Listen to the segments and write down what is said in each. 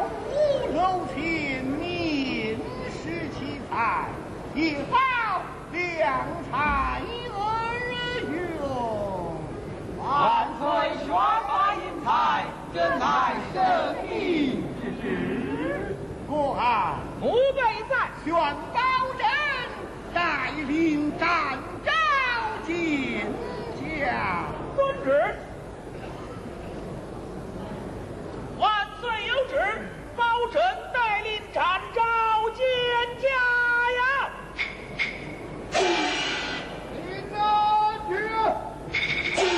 五楼前民士奇才，也好良才而用。 万岁，宣发英才，真乃圣明之事。 我看吾辈在， 宣保人带领战招进家。 遵旨。万岁有旨，保朕带领战招见驾呀！ 领着去。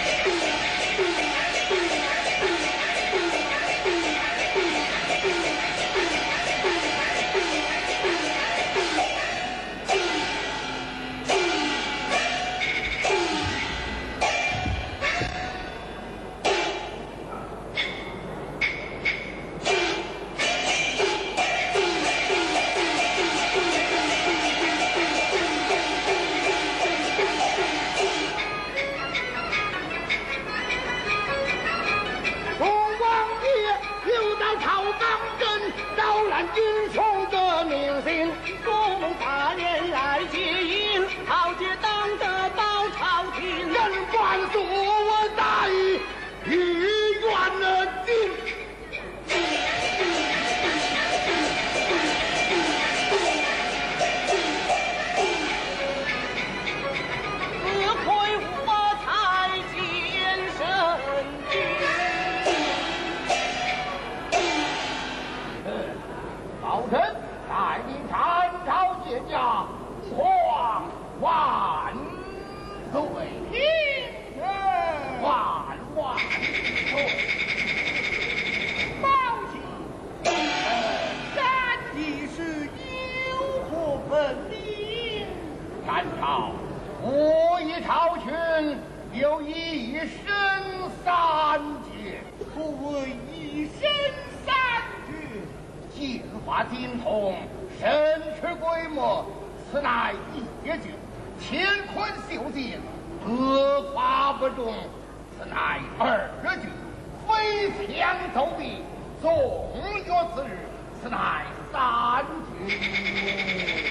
英雄的名姓，宋大年来接应，豪杰当得报朝廷， 人万所大义，与愿尽。 自愧我才见神君。 老臣带领战朝见驾，皇万岁！万万岁！报喜！战地是有何本领？战朝我以朝群，有一身三绝，不为一身三绝。剑法精通，身持规模，此乃一绝；乾坤秀剑，各法不中，此乃二绝；飞枪走壁，纵跃自日，此乃三绝。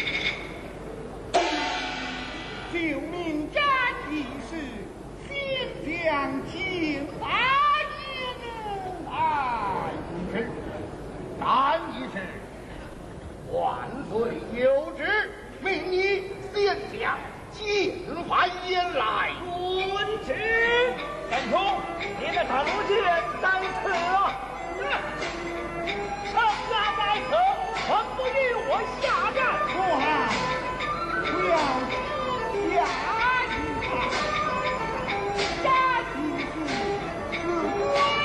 救命战役时，先将剑法引来。是。但一是万岁有旨，命你先将剑法引来。 遵旨。三兄，你的长路剑在此啊！城下在此，怎不与我下战？ 我不要下一场，下一次是我。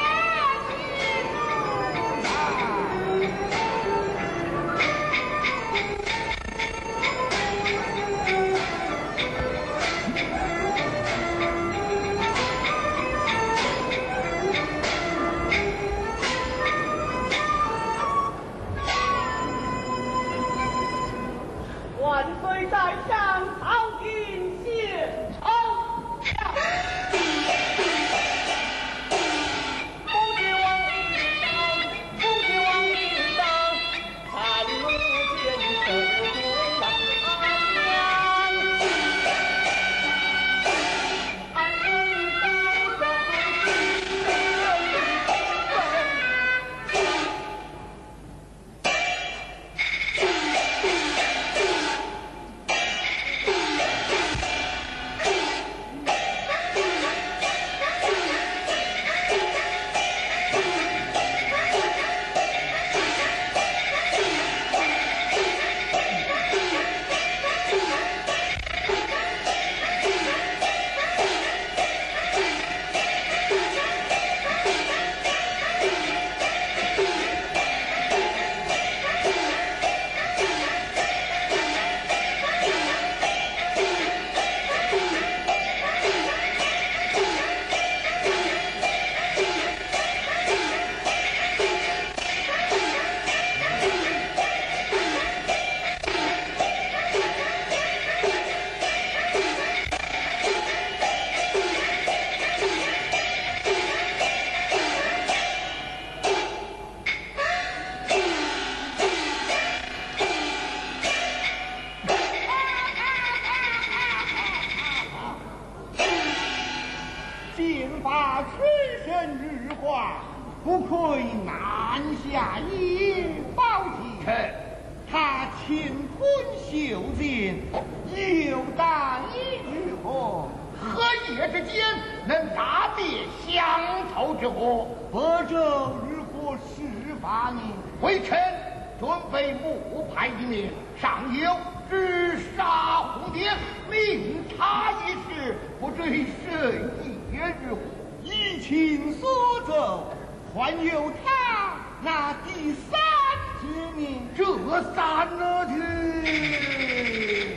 乾坤修建，有待如何？何夜之间能大灭乡头之祸？伯州如果事发呢？微臣准备木牌一面，上有直杀红点，明察一时，不知深夜日乎？依卿所奏，还有他那第三之名，这三了去，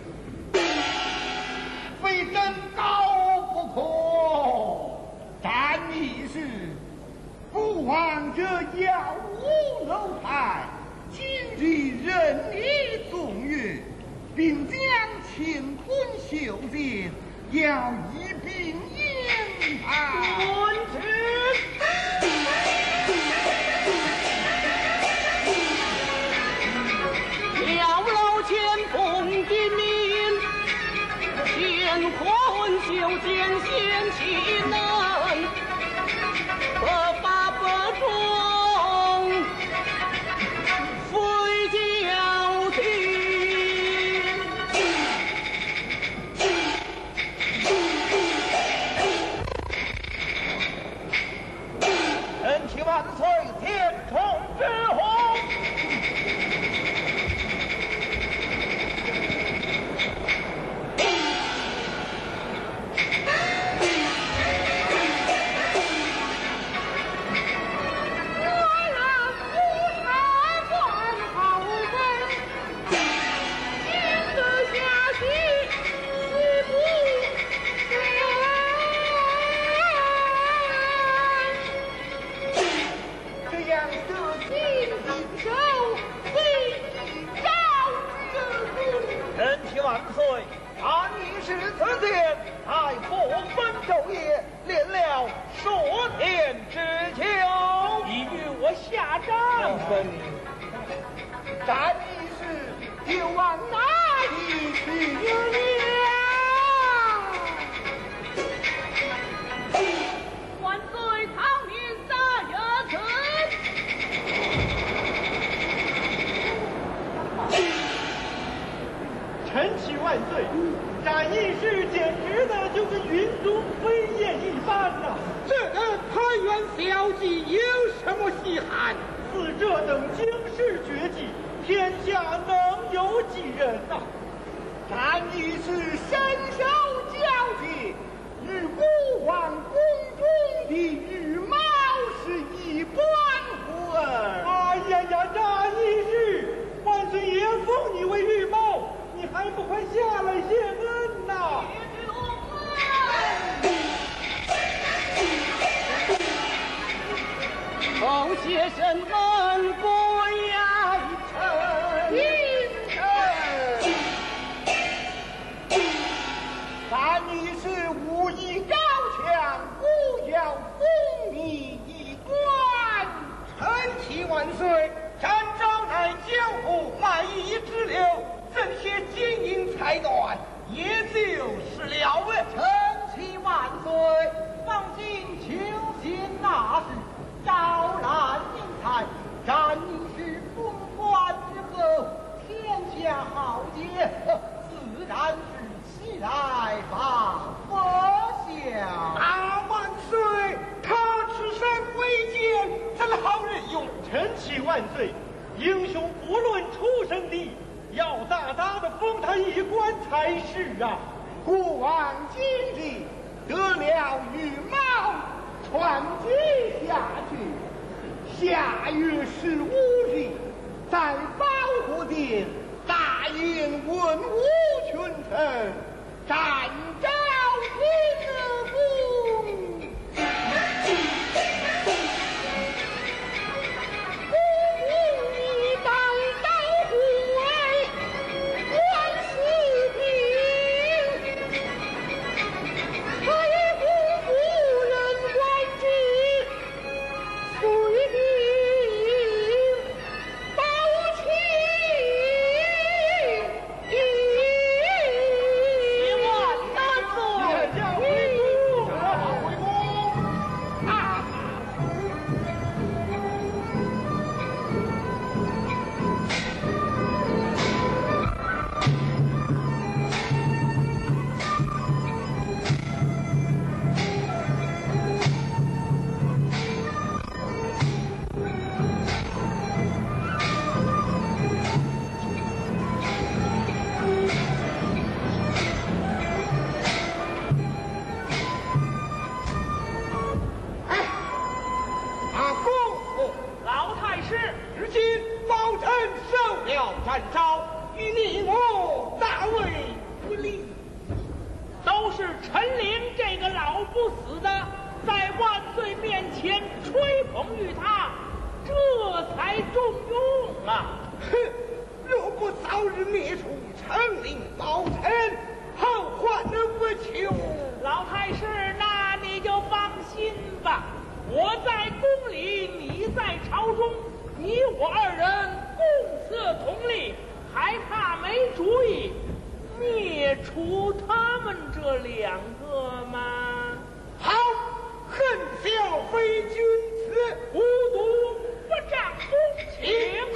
非真高不可。但你是不忘这耀武楼台，今日任你纵阅，并将乾坤修建，要一并应他。 遵旨。 耀楼前奉的命，乾坤修建先其能，不法不忠，非教廷。 臣启万岁，天冲之红。臣启万岁，俺一时此间，太不分昼夜，练了数天之久，已与我下战分。 战一时，就往哪里去了？ 万岁，唐明大热臣。 臣启万岁，战一时简直的就跟云中飞燕一般呐！ 这等开元小计有什么稀罕？ 似这等惊世绝技，天下能有几人呐？ 战一时身手矫捷，与孤王宫中的羽毛是一般乎儿。 哎呀呀，战一时，万岁爷封你为御猫，你还不快下来谢恩呐？ 奉谢神恩归爱臣， 但你是武艺高强，不要封你一官。 臣启万岁，战招乃江湖卖艺之流，这些金银财短，也就是了啊！臣启万岁，放心求贤纳士，招揽英才，战一时封官之后，天下豪杰，自然是喜来访不小。万岁，他此身为剑，怎好任用？ 臣启万岁，英雄不论出生地，要大大的封他一官才是啊！ 国王今日得了羽毛，传接下去，下月15日在保护殿大宴文武群臣，展昭天宫。 要展昭，与你我大为不利。 都是陈灵这个老不死的，在万岁面前吹捧于他，这才中用啊！ 哼，若不早日灭除陈灵暴臣，后患而不穷。 老太师，那你就放心吧，我在宫里，你在朝中，你我二人共策同力，还怕没主意灭除他们这两个吗？ 好，恨小非君子， 无毒不长公情。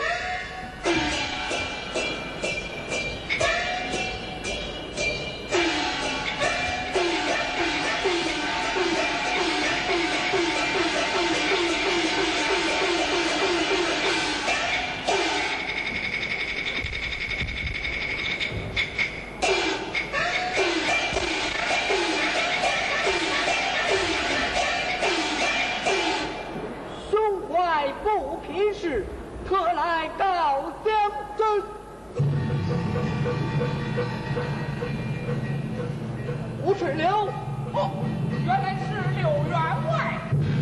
是特来告相争。吴赤流， 哦，原来是柳员外。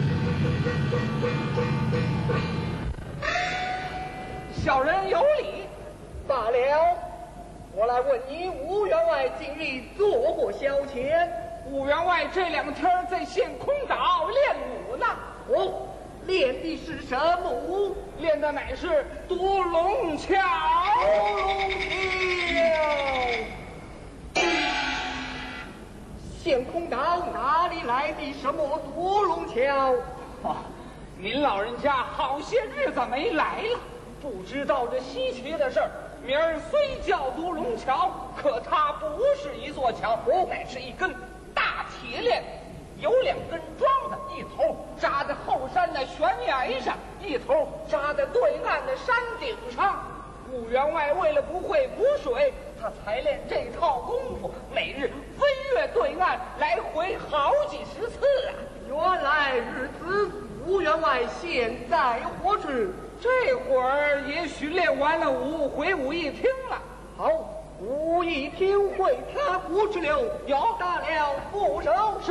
小人有礼。罢了，我来问你，吴员外近日做过消遣？ 吴员外这两天在陷空岛练武呢。 哦。练的是什么武？ 练的乃是独龙桥。 独龙桥。陷空岛哪里来的什么独龙桥？ 您老人家好些日子没来了，不知道这稀奇的事儿。明儿虽叫独龙桥，可它不是一座桥，乃是一根大铁链。有两根桩子，一头扎在后山的悬崖上，一头扎在对岸的山顶上。吴员外为了不会补水，他才练这套功夫，每日飞越对岸，来回好几十次啊！ 原来如此，吴员外现在何处？ 这会儿也许练完了武，回武艺厅了。 好，武艺厅会他吴赤流，要打了副手。 是。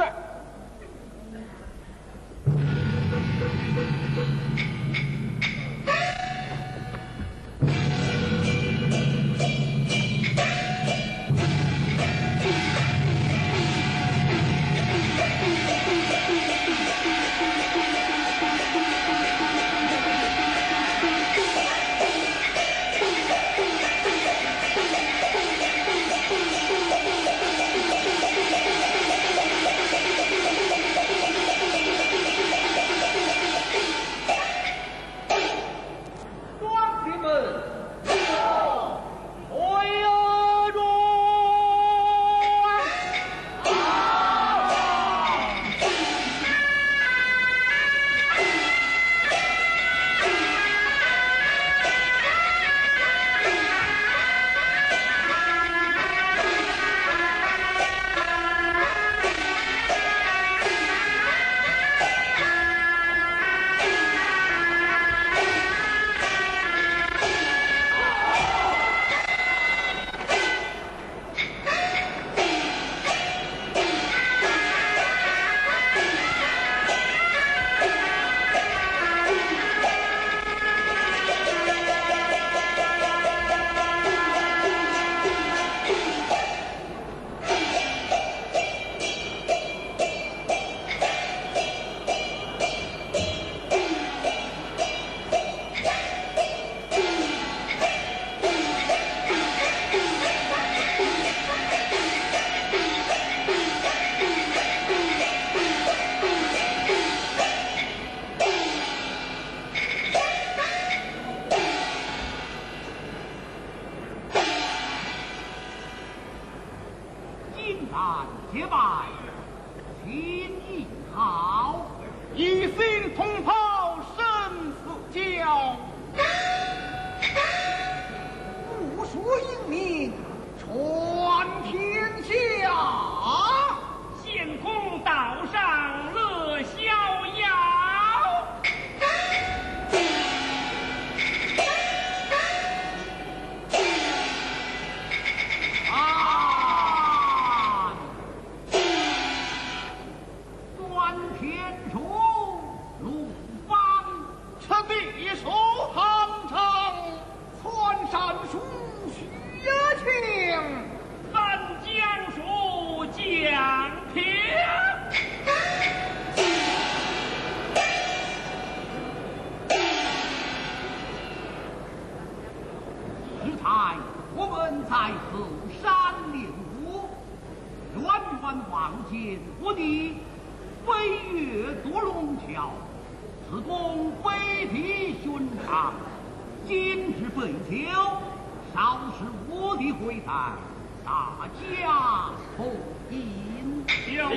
我们在后山练武，远远望见我的飞跃夺龙桥，此功非比寻常。今日北丘，稍是我的回来，大家同饮。 有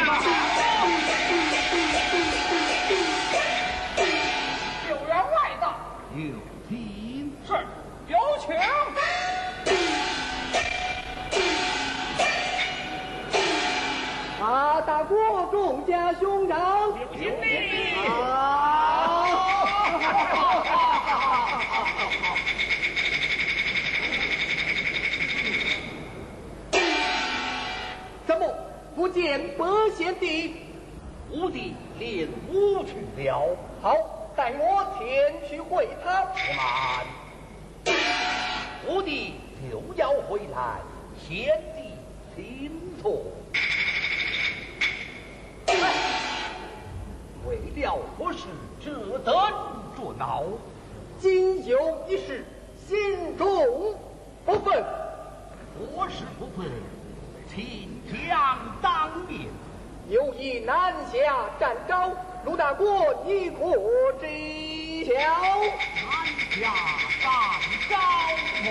员外道， 有请。 是有请。 大国众家兄长， 有请你。 怎么不见白贤弟？ 吾弟练武去了。 好，带我前去会他。 慢，吾弟就要回来，贤弟请坐。为了何事这等着恼？ 今有一事，心中不忿。 何事不忿？请讲当面。 有意南下战招，陆大国你可知晓？ 南下战招么？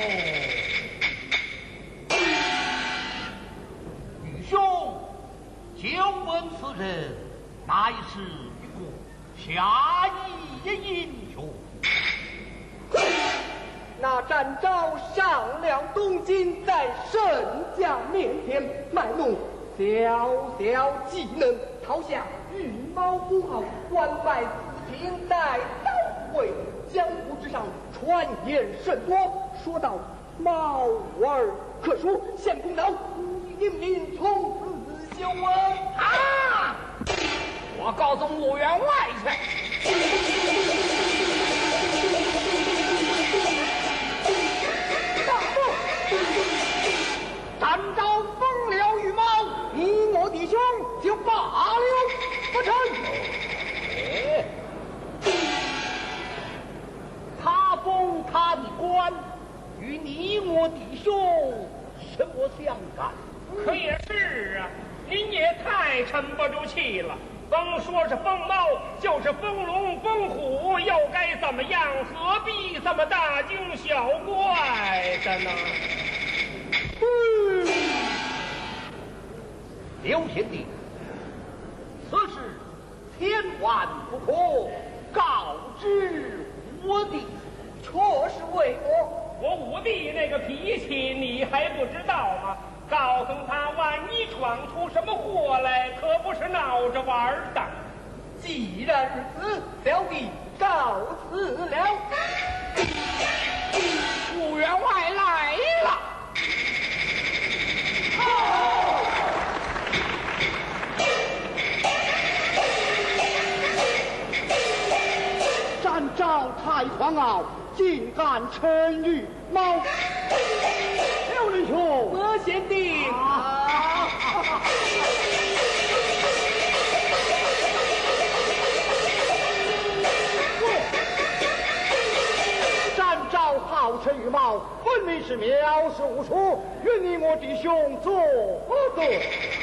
愚兄，就问此人乃是一个侠义英雄。 那战招上了东京，在圣将面前卖弄小小技能，讨下羽毛封号，官拜紫金带刀会，江湖之上传言甚多。说到毛儿可说，献公道，你命从此休闻啊！我告诉武员外去。 战招封了羽毛，你我弟兄就罢了，不成？ 他封他的官，与你我弟兄什么相干？ 可也是啊，您也太沉不住气了。甭说是封猫，就是封龙、封虎，又该怎么样？何必这么大惊小怪的呢？ 刘贤弟，此事千万不可告知我弟。 确实为我五弟那个脾气你还不知道吗？告诉他，万一闯出什么祸来，可不是闹着玩的。 既然如此，小弟告辞了。 武员外来了。 战招太狂傲，竟敢称羽毛。刘仁兄，何贤弟战招号称羽毛，分明是藐视无处，愿你我弟兄作对。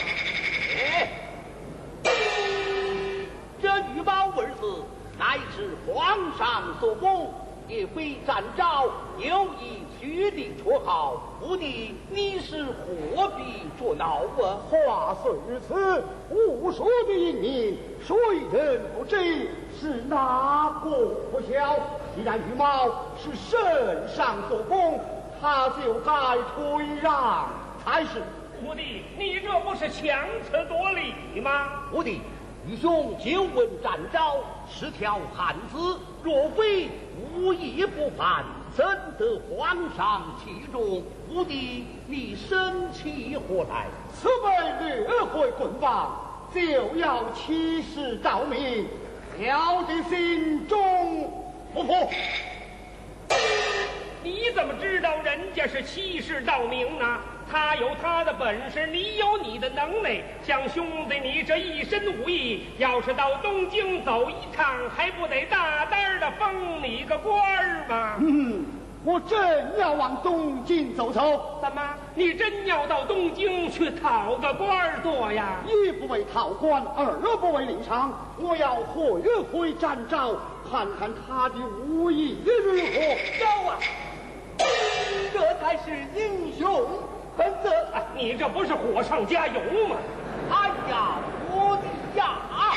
这羽毛二字乃是皇上所封，也非战招，有意虚定绰号。吾弟你是何必作恼啊？ 话虽如此，无数的英名，谁人不知？是哪个不晓？既然羽毛是圣上所封，他就该退让才是。 吾弟，你这不是强词夺理吗？ 吾弟，愚兄久闻战招，是条汉子，若非武艺不凡，怎得皇上器重？吾弟，你生气何来？ 此辈略会棍棒，就要欺世盗名，小弟心中不服。 你怎么知道人家是欺世盗名呢？他有他的本事，你有你的能耐。像兄弟你这一身武艺，要是到东京走一趟，还不得大胆的封你个官儿吗？ 我正要往东京走走。 怎么，你真要到东京去讨个官做呀？ 一不为讨官，二不为领赏，我要会会展昭，看看他的武艺如何。 走啊！这才是英雄本色。 你这不是火上加油吗？ 哎呀，我的呀！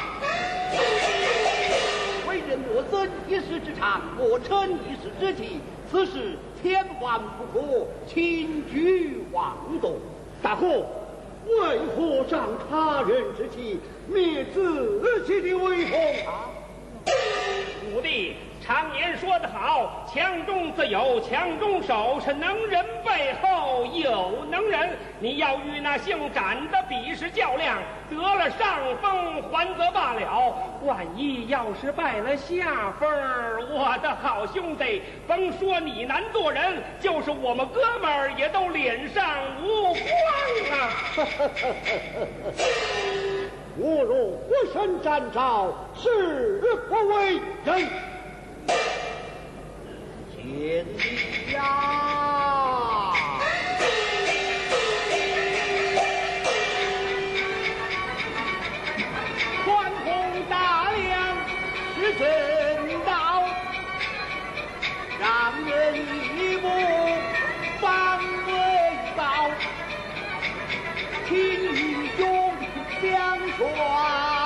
为人莫生一时之长，莫逞一时之气，此事千万不可轻举妄动。 大哥，为何长他人之气，灭自己的威风？ 武帝常言说得好，强中自有强中手，是能人背后有能人。你要与那姓展的比试较量，得了上风还则罢了，万一要是败了下风，我的好兄弟，甭说你难做人，就是我们哥们儿也都脸上无光啊！ 我若不慎展昭，誓不为人。天地呀！宽宏大量是正道，让人一步方为宝，请与兄相传。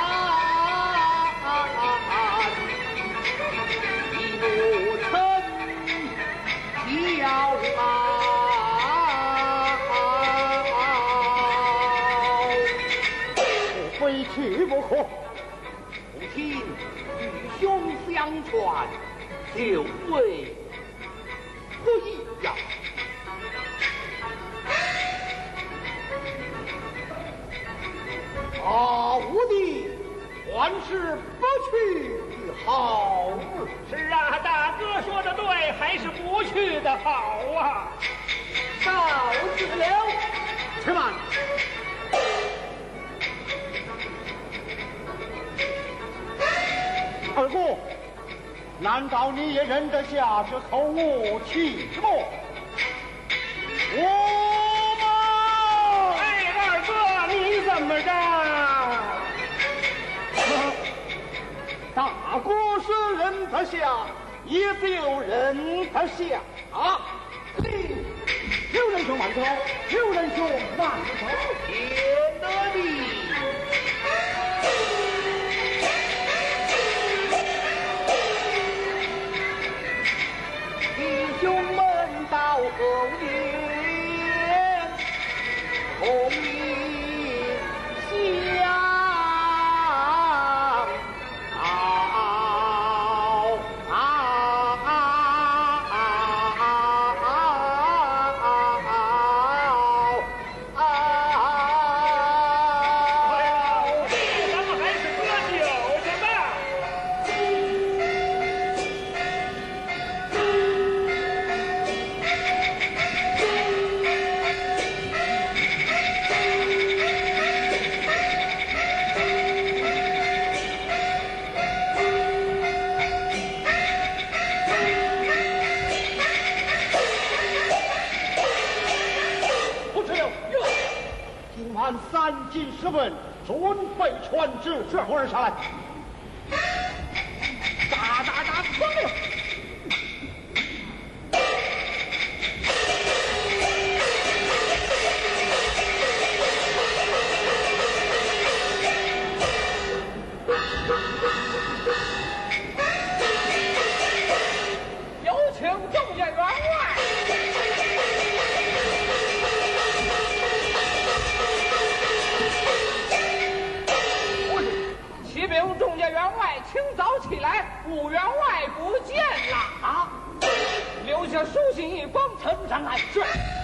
非去不可。父亲与兄相传，就为不一样。武帝还是不去好。 是啊，大哥说的对，还是不去的好啊。 到此了， 且慢。二哥，难道你也认得下这口恶气么？我吗？ 哎，二哥，你怎么着？ 大哥是认得下，也就认得下啊！刘仁兄慢走，刘仁兄慢走， 天得地。弟兄们到后面，同意相。 3进10问，准备传旨，是夫人上来。打，传令！ 有请众家员外。众家员外，请早起来，武员外不见了啊！留下书信一封，呈上来。是。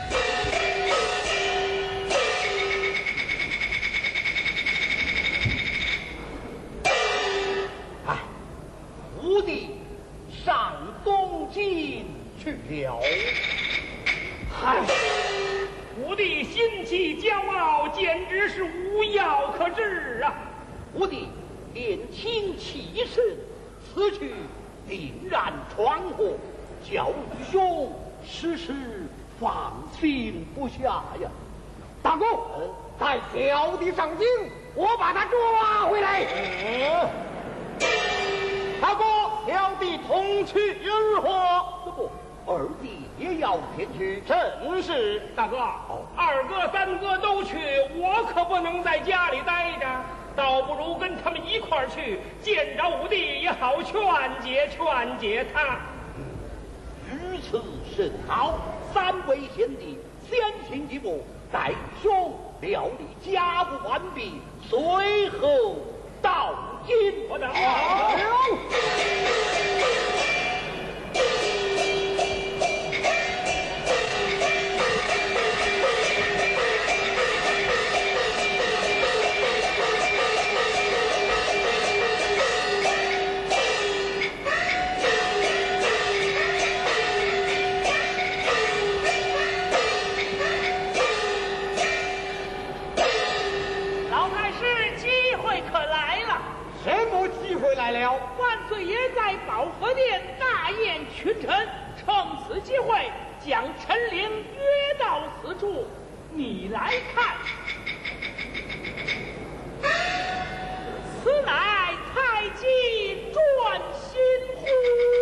哎，武帝上东京去了。 嗨，武帝心气骄傲，简直是无药可治啊！ 武帝年轻气盛，此去定然闯祸。 教育兄时时放心不下呀。 大哥，带小弟上京，我把他抓回来。 大哥，小弟同去如何？不，二弟也要前去。正是， 大哥，二哥、三哥都去，我可不能在家里待着，倒不如跟他们一块儿去，见着武帝也好劝解他。 如此甚好，三位贤弟先行一步，待兄料理家务完毕，随后到京。我的万岁爷在保和殿大宴群臣，趁此机会将陈灵约到此处。你来看，此乃太极转心乎？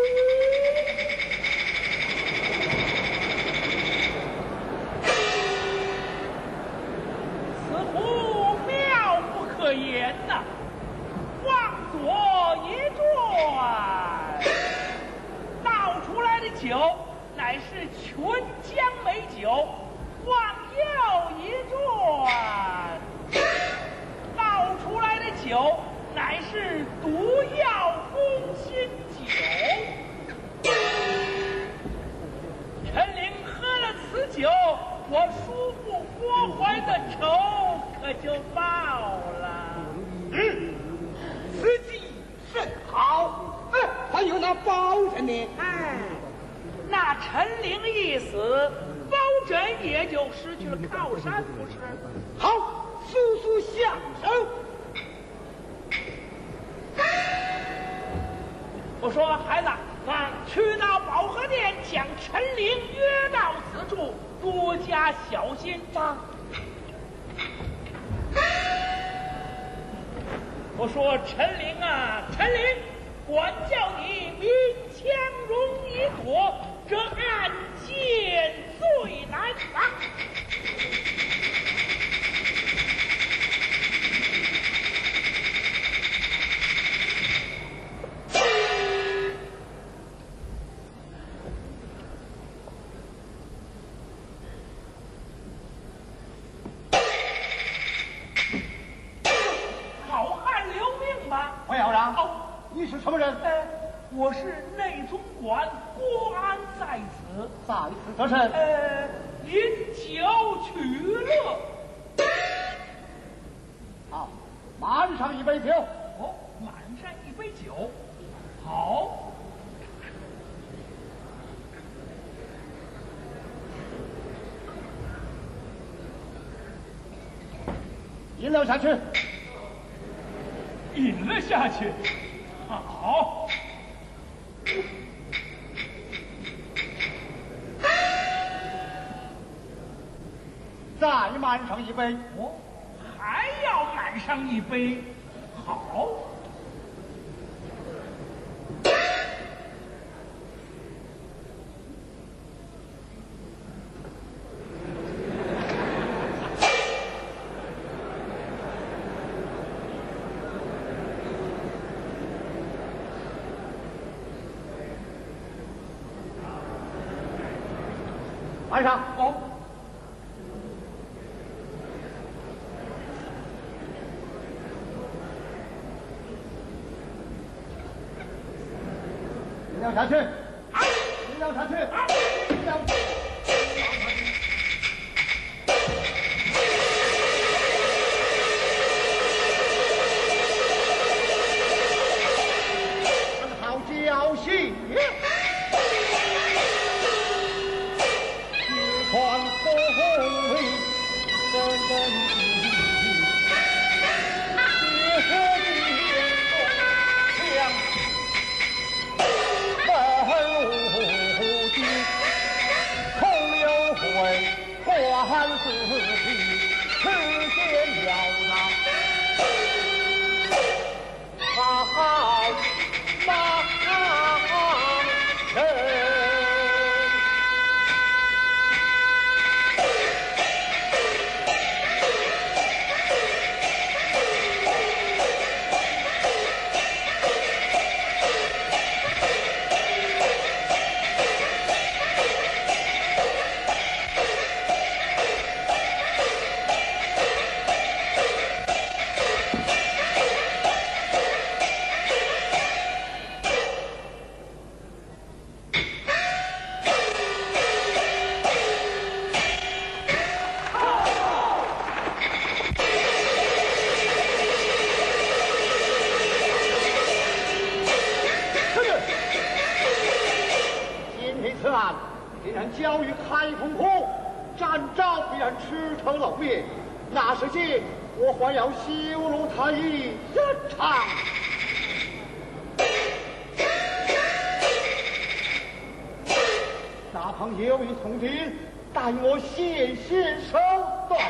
此乎妙不可言呐！往左一转，倒出来的酒乃是群江美酒；往右一转，倒出来的酒乃是毒药攻心酒。陈灵喝了此酒，我叔父郭槐的仇可就报了。 此计甚好。还有那包拯呢？ 那陈灵一死，包拯也就失去了靠山，不是？ 好，速速下手。 我说孩子，去到保和殿，将陈灵约到此处，多加小心吧。我说陈灵啊，陈灵，管教你明枪容易躲，这暗箭最难防。 你是什么人？ 我是内总管郭安在此。 在此得甚？ 饮酒取乐。 好，满上一杯酒。 哦，满上一杯酒。好。 饮了下去。 饮了下去。好， 再满上一杯。 哦，还要满上一杯。好， 满上。 哦。 饮了下去。饮了下去。饮了。很好教训。黄风为真真结合的枪，本无万岁此见了那好马人。交于开封府，展昭必然赤头露面，那时起我还要羞辱他一场。大旁有一通知，待我现手段。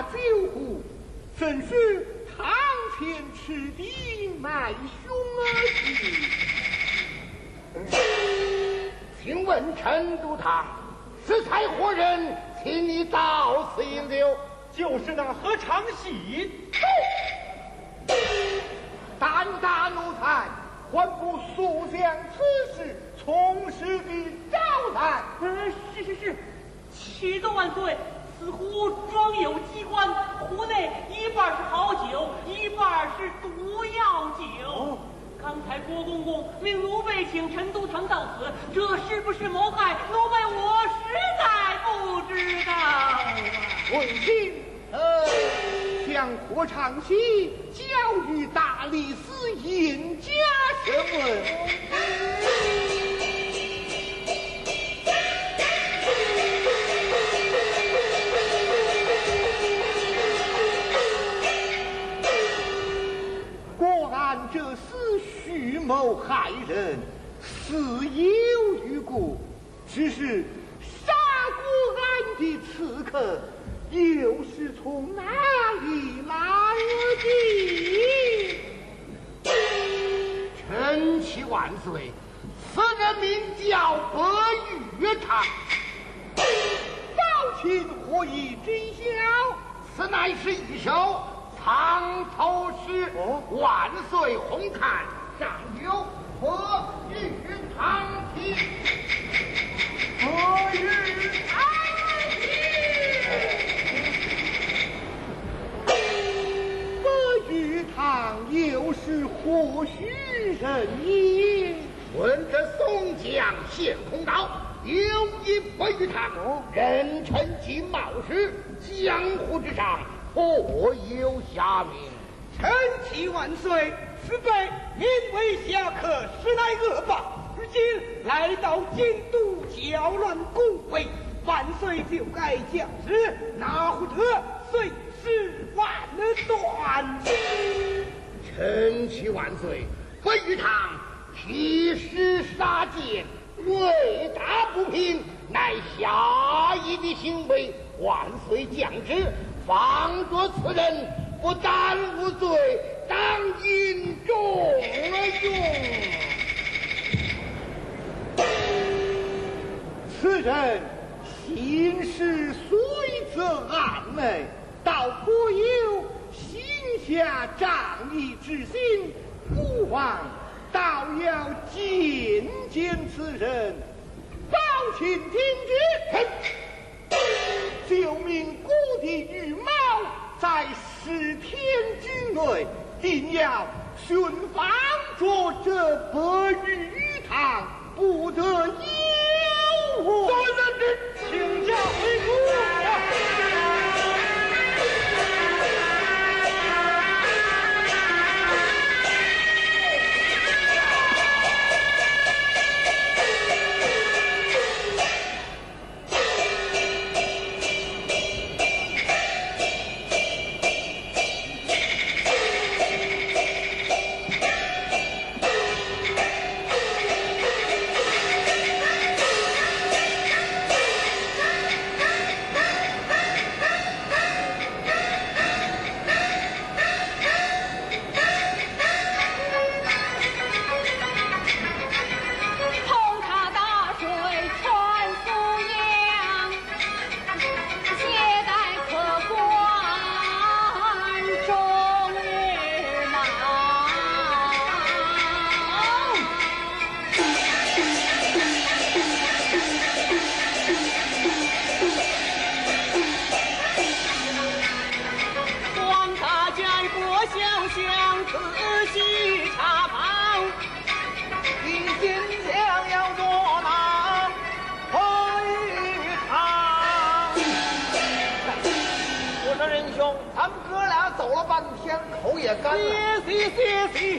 酒壶，怎是堂前吃的卖兄儿去？请问陈都堂，食材何人请你到此饮酒？ 就是那何长喜。 胆大奴才，还不速将此事从实地招待？ 是，启奏万岁，此壶装有机关，壶内一半是好酒，一半是毒药酒。刚才郭公公命奴婢请陈都堂到此，这是不是谋害？奴婢我实在不知道啊。 问卿，将何长喜交与大理寺严加审问。果然这厮蓄谋害人，似有余辜。只是杀过俺的刺客，又是从哪里来的？臣启万岁，此人名叫白玉堂。宝卿何以知晓？此乃是一首藏头诗，万岁hon看，上有白玉堂题。白玉堂题。白玉堂又是何许人也？闻这宋江献空刀，有一白玉堂，人称金茂师，江湖之上颇有下名。 臣启万岁，此辈因为侠客，实乃恶霸。如今来到京都搅乱宫闱，万岁就该降旨，哪壶者虽是万断。 臣启万岁，白玉堂提时杀剑，为大不平，乃下意的行为。万岁降旨，放着此人，不但无罪，当引重用。此人行事虽则暗昧，倒颇有行侠仗义之心，不枉倒要见见此人。宝卿听旨，就命孤的羽毛在10天之内，定要寻访着这白玉堂，不得有误。 多人之请教回顾。 口也干了。 谢。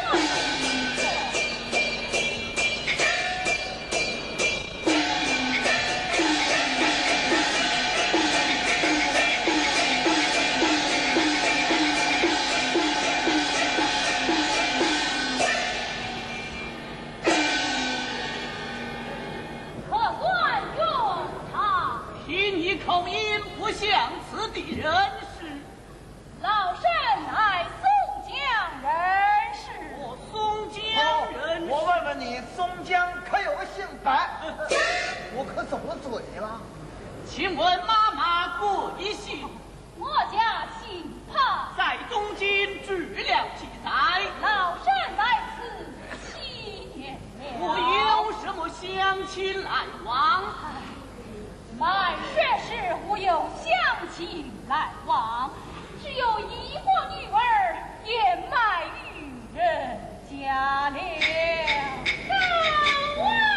可算用他，凭你口音不像此地人士。 我可受了罪了。 请问妈妈贵姓？ 我家姓庞， 在东京住了几载？ 老身来此7年了。 我有什么乡亲来往？ 满学时无有乡亲来往，只有一个女儿也卖于人家了。高啊！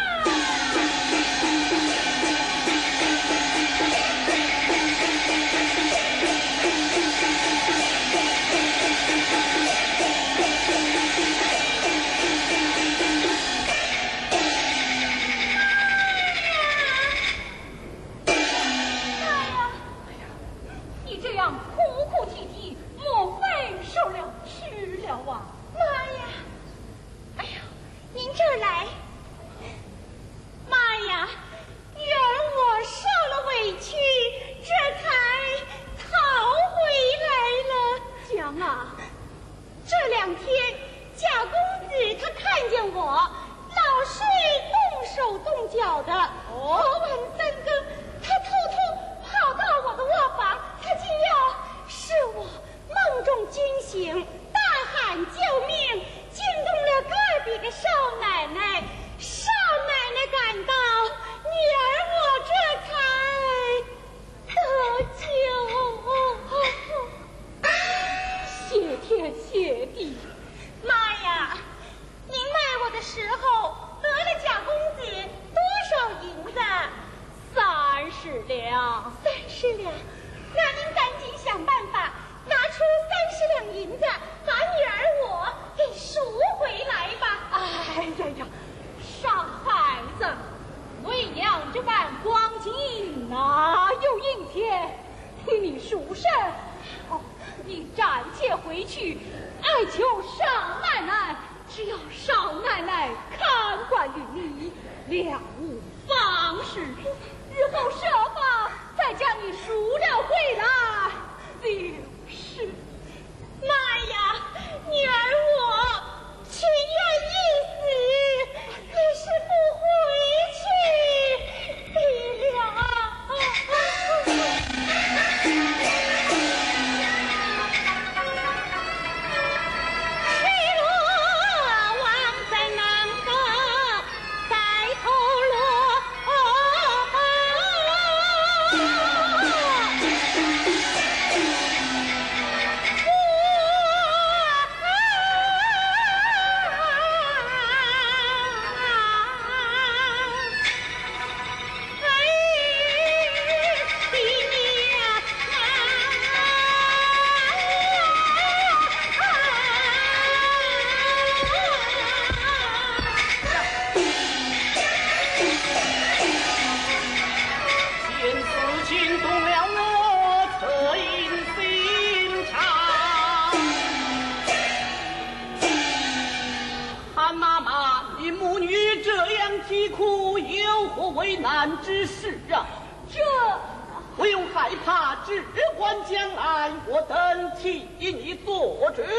为难之事啊！ 这不用害怕，只管将来，我等替你做主。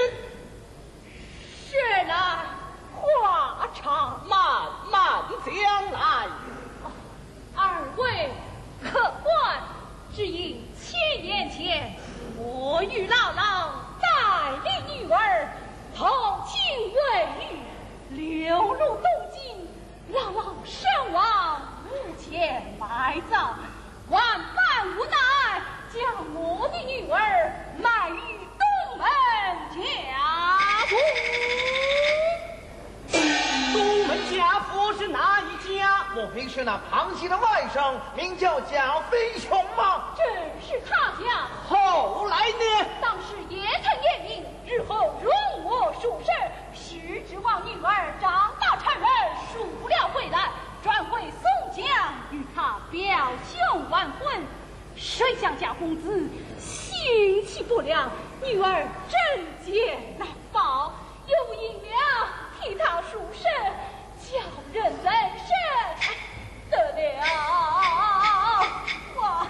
是来话长， 慢慢将来。 二位客官，只因7年前我与姥姥带领女儿投亲未遇，流入东京，姥姥身亡，母前埋葬，万般无奈，将我的女儿卖于东门家父。 东门家父是哪一家？ 莫非是那庞熙的外甥，名叫贾飞雄吗？ 正是他家。 后来呢？ 当时也曾言明，日后容我属身，是指望女儿长大成人，赎了回来，转回宋江与他表兄完婚。谁想贾公子心气不良，女儿贞洁难保，又因了替他赎身，叫人人生得了我。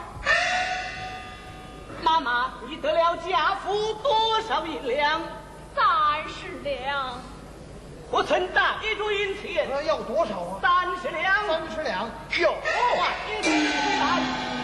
妈妈，你得了贾府多少银两？ 30两。 回我曾带着银钱， 要多少啊 ？30两。 30两，有换银子来。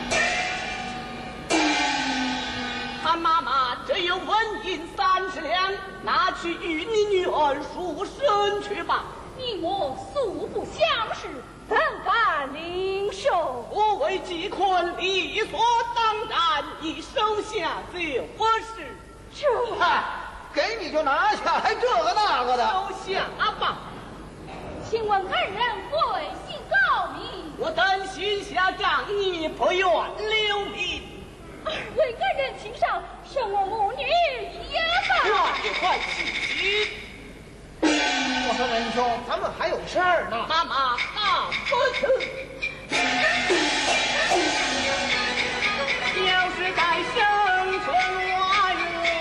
韩妈妈，这有纹银30两，拿去与你女儿赎身去吧。 你我素不相识，怎敢领受？ 我为济困，理所当然，一收下就合适。 这， 嗨，给你就拿下，还这个那个的。 收下吧。 请问恩人贵姓高名？ 我等心下仗义，不愿留名。 为恩人请上，生我母女也罢。 快起！ 我说仁兄，咱们还有事儿呢。 妈妈，不是。要是在生存外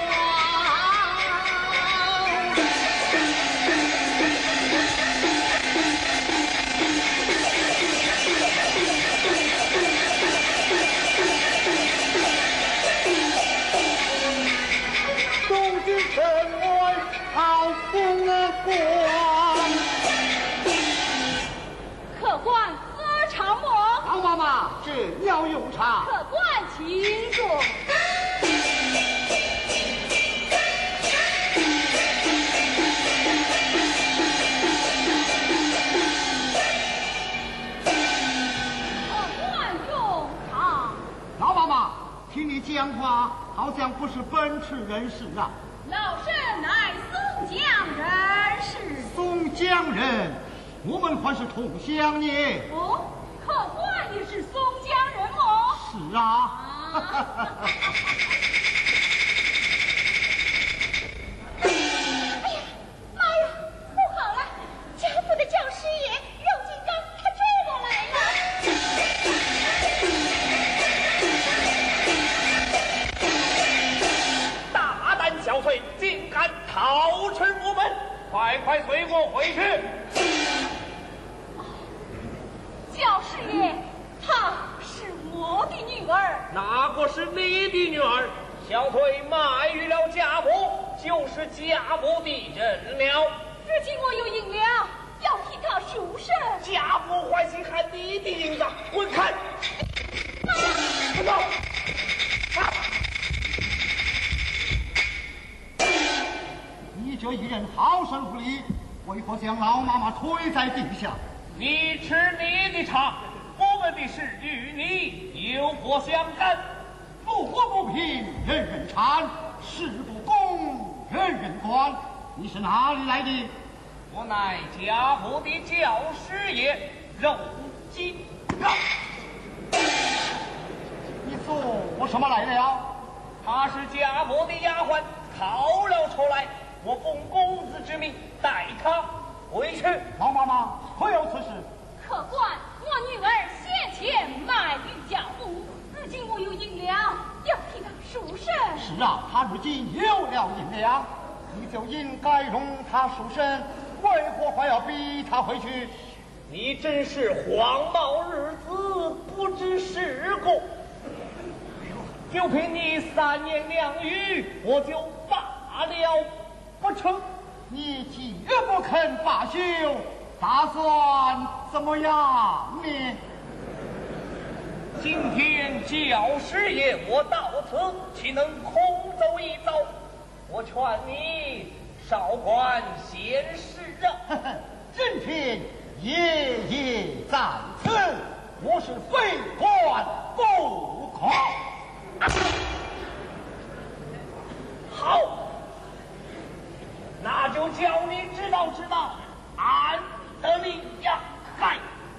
东京城外好风光。 客官喝茶么？ 老妈妈，这要用茶。 客官请坐。客官用茶。 老妈妈，听你讲话好像不是本池人士啊。 老身乃松江人士。 松江人，我们还是同乡呢。 哦，客官也是松江人哦。 是啊。 哎呀，妈呀，不好了！家父的教师爷肉金刚他追过来了！大胆小碎，竟敢逃吃我们！快随我回去！ 教师爷，她是我的女儿。 哪个是你的女儿？小翠卖于了家母，就是家母的人了。 如今我有银两，要替她赎身。 家母欢喜看你的银子，滚开！快走！ 你这一人好生无礼，为何将老妈妈推在地下？ 你吃你的茶，我们的事与你有何相干？ 不公不平，人人缠；事不公，人人管。你是哪里来的？ 我乃家母的教师爷肉金刚。 你做什么来了？ 他是家母的丫鬟，逃了出来，我奉公子之命带他回去。 老妈妈，可有此事？ 客官，我女儿先前卖于家母，如今我有银两，要替她赎身。 是啊，她如今有了银两，你就应该容她赎身，为何还要逼她回去？ 你真是黄毛日子，不知世故。就凭你3言2语，我就罢了，不成？ 你既不肯罢休，打算怎么样呢？ 今天教师爷我到此，岂能空走一遭？我劝你少管闲事啊！ 今天爷爷在此，我是非管不可。 好，那就叫你知道俺的力量。来，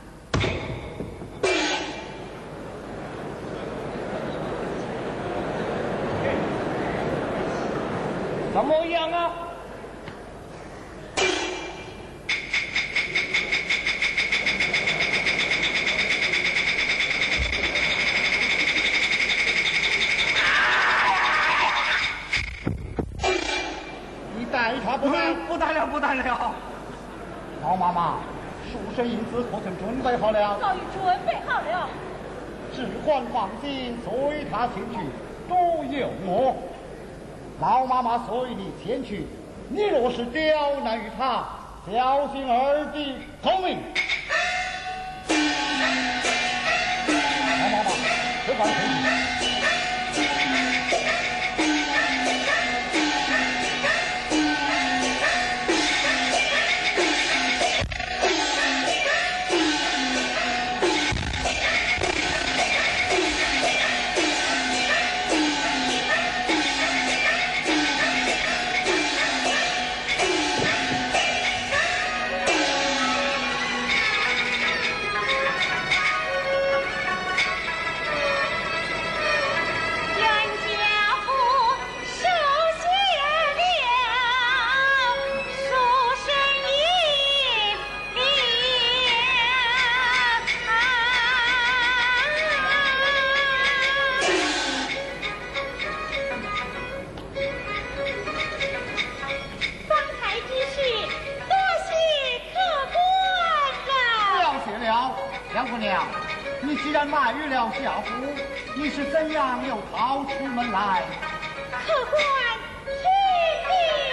怎么样啊？ 带他不带？ 不带了，不带了。 老妈妈，赎身银子可曾准备好了？ 早已准备好了。 只管放心，随他前去，都有我。老妈妈随你前去，你若是刁难于他， 小心二弟聪明。妈，这管可以。 梁姑娘，你既然卖于了下夫，你是怎样又逃出门来？ 客官听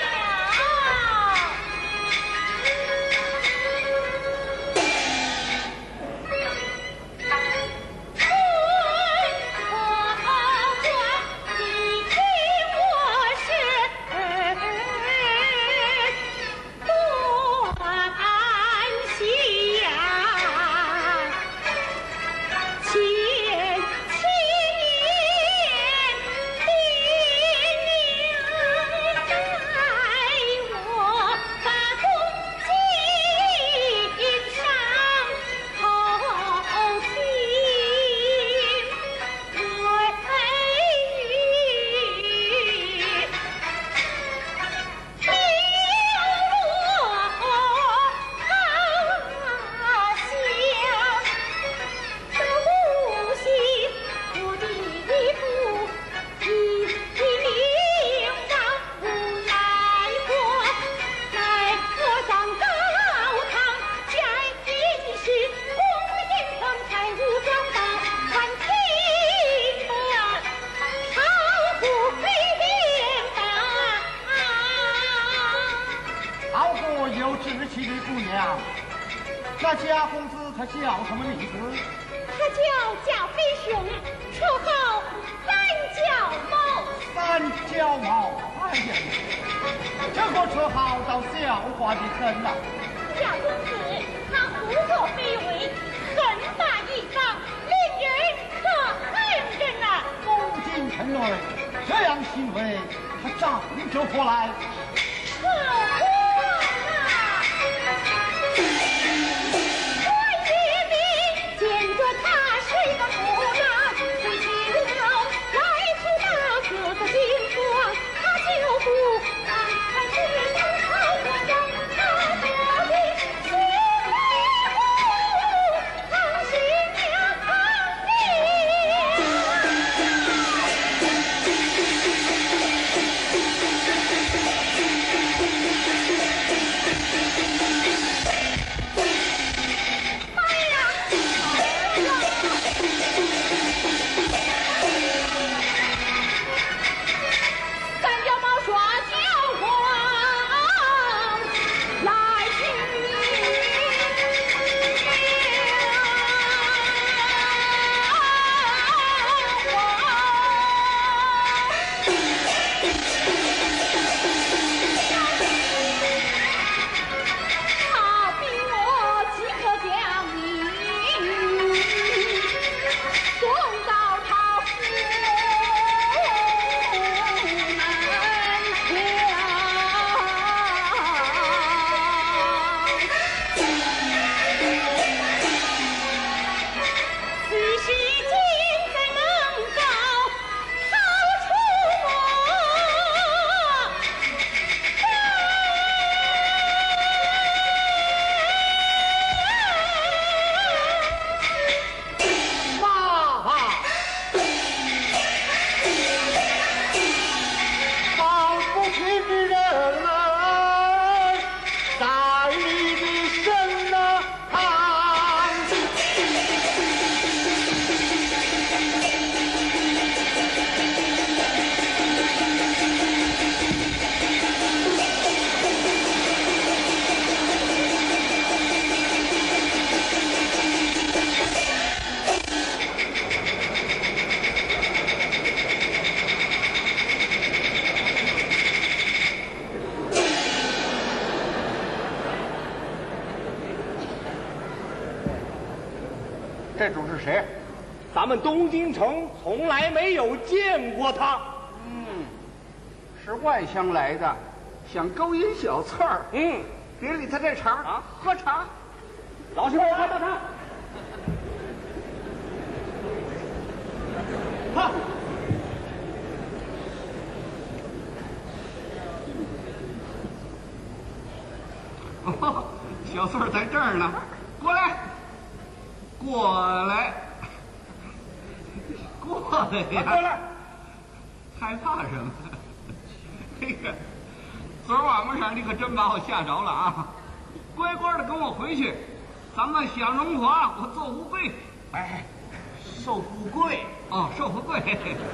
那家公子他叫什么名字？ 他叫贾飞雄，绰号三脚猫。 三脚猫，哎呀，这个绰号倒笑话的很呐。 贾公子他胡作非为，横霸一方，令人可恨着呢。 公瑾臣内，这样行为，他仗着何来？ 客官啊！见着他是个苦难，随去了来出大哥哥金光，他就不敢是好我让他得的是唐新娘你。 谁？ 咱们东京城从来没有见过他。 是外乡来的，想勾引小翠儿。别理他这茬啊，喝茶。 老师，我喝大茶。好。 哦，小翠儿在这儿呢，过来，过来，过来呀！ 过来， 害怕什么？这个，昨儿晚上你可真把我吓着了啊！乖乖的跟我回去，咱们享荣华，我做富贵。 哎，受富贵哦，受富贵。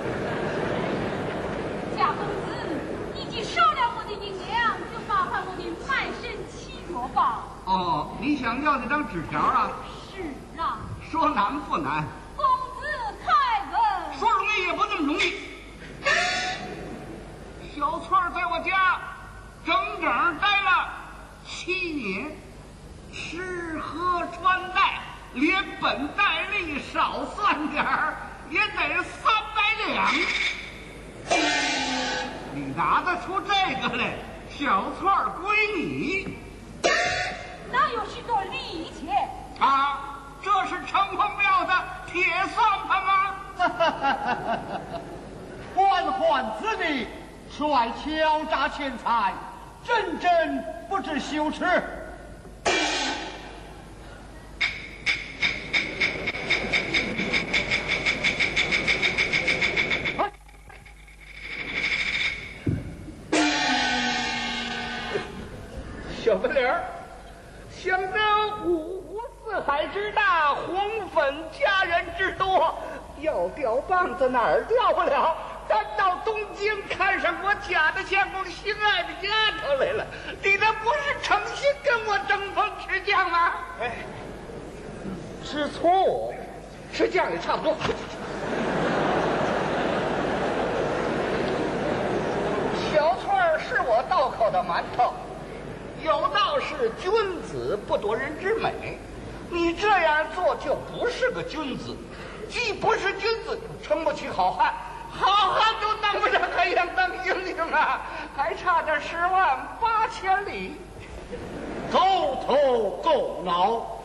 贾公子，你既收了我的银两，就麻烦我的卖身契约吧。 哦，你想要这张纸条啊？ 是啊。 说难不难？ 公子开问。 说容易也不那么容易。小翠儿在我家整整待了7年，吃喝穿戴连本带利少算点儿也得300两。你拿得出这个来，小翠儿归你。 那有许多利钱啊，这是城隍庙的铁算盘吗？ 官宦子弟率敲诈钱财，真真不知羞耻。 小粉脸儿，想得五湖四海之大，红粉佳人之多，要掉棒子哪儿掉不了？单到东京看上我贾的相公心爱的丫头来了，你那不是诚心跟我争风吃酱吗？哎，吃醋，吃酱也差不多。小翠儿是我道口的馒头。有道是君子不夺人之美，你这样做就不是个君子，既不是君子，称不起好汉，好汉都当不上，还想当英雄啊？还差这108000里， 狗头狗脑。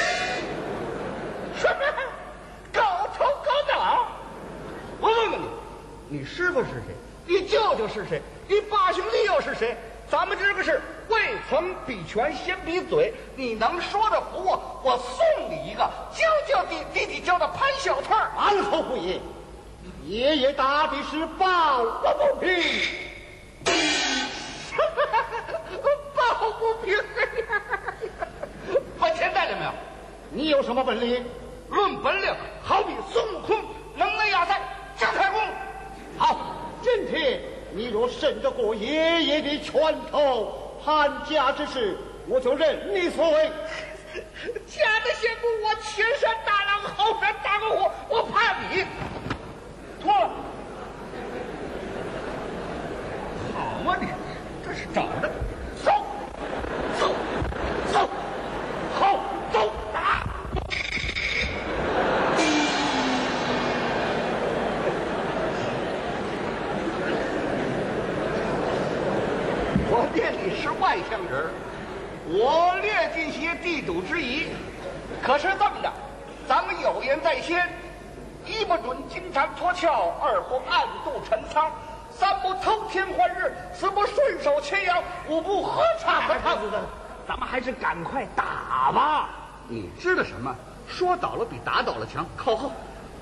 什么？狗头狗脑？我问问你，你师傅是谁？你舅舅是谁？你八兄弟又是谁？咱们这个是未曾比拳先比嘴，你能说得服我？我送你一个，教弟教的潘小翠儿。 安口不言，爷爷打的是抱不平。 抱不平！把钱带来没有？ 你有什么本领？ 论本领，好比孙悟空，能耐亚塞姜太公。 好，今天你若胜得过爷爷的拳头，潘家之事我就任你所为。 家的相公，我前山大浪，后山大个火，我怕你。脱了。好啊你，这是找的。走，走，走，好，走，打。我店里是外乡人，我略尽些地主之谊。可是这么着，咱们有言在先，一不准金蝉脱壳，二不暗度陈仓，三不偷天换日，四不顺手牵羊，五不喝茶喝汤。咱们还是赶快打吧。 你知道什么？说倒了比打倒了强。靠后。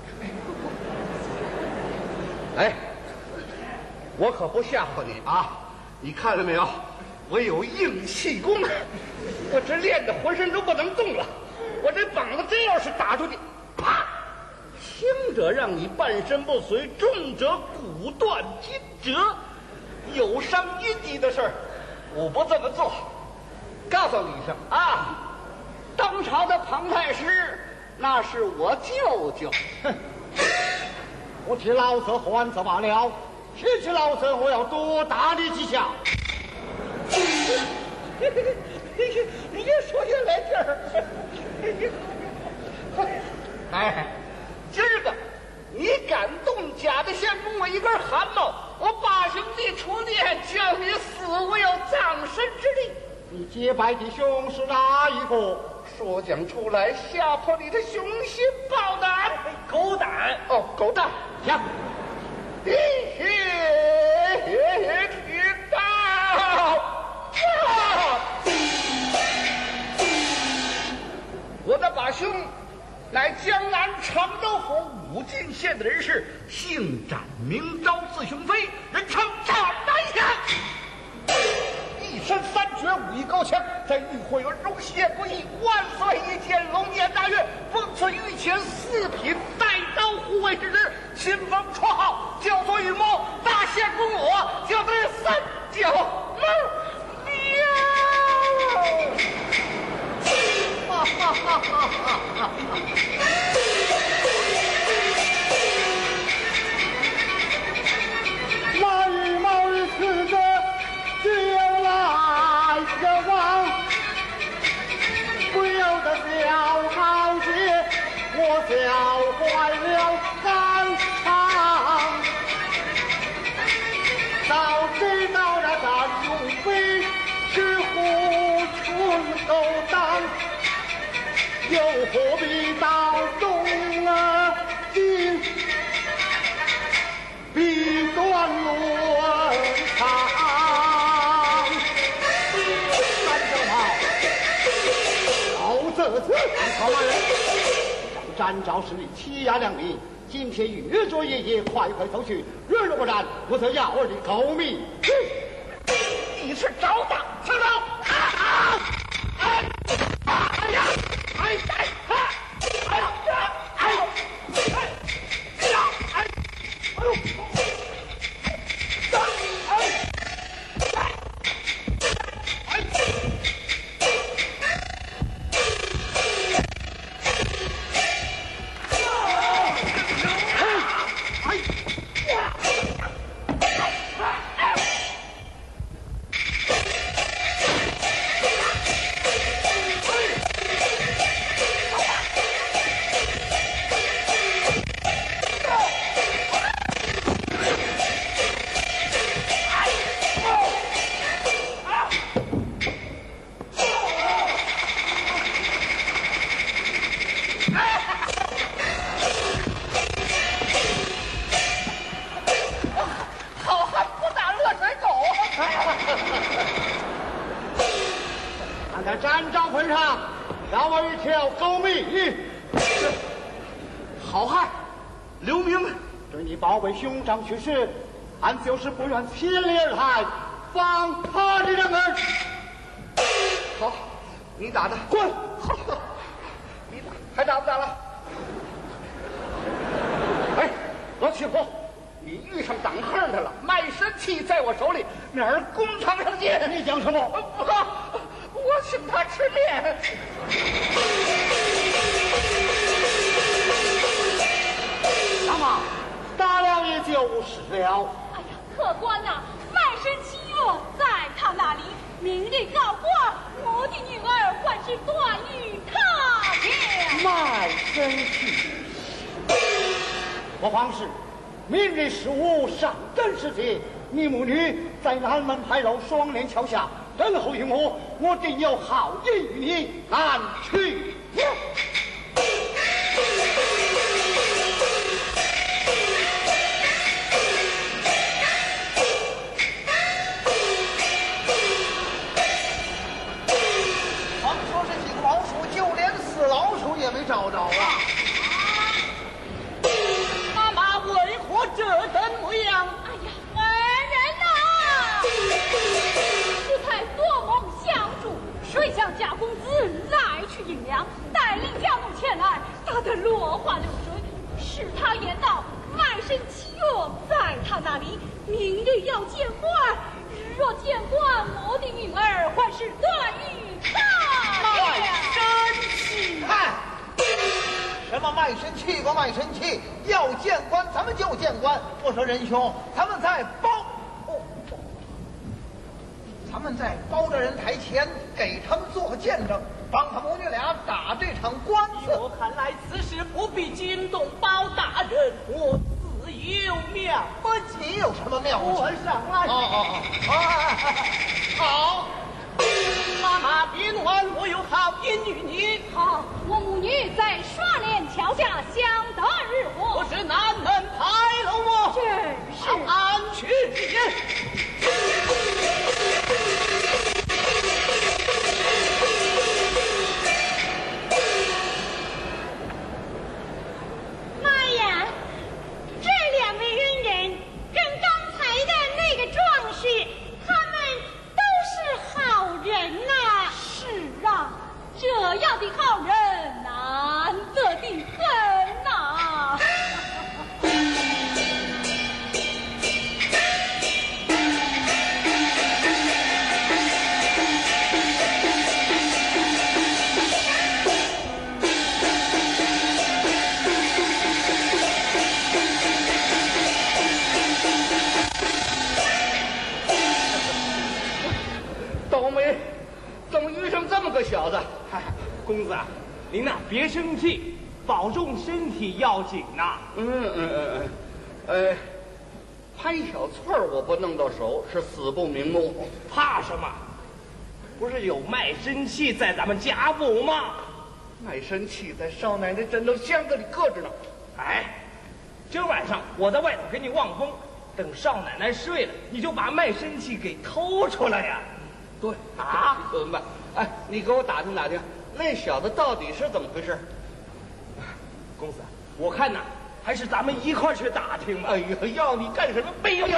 哎，我可不吓唬你啊！你看了没有？我有硬气功，我这练得浑身都不能动了。我这膀子真要是打出去，啪！轻者让你半身不遂，重者骨断筋折，有伤阴疾的事儿，我不这么做。告诉你一声啊，当朝的庞太师那是我舅舅。 不替老色还则罢了，提起老色，我要多打你几下。 你越说越来劲儿。 哎，今儿个你敢动家的相公我一根汗毛，我八兄弟出殿叫你死无有葬身之地。 你结拜弟兄是哪一个？ 说讲出来，吓破你的雄心豹胆。 狗胆哦，狗蛋， 行。 一到，我的八兄乃江南常州府武进县的人士，姓展名昭，字雄飞，人称展南侠。一身三绝，武艺高强，在御会有荣谢不易，万岁一见，龙年大悦，封赐御前4品带刀护卫之职，亲封绰号，叫做羽毛大县公，我叫对三角猫喵。哈哈哈哈哈！ 那羽毛日死者就来个王，不由得小豪杰，我教坏了当场。早知道那展雄飞是虎春勾当，又何必到东京笔端论场？三正好，好这次好马人，张昭是你欺压良民，今天越做爷爷，快快走去，若不然，我则要儿的狗命。 你是找打，吃刀！哎呀！哎哎哎！哎呀！哎呦！哎呀！哎！哎呦！ 展昭份上，让我一条狗命。好汉刘明对你保卫兄长去世，俺就是不愿千里而来，放他的人儿。 好，你打的， 滚！ 你打，还打不打了？哎，老七婆，你遇上挡横的了，卖身契在我手里，哪儿公堂上见？ 你讲什么？ 我请他吃面。 大妈，打了也就是了。 哎呀，客官呐，卖身契约在他那里，明日高官，我的女儿还是断于他家。 卖身契约，我方是明日15上阵时节，你母女在南门牌楼双连桥下等候于我，我定有好言与你安去。 常说是几个老鼠，就连死老鼠也没找着啊！ 妈妈为何这等模样？ 哎呀，恩人呐，这才做梦相助，谁想贾公子来去银两，带领家奴前来，打得落花流水。是他言道，卖身契约在他那里，明日要见官，若见官，我的女儿还是断于他真气！看，什么卖身契不卖身契？要见官咱们就见官。我说仁兄，咱们在包大人台前给他们做个见证， 帮他母女俩打这场官司。 我看来此事不必惊动包大人，我自有妙计。 你有什么妙计？ 我上来。 好。 妈妈别乱，我有好言与你。 好，我母女在双连桥下相得日活。 我是南门牌楼我。 真是安去。 妈呀，这两位恩人跟刚才的那个壮士，他们都是好人呐。是啊，这样的好人难得的很呐。 倒霉，怎么遇上这么个小子？ 嗨，公子啊，您呐别生气，保重身体要紧呐。 拍小翠儿我不弄到手是死不瞑目。 怕什么？不是有卖身契在咱们家府吗？ 卖身契在少奶奶枕头箱子里搁着呢。 哎，今儿晚上我在外头给你望风，等少奶奶睡了，你就把卖身契给偷出来呀。 对啊，怎么办？哎，你给我打听打听，那小子到底是怎么回事？ 公子，我看呐，还是咱们一块儿去打听吧。 哎呀，要你干什么？没有。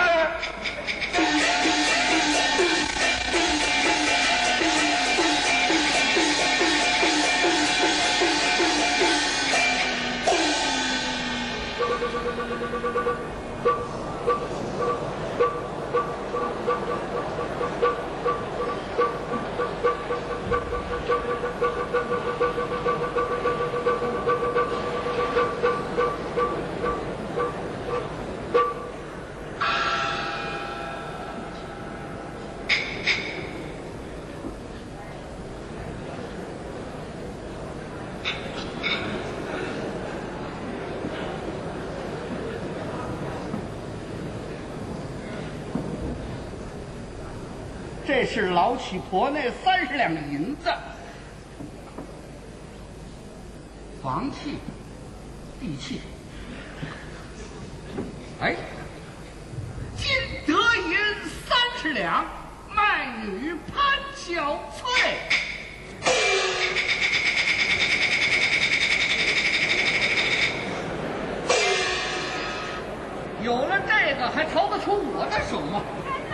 这是老乞婆那30两银子，房契、地契。哎，金德银30两，卖女潘小翠。有了这个，还逃得出我的手吗？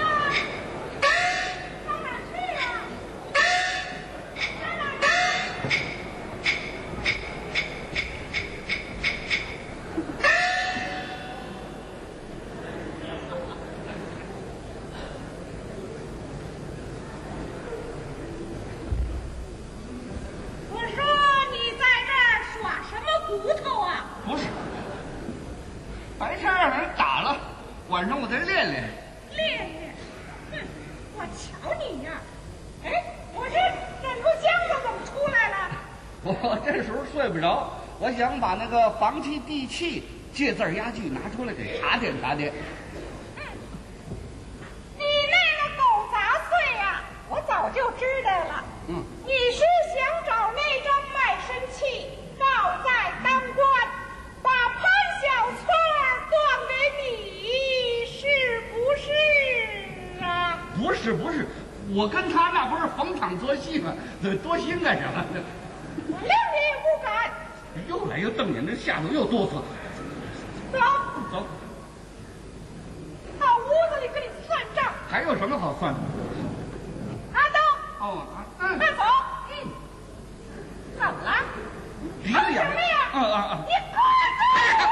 晚上我再练练。 练练，哼！我瞧你呀，哎，我这枕头箱子怎么出来了？ 我这时候睡不着，我想把那个房契、地契、借字押据拿出来给查点查点。 你那个狗杂碎呀，我早就知道了。你是想找那张卖身契，告在当官，把潘小翠断给你，是不是啊？ 不是，我跟他那不是逢场作戏吗？多心干什么？ 我谅你也不敢。 又来又瞪眼，这下头又哆嗦。走， 到屋子里跟你算账。 还有什么好算的？ 阿东。 哦， 快走。怎么了？ 鼻子痒。 什么呀？你快走！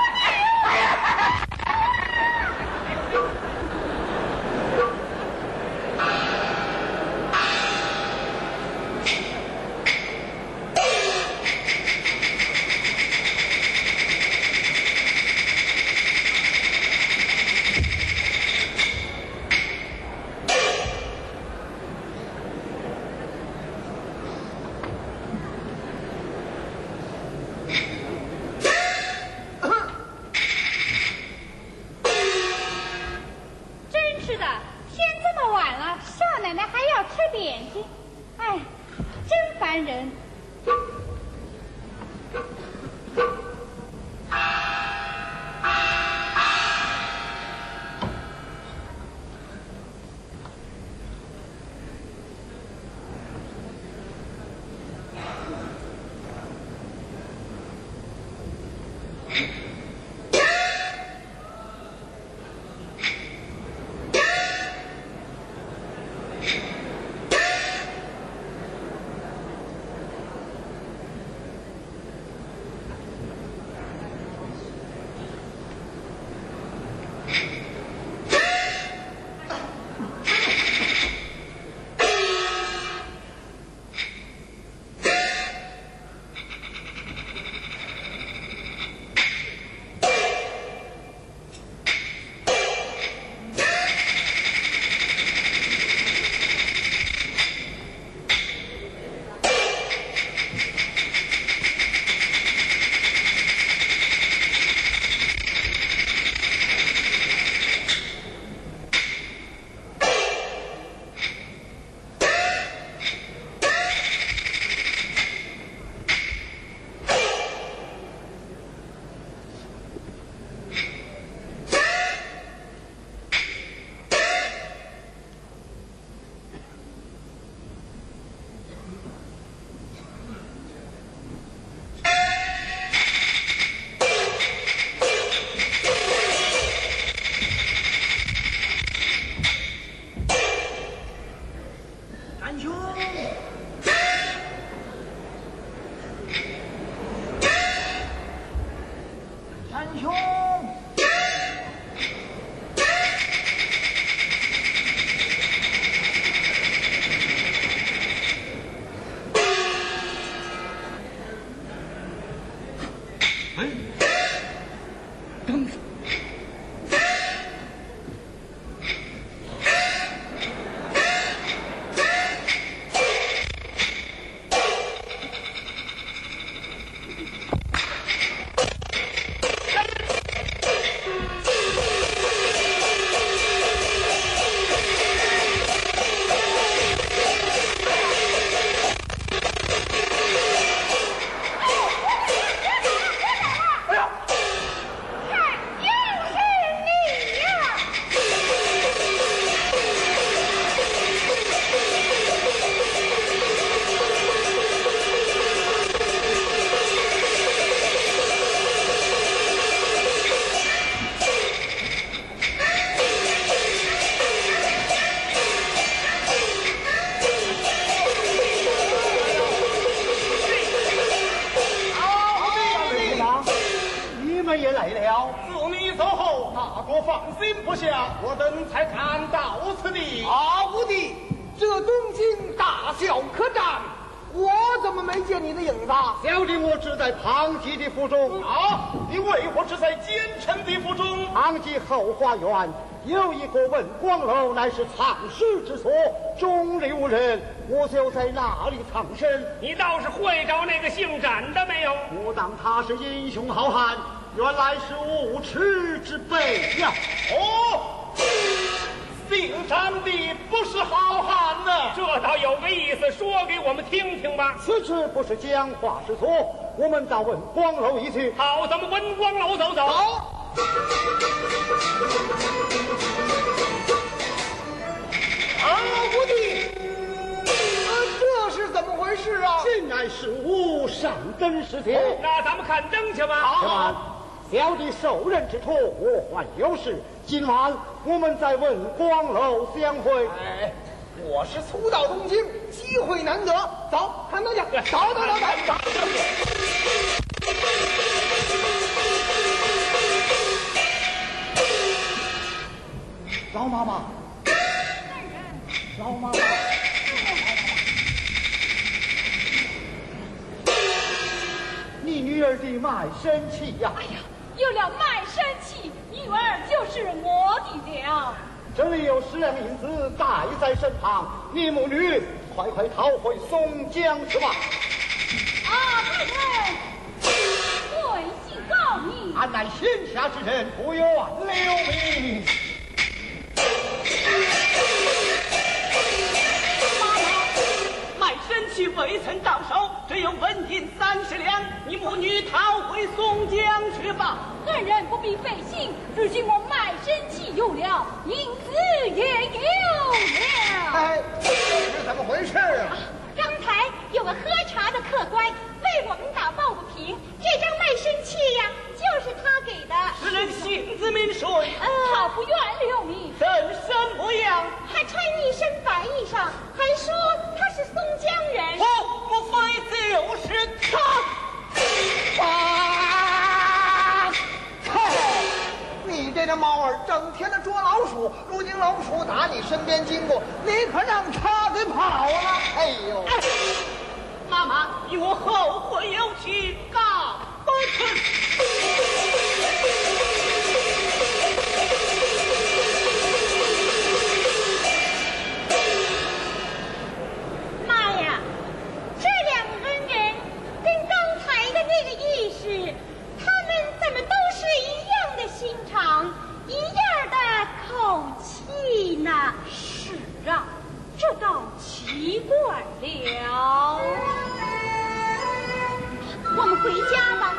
等着。 后花园有一个文光楼，乃是藏尸之所，终日无人。我就在那里藏身。 你倒是会着那个姓展的没有？ 我当他是英雄好汉，原来是无耻之辈呀！ 哦，姓展的不是好汉呢。 这倒有个意思，说给我们听听吧。 此事不是讲话之错，我们到文光楼一去。 好，咱们文光楼走走。 好。 五弟，这是怎么回事啊？ 竟然是无上等事情。 那咱们看灯去吧。 好，小弟受任之处，我还有事。今晚我们在文光楼相会。 哎，我是初到东京，机会难得。走，看灯去。走。 老妈妈，老妈妈，你女儿的卖身契呀！ 哎呀，有了卖身契，女儿就是我的了。 这里有10两银子带在身旁，你母女快逃回松江去吧。 太太，贵姓告你？ 俺乃天下之人，不由俺留名。 卖身契未曾到手，只有纹银30两，你母女逃回松江去吧。 恩人不必费心，如今我卖身契有了，银子也有了。 哎，这是怎么回事啊？ 刚才有个喝茶的客官为我们打抱不平，这张卖身契呀，就是他给的。 是人姓字名谁？ 他不愿留名， 人身模样， 还穿一身白衣裳，还说他是松江人。 莫非就是他？ 你这个猫儿整天的捉老鼠，如今老鼠打你身边经过，你可让它给跑了。哎呦！ 妈妈，你我后会有期，告不成。 妈呀，这两个恩人跟刚才的那个义士，他们怎么都是一样的心肠，一样的口气呢？ 是啊，这倒奇怪了。 我们回家吧。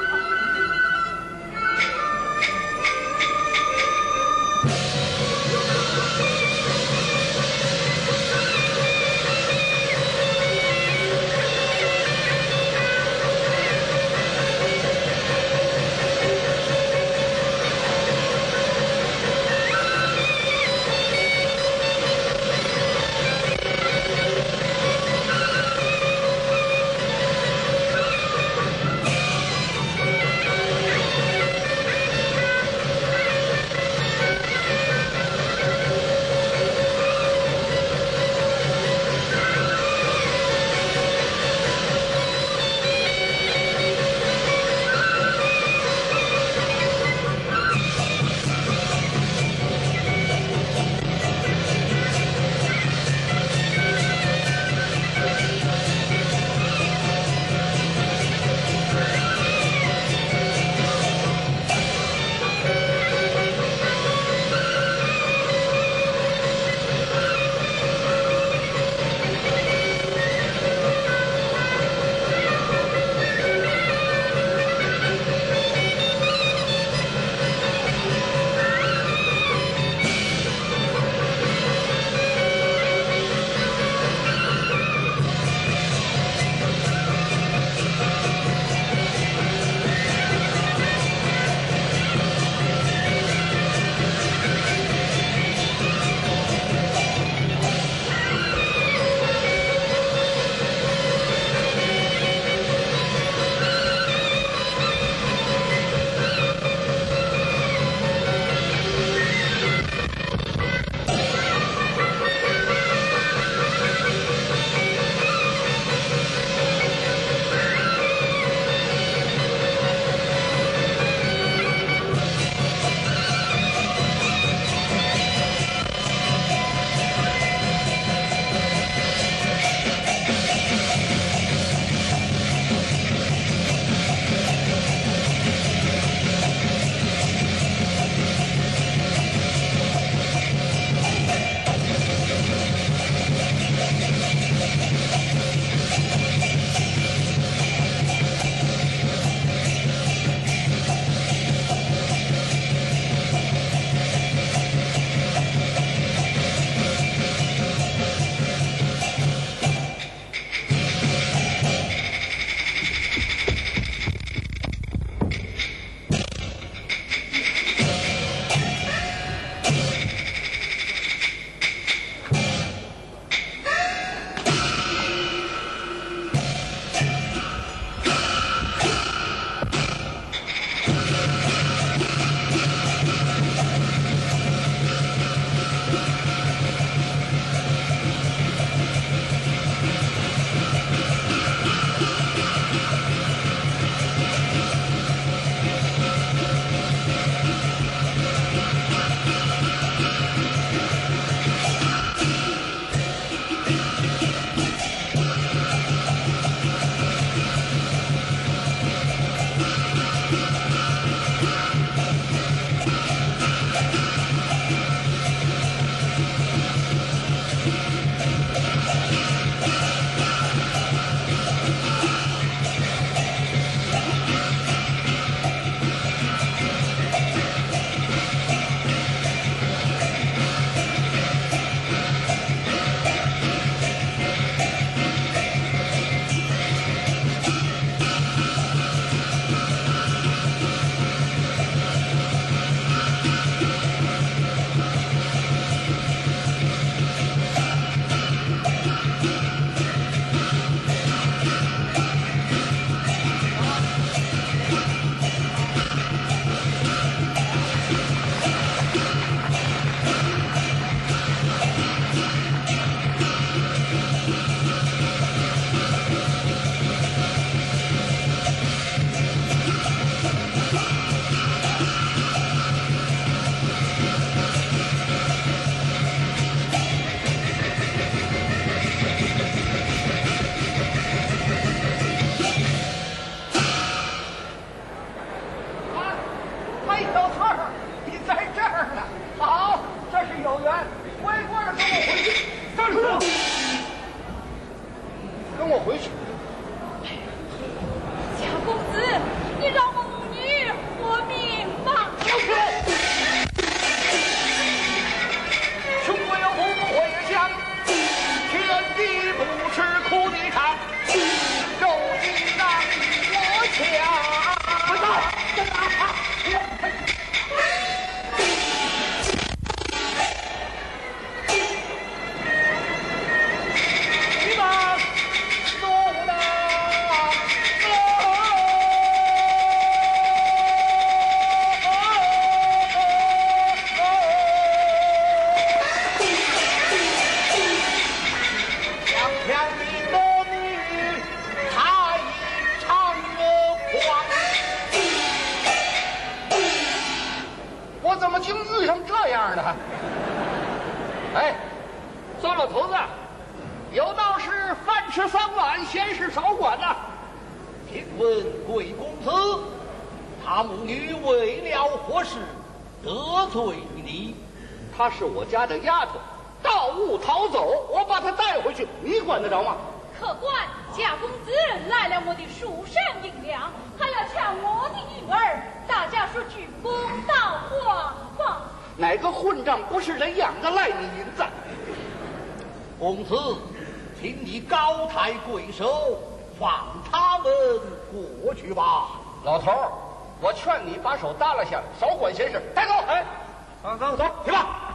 我怎么竟遇上这样的？哎，孙老头子，有道是饭吃3碗，闲事少管呐。 听闻贵公子，他母女为了何事得罪你？ 她是我家的丫头，盗物逃走，我把她带回去，你管得着吗？ 客官，贾公子来了我的书生银两，还要抢我的女儿，大家说句公道话。 哪个混账不是人养的赖你银子？ 公子，请你高抬贵手，放他们过去吧。 老头儿，我劝你把手耷拉下来，少管闲事，带走。哎，走，去吧。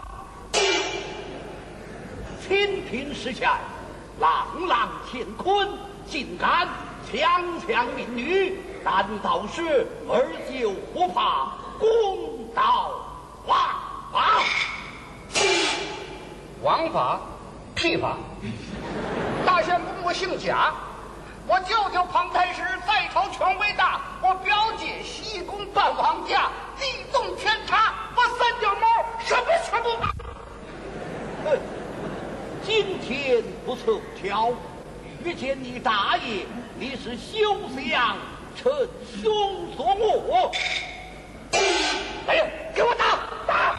天庭石前，朗朗乾坤，竟敢强抢民女，难道是儿就不怕公道王法？ 王法？屁法！大相公我姓贾，我舅舅庞太师在朝权威大，我表姐西宫办王家，地动天塌，我3脚猫什么全不怕。 今天不凑巧，遇见你大爷，你是休想趁凶所握。 来人，给我打！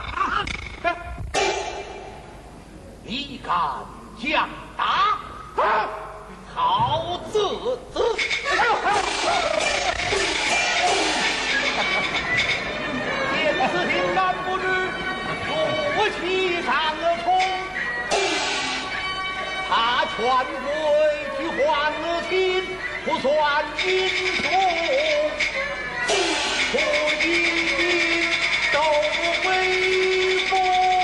你敢将打？好自知！见此情难不知，怒气上了冲。他劝回去还了亲，不算英雄，不一都威风。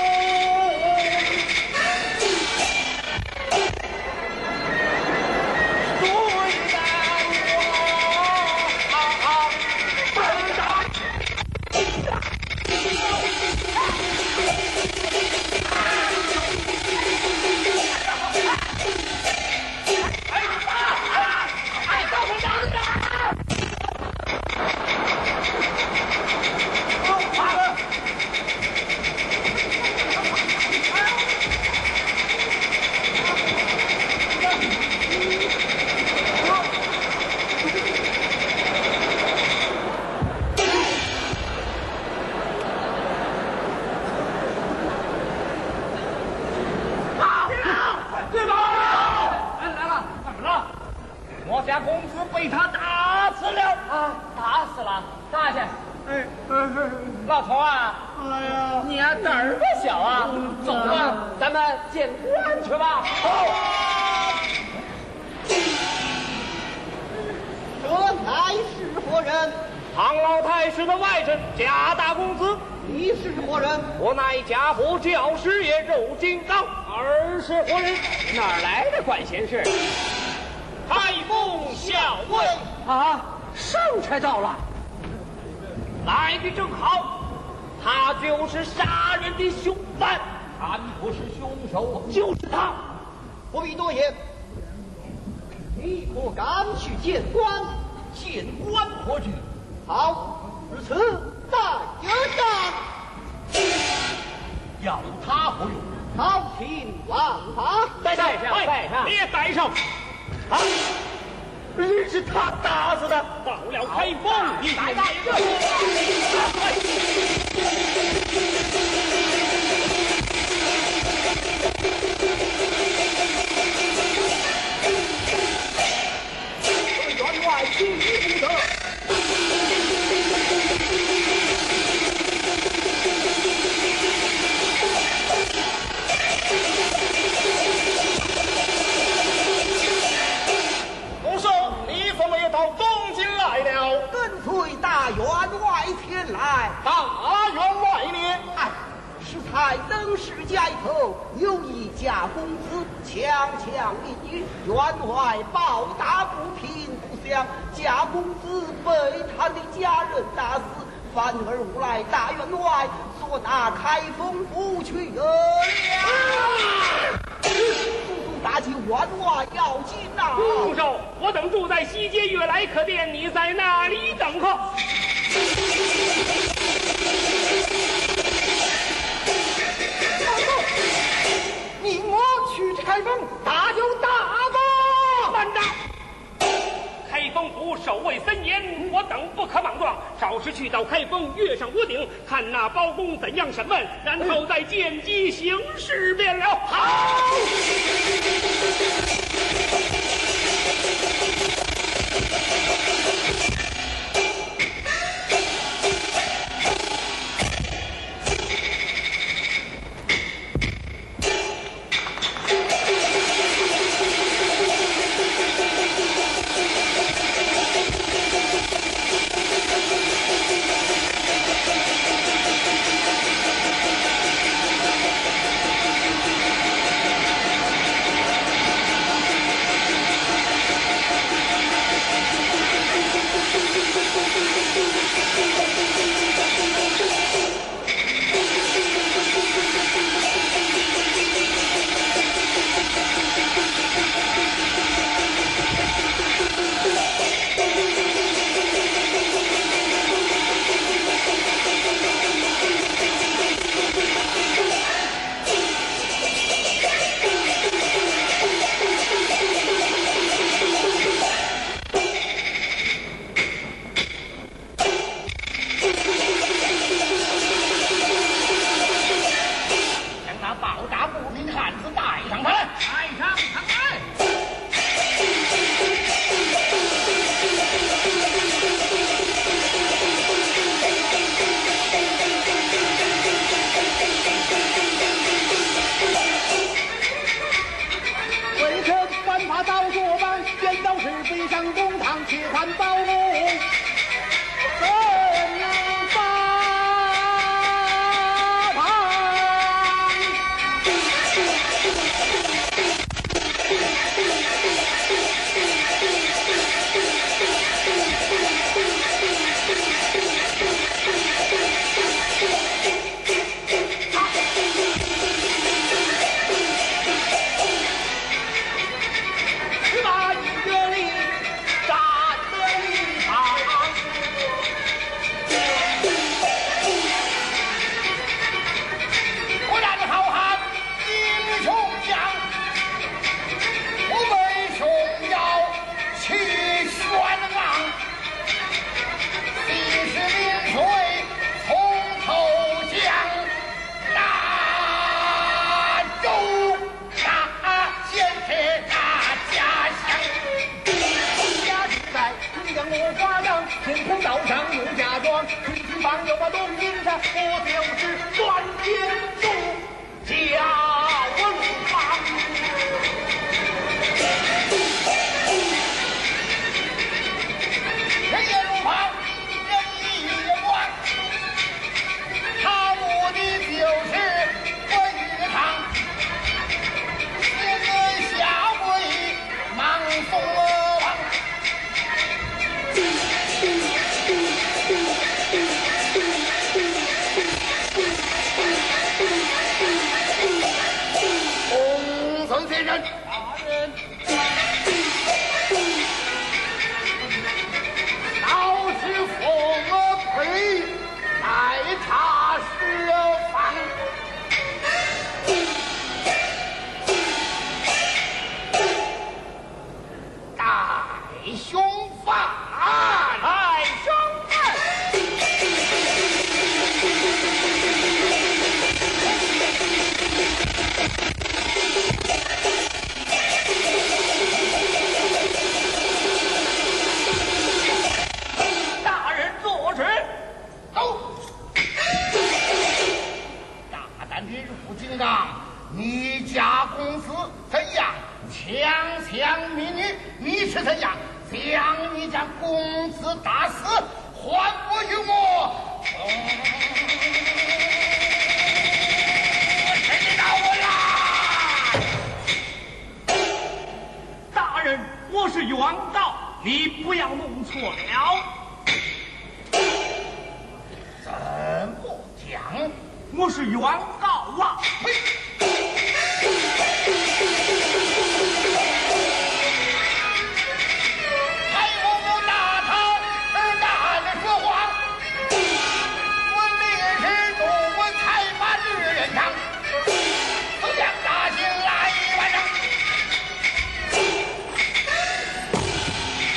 家公子被他打死了啊！打死了，大去！ 老头啊， 哎呀， 你呀胆儿不小啊！走吧， 咱们见官去吧。 这乃是何人？ 唐老太师的外甥贾大公子。 你是何人？ 我乃贾府教师爷肉金刚。儿是何人？哪儿来的管闲事？开封校尉啊，圣差到了， 来的正好。他就是杀人的凶犯， 他不是凶手， 就是他。 不必多言，你可敢去见官？ 见官何惧？ 好，如此带着上。 要他何用？ 好，请万法带上，带上，别带上。啊！人是他打死的，到了开封，你来大人。 员外进不得。 到东京来了， 跟随大员外前来。 大员外呢？ 哎，适才登世家头，有一贾公子强一女，员外报答不平，不想贾公子被他的家人打死，反而无赖大员外所拿开封府去了。大清员外要紧呐！ 不收，我等住在西街悦来客店，你在那里等候。 看那包公怎样审问，然后再见机行事便了。好。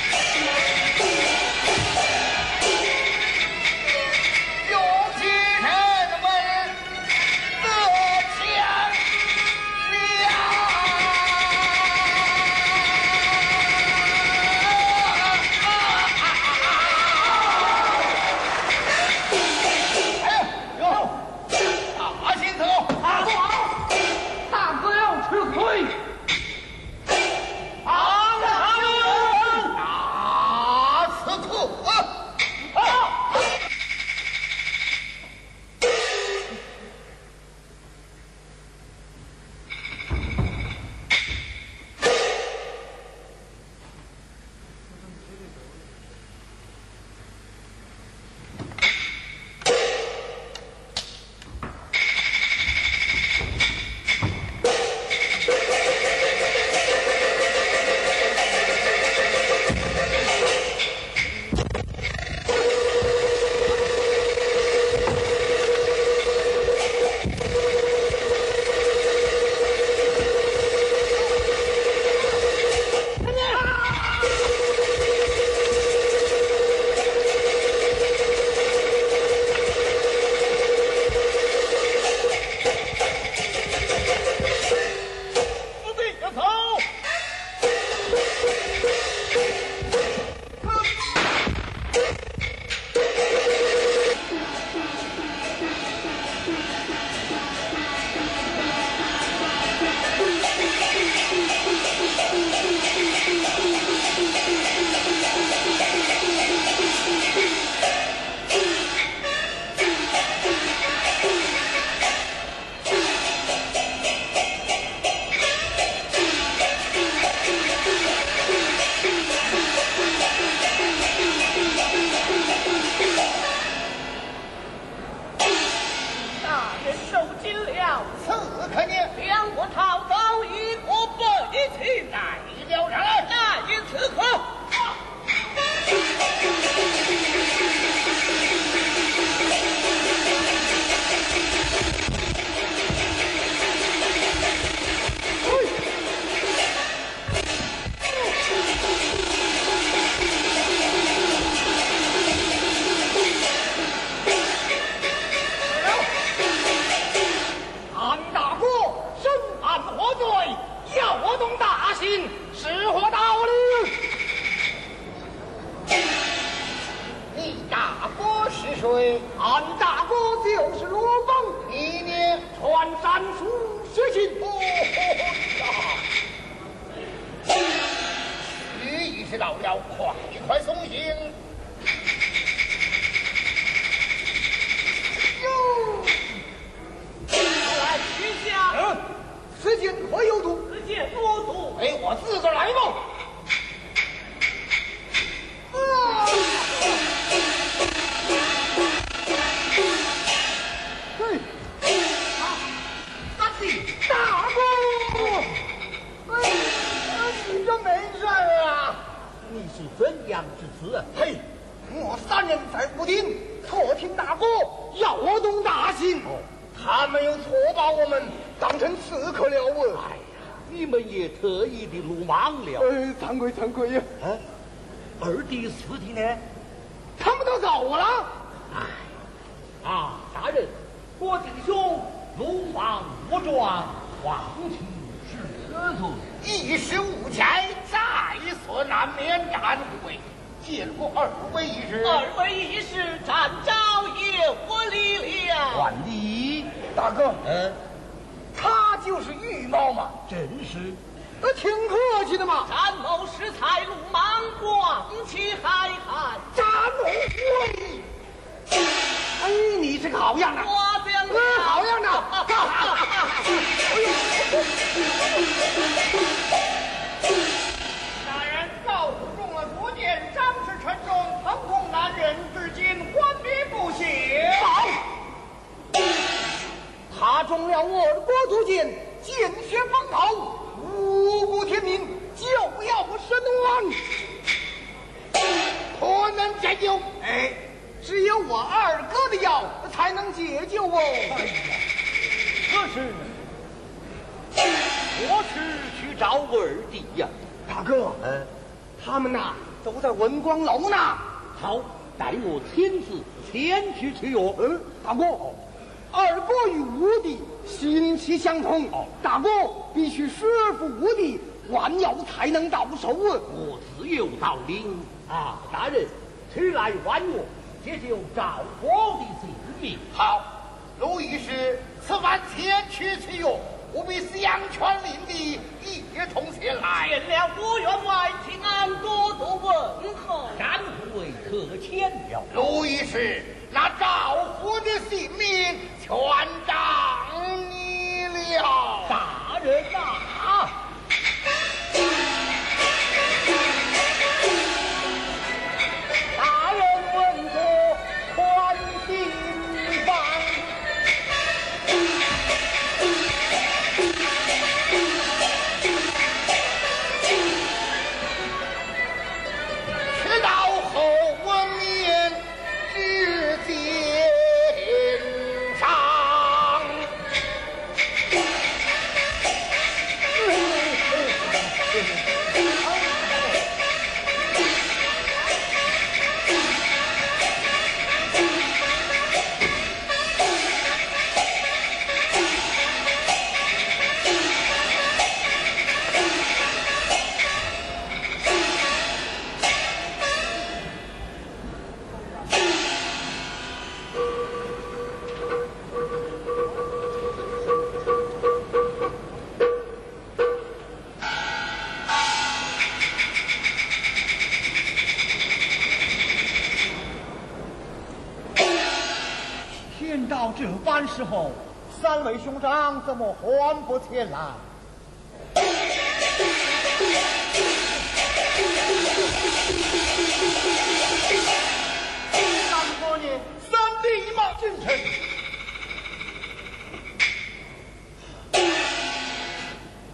有几天人受惊了， 刺客呢？ 两个逃走，一个被擒， 带了上来， 那一刺客。 安大哥身犯何罪？要动大刑，是何道理？ 你大哥是谁？ 安大哥就是罗邦， 你呢？ 传山书写信。 许意识到了，快送行。 来取下， 此信可有读？ 只见多读。 哎，我自个儿来吧。 大哥，你这没事啊？ 你是怎样之词？ 嘿，我三人在屋顶，特听大哥要动大刑。他们又错把我们当成刺客了哦。 哎呀，你们也特意的鲁莽了。 惭愧惭愧呀。 二弟四弟呢？ 他们都走了。 大人，我弟兄鲁莽无状，忘情是何罪？一时误解，在所难免。战会见过二位一事， 二位一时战招也无理了。 还礼。 大哥，他就是玉毛嘛， 真是。 挺客气的嘛。 战谋失才鲁莽，光气海涵。 战龙会。哎，你是个好样的！ 我将好样的！ 大人告诉中了捉奸，伤势沉重，腾空难忍，至今昏迷不醒。 好，他中了我的国土剑，见血封头，无辜天民就要身亡，可能解救。只有我二哥的药才能解救我。 可是我是去找二弟呀。 大哥，他们呐都在文光楼呢。 好，带我亲自前去取药。 大哥，二哥与五弟心气相通，大哥必须说服五弟，万药才能到手。 我自有道理。大人，此来万药，解救赵国的性命。好，路易士，此番前去取药，务必是阳泉令的一同前来。 见了国员外，请安多多问候。 战会可浅了。路易士，那赵夫的性命全仗你了。大人呐！ 大人问过宽心房。 去到后文面之肩上。 天到这般时候，三位兄长怎么还不前来？三哥呢？三弟马进城。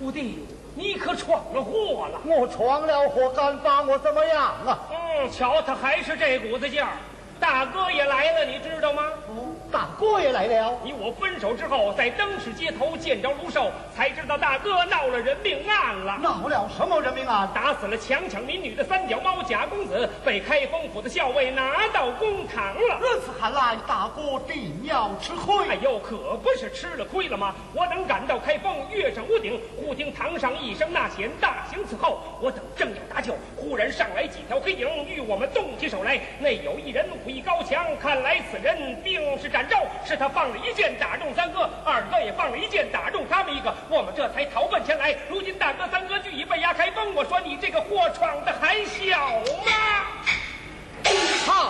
五弟，你可闯了祸了！ 我闯了祸，敢把我怎么样啊？ 瞧他还是这股子劲儿。大哥也来了，你知道吗？ 大哥也来了。 你我分手之后，在灯市街头见着卢寿，才知道大哥闹了人命案了。 闹了什么人命案？ 打死了强抢民女的三脚猫贾公子，被开封府的校尉拿到公堂了。 如此看来，大哥定要吃亏。 哎呦，可不是吃了亏了吗？我等赶到开封，跃上屋顶，忽听堂上一声呐喊，大刑伺候。我等正要搭救，忽然上来几条黑影，与我们动起手来。内有一人武艺高强，看来此人定是展昭，是他放了一箭打中三哥，二哥也放了一箭打中他们一个，我们这才逃奔前来。如今大哥三哥俱已被押开封，我说你这个祸闯的还小吗？ 好。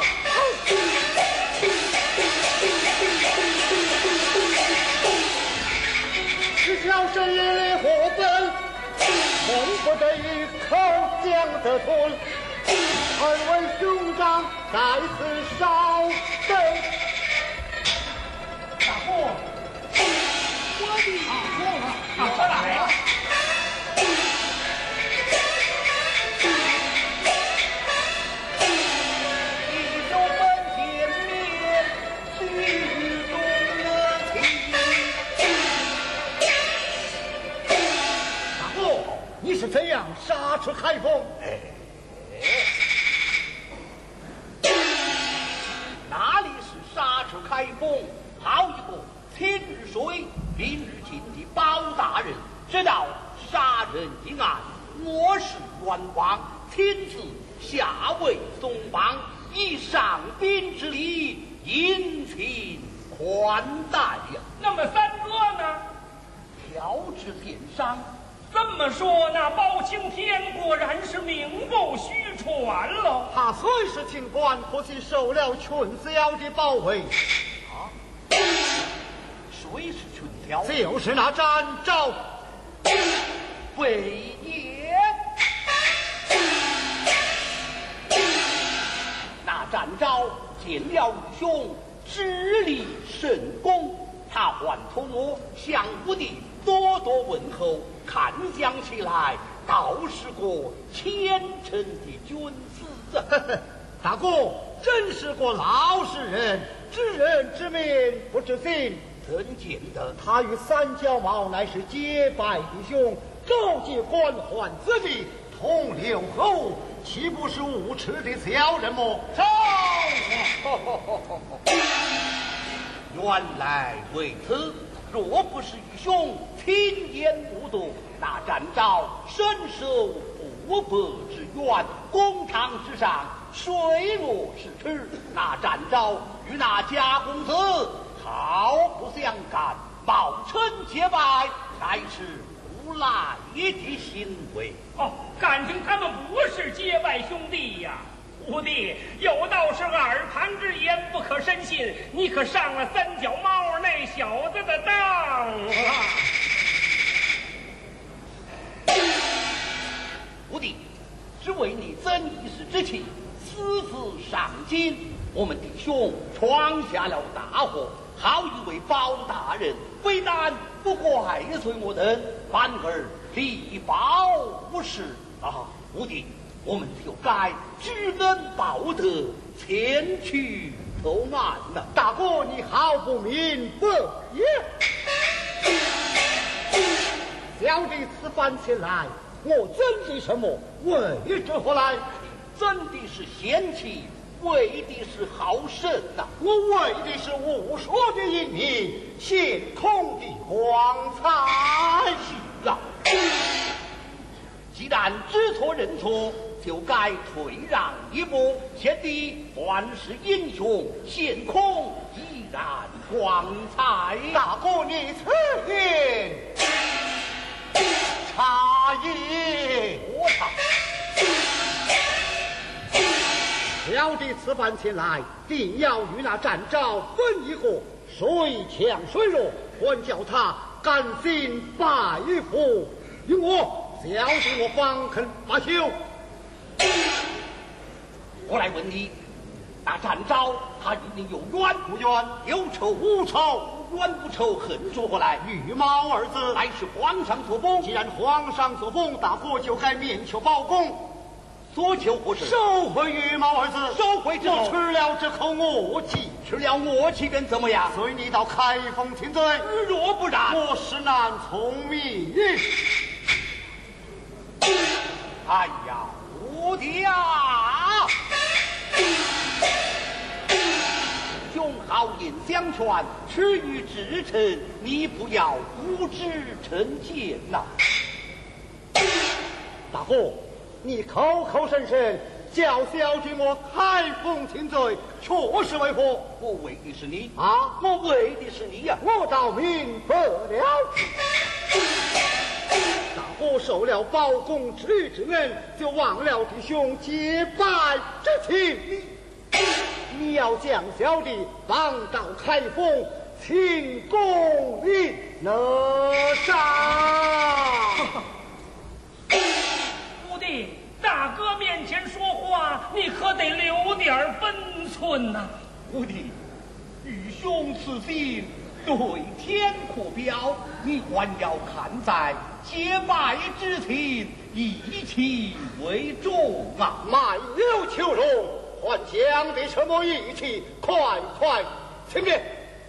只叫深夜里祸奔，梦不得已口将得吞。二位兄长在此稍等。大哥，我的大哥来了。你是怎样杀出开封？ 哪里是杀出开封？好一个今日水，明日晴的包大人，知道杀人一案，我是冤枉，亲自下为松绑，以上宾之礼，殷勤宽待呀。 那么三哥呢？ 调至殿上。 这么说，那包青天果然是名不虚传了。 他虽是清官，可惜受了群枭的包围。 谁是群枭？ 就是那展昭。 魏延。那展昭见了义兄，智力甚功，他还托我向武帝多多问候。看讲起来，倒是个虔诚的君子。 大哥真是个老实人，知人知面不知心。 怎见得？ 他与三脚猫乃是结拜弟兄，周济官宦子弟，同流合污，岂不是无耻的小人么？ 原来为此。若不是义兄亲眼目睹，那展昭深受不伯之冤，公堂之上水落石出。那展昭与那贾公子毫不相干，冒称结拜，乃是无赖的行为。 感情他们不是结拜兄弟呀。五弟，有道是耳旁之言不可深信，你可上了三脚猫那小子的当了。 五弟，只为你增一时之气，私自上京，我们弟兄闯下了大祸。好一位包大人，非但不怪罪我等，反而力保不是啊！五弟，我们就该知恩报德，前去投案了。 大哥，你毫不明白也。小弟此番前来，我真的什么？为之何来？ 真的是贤妻，为的是好生呐。 我为的是无说的英名，显空的光彩呀。既然知错认错，就该退让一步，显得万世英雄，显空依然光彩。 大哥，你此言差也。 我操！ 小弟此番前来，定要与那展昭分一个谁强谁弱，还叫他甘心拜服于我。小弟我方肯罢休。 我来问你，那展昭他与你有冤不冤？有仇无仇？ 冤不仇，恨着何来？羽毛二字乃是皇上所封，既然皇上所封，大伙就该面求报功。所求何事？收回羽毛二字。收回之后，吃了这口恶气，吃了恶气便怎么样？随你到开封请罪。若不然，我实难从命。哎呀，无敌啊！兄好言相劝，耻于至臣，你不要无知臣见呐。大哥，你口口声声叫小君我开封请罪，确实为何？我为的是你啊！我为的是你呀！我倒明白了。大哥受了包公之律之恩，就忘了弟兄结拜之情。你要将小弟放到开封，请功立哪吒。 徒弟，大哥面前说话，你可得留点分寸呐。 徒弟，愚兄此心对天可表，你还要看在结拜之情，以其为重啊！卖友求荣，还讲的什么义气？快快请便。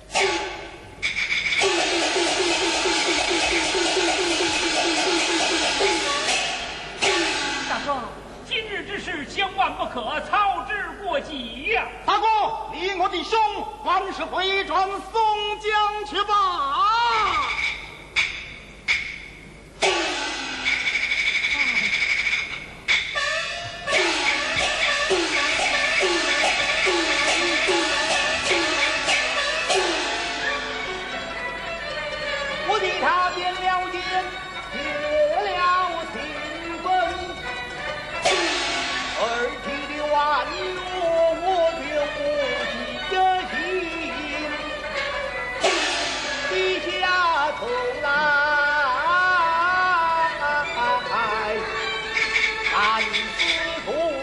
大哥，今日之事千万不可操之过急呀！ 大哥，你我弟兄还是回转松江去吧。 我替他变了奸，结了亲婚，儿提的万诺我就不记得心，低下头来看死魂。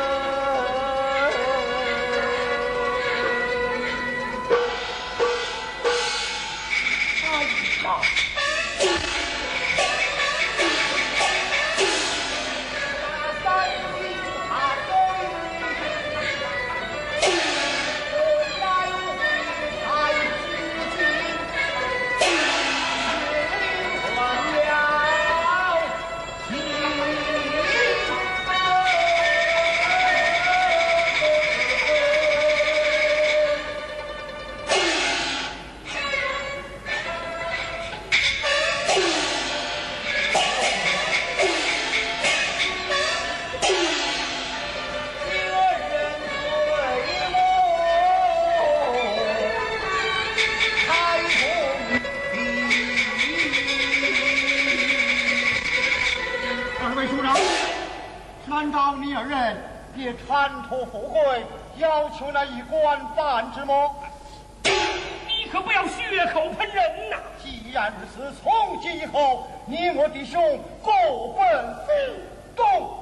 难道你二人也缠托富贵，要求那一官半之么？ 你可不要血口喷人呐！ 既然如此，从今以后，你我弟兄各奔西东。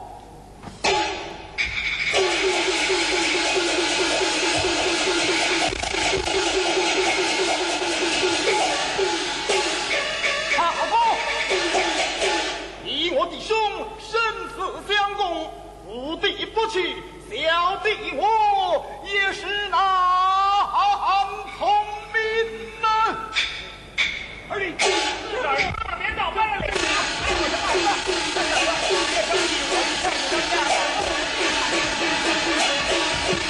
大哥，你我弟兄生死相共，无地不去，小弟我也是难从命呐。 儿弟，自个儿别倒歪了脸啊！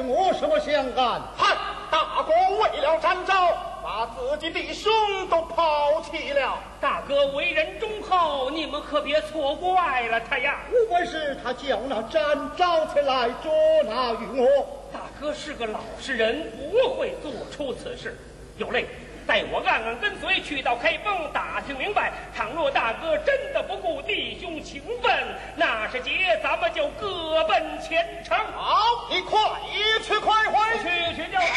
我什么相干？ 嗨，大哥为了展昭，把自己弟兄都抛弃了。 大哥为人忠厚，你们可别错怪了他呀。 不过是他叫那展昭才来捉拿于我。 大哥是个老实人，不会做出此事。有泪，待我暗暗跟随去到开封，打听明白。倘若大哥真的不顾弟兄情分，那是节咱们就各奔前程。 好，你快去快回去就来。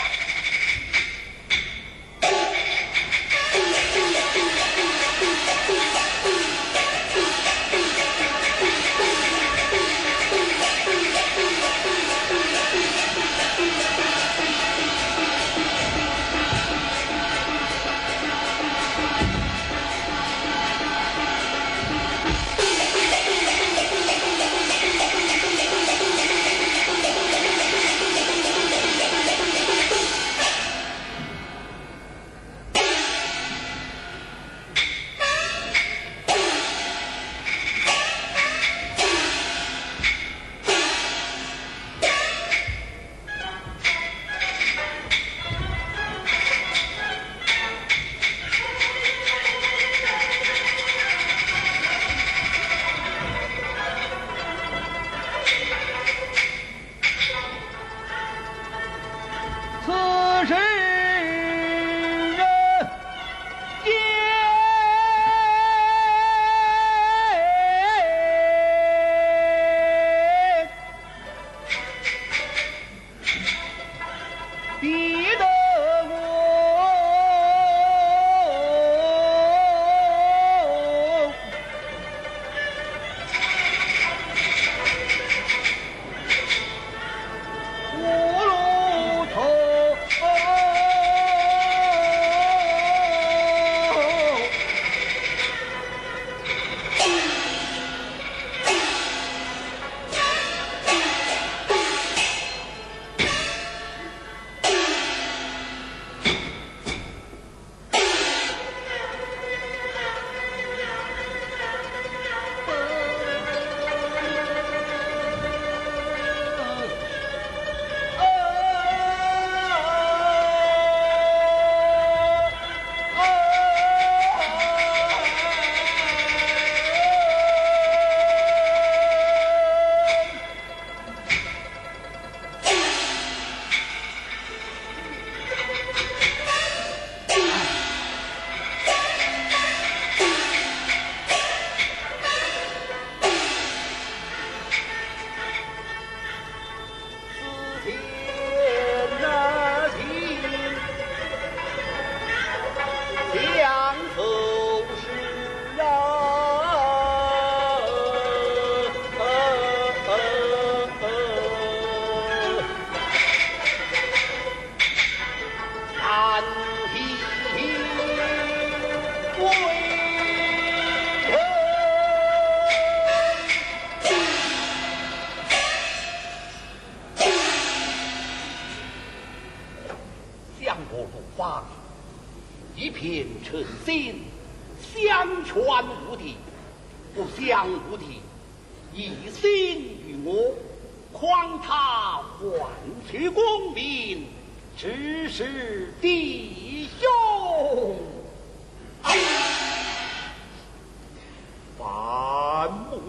一片诚心，相劝无敌，不想无敌，一心于我，诓他换取功名，指使弟兄。反目。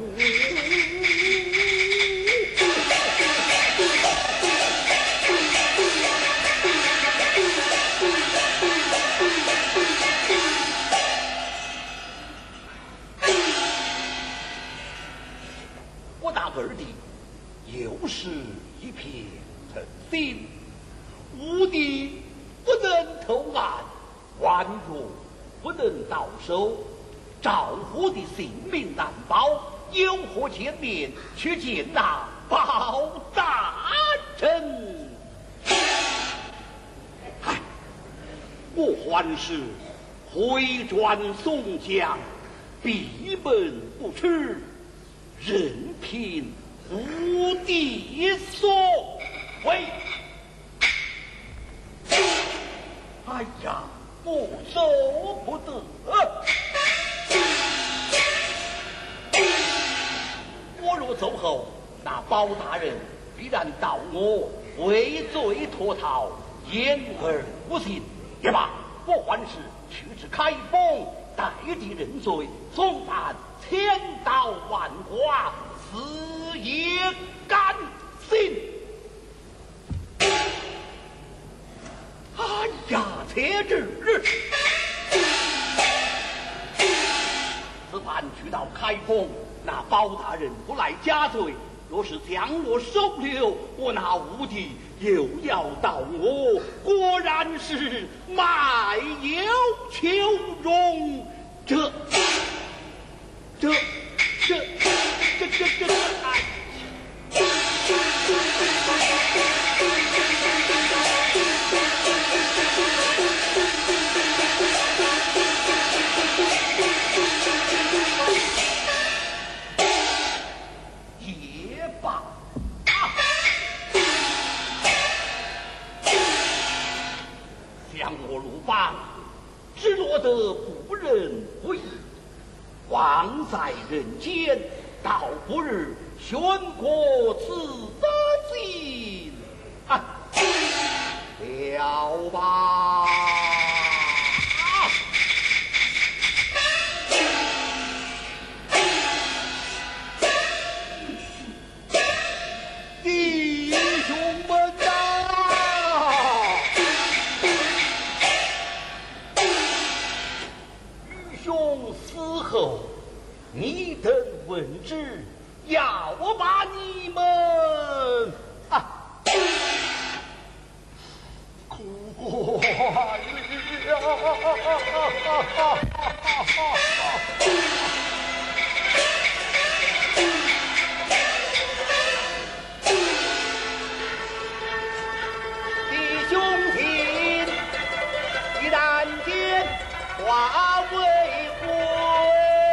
我大儿的又是一片诚心，无敌不能投案，宛若不能到手，赵夫的性命难保，有何见面去见那包大人？唉，我还是回转宋江，闭门不出，任凭无敌所为。哎呀，不走不得！我若走后，那包大人必然到我畏罪脱逃，言而无信。也罢，我还是去至开封，代地认罪，总犯千刀万剐，死也甘心。哎呀，且日！此番去到开封，那包大人不来加罪，若是将我收留，我那武弟又要到我，果然是卖友求荣。这，哎。也罢，降我鲁邦，只落得不仁不义，枉在人间，到不日宣国此德行，了吧。弟兄们呐，愚兄死后，你等闻之，要我把你们苦弟兄听，一然间化为灰。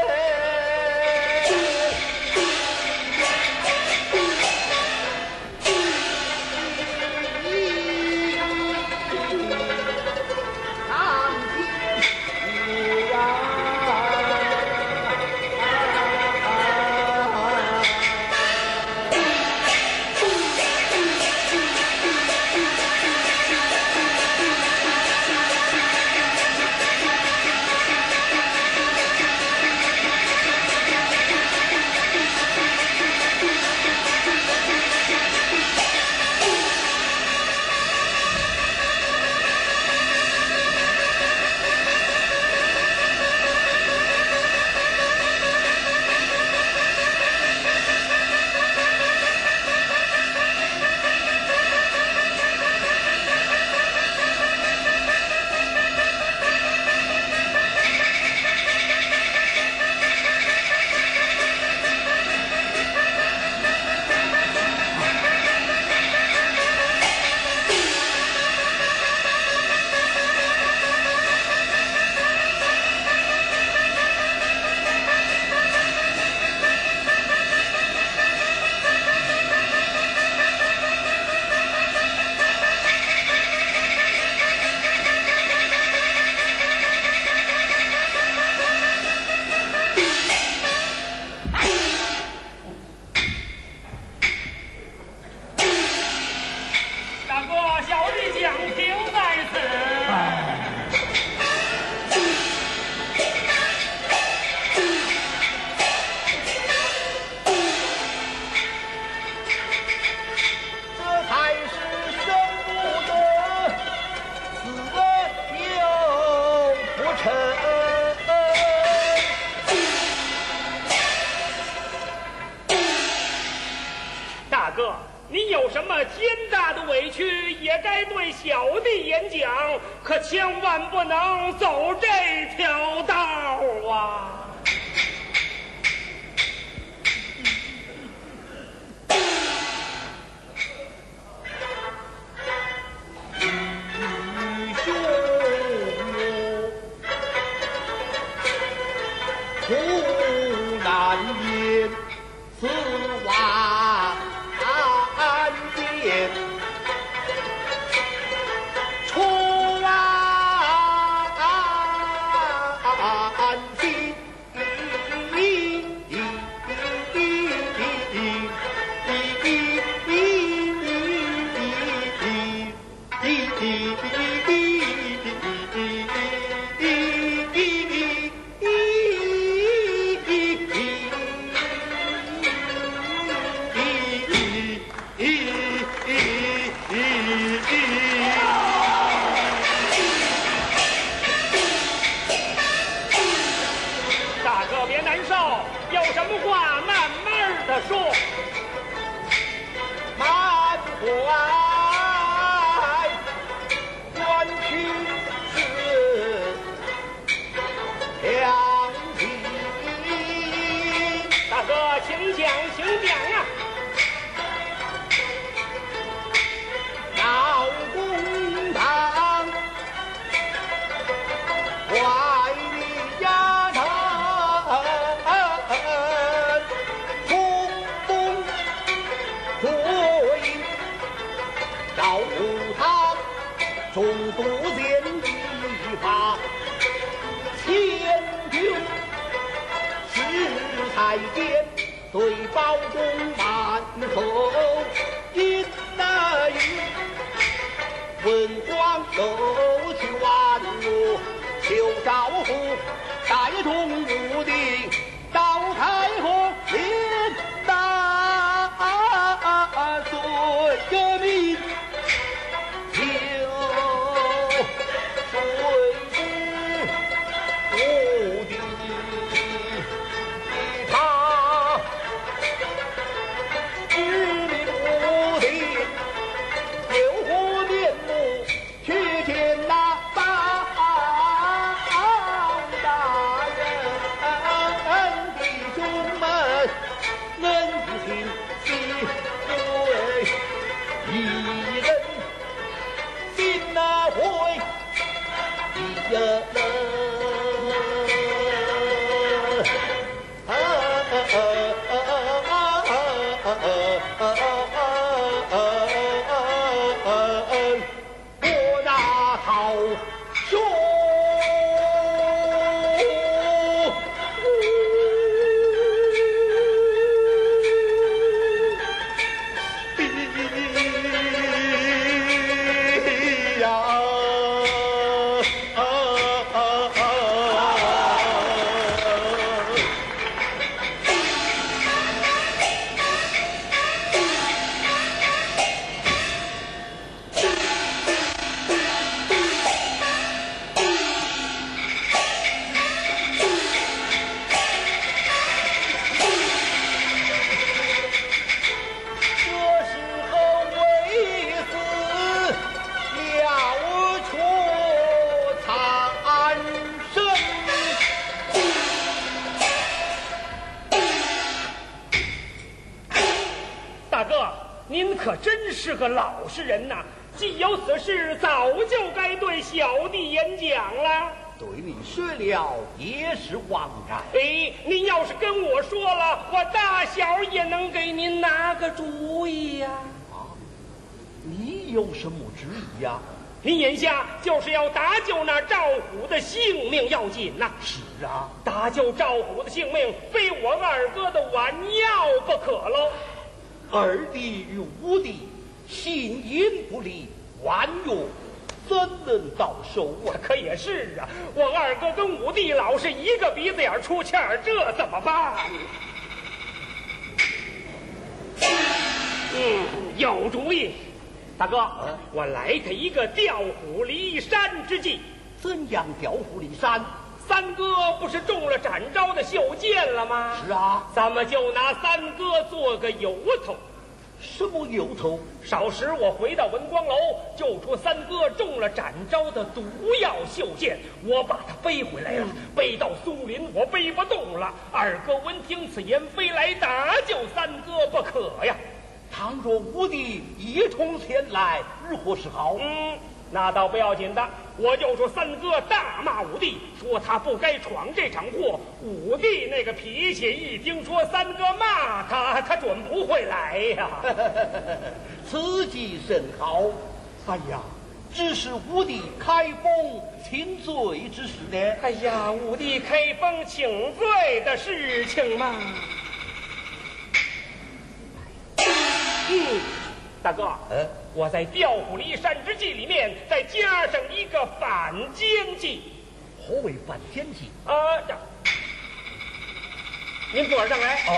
可千万不能走这条道啊！ 兄苦难言，此话言。 有什么话慢慢的说。 满怀冤屈是良心。 大哥，请讲，请讲啊！ 闹公堂，怀里压城，冲动主意，赵武堂中都县一发，千秋石台间，对包公满口应那语。文皇都去万我求招呼，带中武的到太后连大孙革命，求谁知武的他知命无敌。有何面目去见那包大人？弟兄们，恩情是对一人心那会一人。我那好兄弟呀！ 可真是个老实人呐！既有此事，早就该对小弟演讲了。 对你说了也是枉然。 哎，您要是跟我说了，我大小也能给您拿个主意呀。 啊，你有什么主意呀？ 您眼下就是要搭救那赵虎的性命要紧呐。 是啊， 搭救赵虎的性命，非我二哥的丸药不可喽。 二弟与五弟心因不离，弯药怎能到手啊？ 可也是啊，我二哥跟五弟老是一个鼻子眼出气儿，这怎么办？有主意，大哥，我来他一个调虎离山之计。 怎样调虎离山？ 三哥不是中了展昭的袖箭了吗？ 是啊， 咱们就拿三哥做个由头。 什么由头？ 少时我回到文光楼，就说三哥中了展昭的毒药袖箭，我把他背回来了。背到松林，我背不动了。二哥闻听此言，非来搭救三哥不可呀。 倘若五弟一同前来，如何是好？ 那倒不要紧的，我就说三哥大骂五弟，说他不该闯这场祸。五弟那个脾气，一听说三哥骂他，他准不会来呀。 此计甚好。哎呀，只是五弟开封请罪之事呢。 哎呀，五弟开封请罪的事情嘛。大哥，我在调虎离山之计里面再加上一个反间计。 何为反间计？ 您坐上来。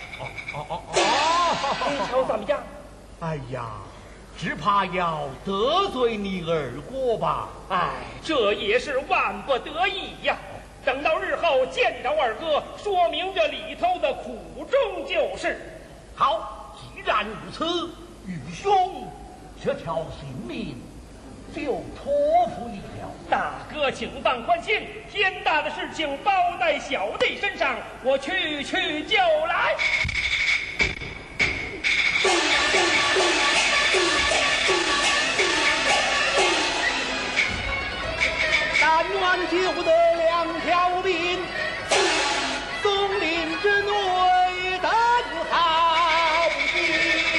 你瞧怎么样？ 哎呀，只怕要得罪你二哥吧？ 哎，这也是万不得已呀。 等到日后见着二哥，说明这里头的苦衷就是。 好，既然如此，愚兄这条性命就托付你了。 大哥，请放宽心，天大的事情包在小弟身上，我去就来。 但愿救得两条命，松林之内得好运。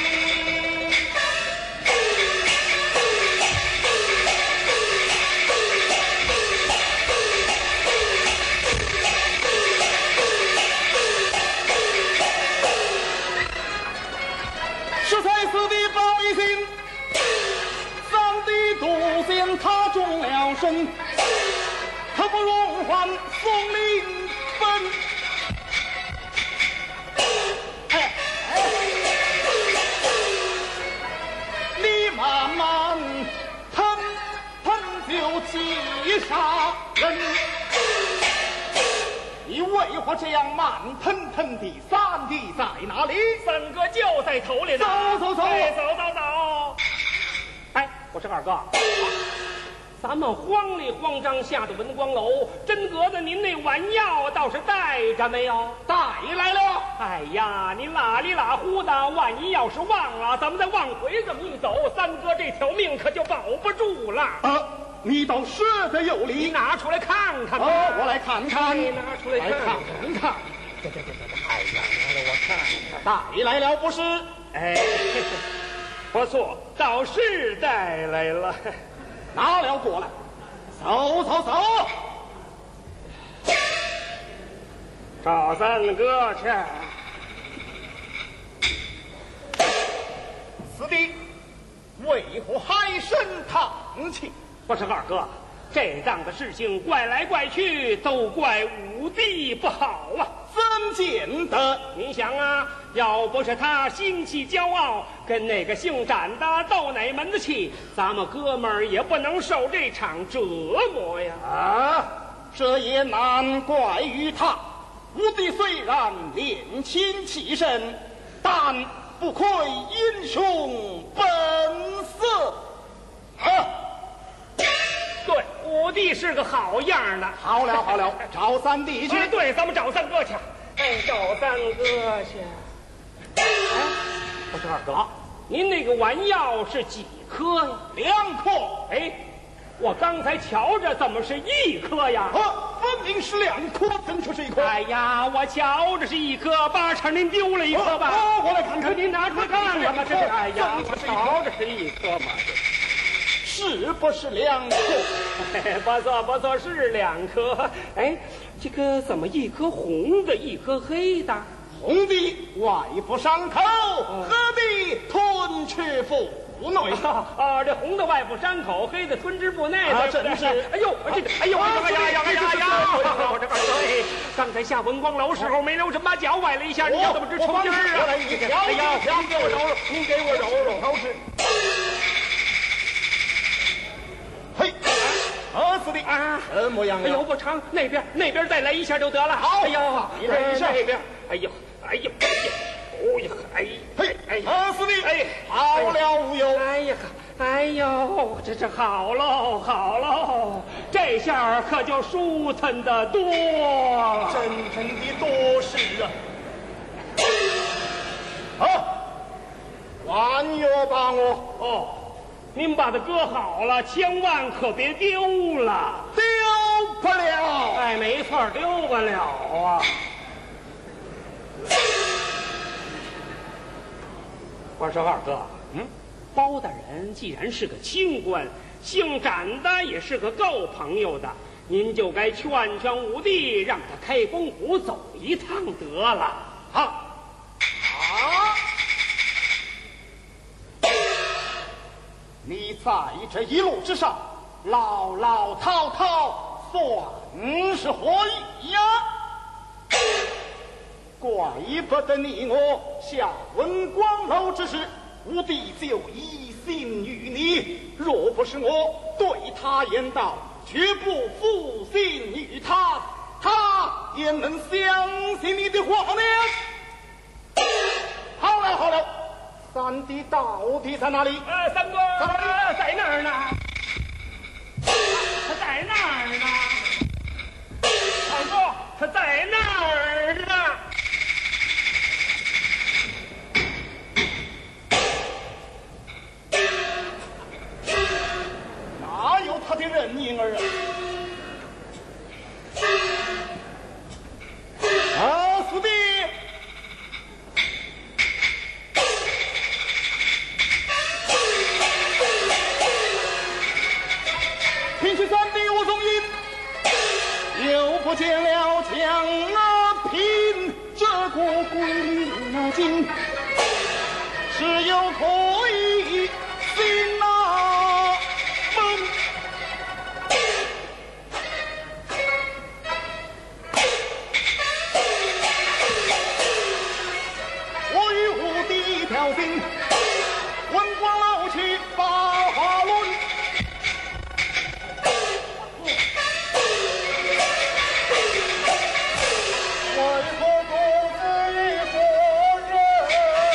是才死的百姓，丧的独先他中了身。他不容还松林分，你慢慢喷就击杀人。你为何这样慢腾腾的？三弟在哪里？ 三哥就在头里呢。 走。 走。哎，我说二哥。咱们慌里慌张下的文光楼，真格子，您那丸药倒是带着没有？ 带来了。 哎呀，您拉里拉呼的，万一要是忘了，咱们再往回这么一走，三哥这条命可就保不住了。 你倒说的有理， 你拿出来看看吧。 我来看看。 你拿出来看看。 这，哎呀，我看看，带来了不是？ 哎，不错，倒是带来了。 拿了过来，走。 找三哥去。 四弟，为何还生叹气？ 不是二哥，这档子事情怪来怪去，都怪五弟不好啊。 怎见得？ 你想啊，要不是他心气骄傲，跟那个姓展的斗哪门子气，咱们哥们儿也不能受这场折磨呀。 这也难怪于他。五弟虽然年轻气盛，但不愧英雄本色。 对，五弟是个好样的。 好了，找三弟去。 对，咱们找三哥去。找三哥去。我说二哥，您那个丸药是几颗呀 ？2颗。 我刚才瞧着怎么是1颗呀？ 分明是2颗，怎出是1颗？ 哎呀，我瞧着是1颗，八成您丢了1颗吧？ 我来看看， 您拿出来看看吧。这是，哎呀，我瞧着是1颗嘛。 是不是2颗？ 不错，是2颗。这个怎么1颗红的，1颗黑的？ 红的外不伤口，黑的吞吃腹内。 这红的外部伤口，黑的吞之不内。 真是。 哎呦，这个，哎呀！我这个，刚才下文光楼时候没留神把脚崴了一下，你要怎么治抽筋儿啊？ 哎呀，您给我揉揉，您给我揉揉。都是。嘿，死的什么样？ 哎呦，不成，那边再来一下就得了。 好， 哎呦， 你来一下那边。哎呦， 死的，好了无忧。 哎呦，这好喽，这下可就舒坦的多了， 真的多是啊。丸药把我您把它搁好了，千万可别丢了。 丢不了。 没错，丢不了啊。我说二哥，包大人既然是个清官，姓展的也是个够朋友的，您就该劝劝五弟，让他开封府走一趟得了。 你在这一路之上唠唠叨叨，算是何意呀？怪不得你我下文光楼之时，五弟就一心于你。若不是我对他言道，绝不负信于他。 也能相信你的话呢？好了好了，三弟到底在哪里？ 三哥在哪儿呢？他在哪儿呢？三哥他在哪儿呢？ 哪有他的人影儿啊？四弟，平西三弟吴宗银，又不见了江平，这个鬼灵精，是有可以心呐闷。我与吴帝调兵，文光老去八花轮。为何独自一个人？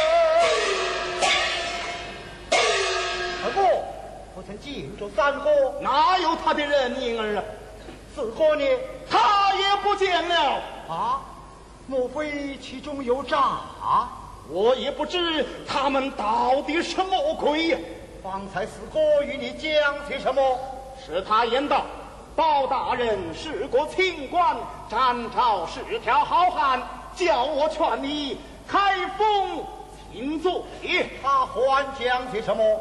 二哥，我曾见着三哥， 哪有他的人影儿啊？ 四哥呢？ 他也不见了。 啊，莫非其中有诈？ 我也不知他们到底什么鬼呀。 方才四哥与你讲些什么？ 是他言道，包大人是个清官，展昭是条好汉，叫我劝你开封请罪。 他还讲些什么？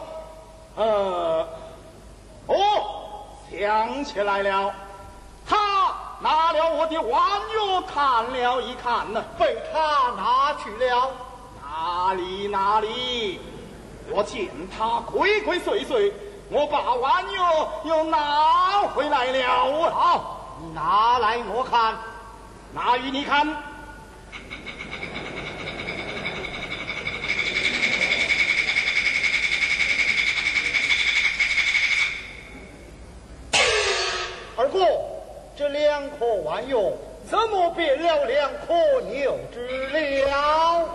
想起来了，他拿了我的丸药看了一看呢， 被他拿去了。 哪里？我见他鬼鬼祟祟，我把丸药又拿回来了。 好，你拿来我看。 拿与你看。 二哥，这2颗丸药怎么变了2颗牛脂了？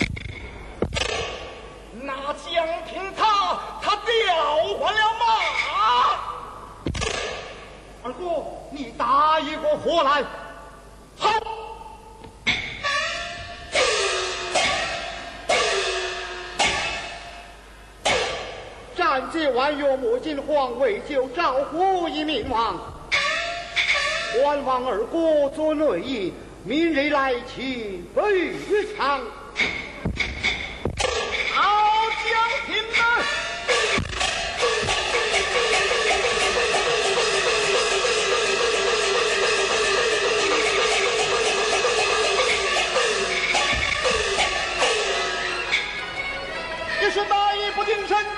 那江平他调换了马。 二哥，你打一个火来。 好。 战界丸药莫金皇为救赵虎一命亡，还望二哥做内应，明日来请北豫场。 好，江平们。也是大义不精神，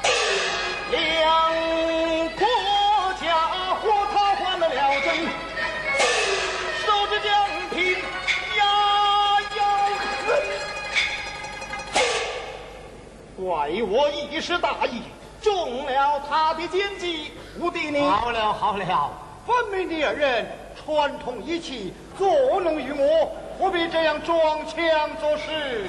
两国家伙他换了阵，手执江平压恨，怪我一时大意，中了他的奸计。吴帝你好了，分明你二人串通一气，作弄于我，何必这样装腔作势？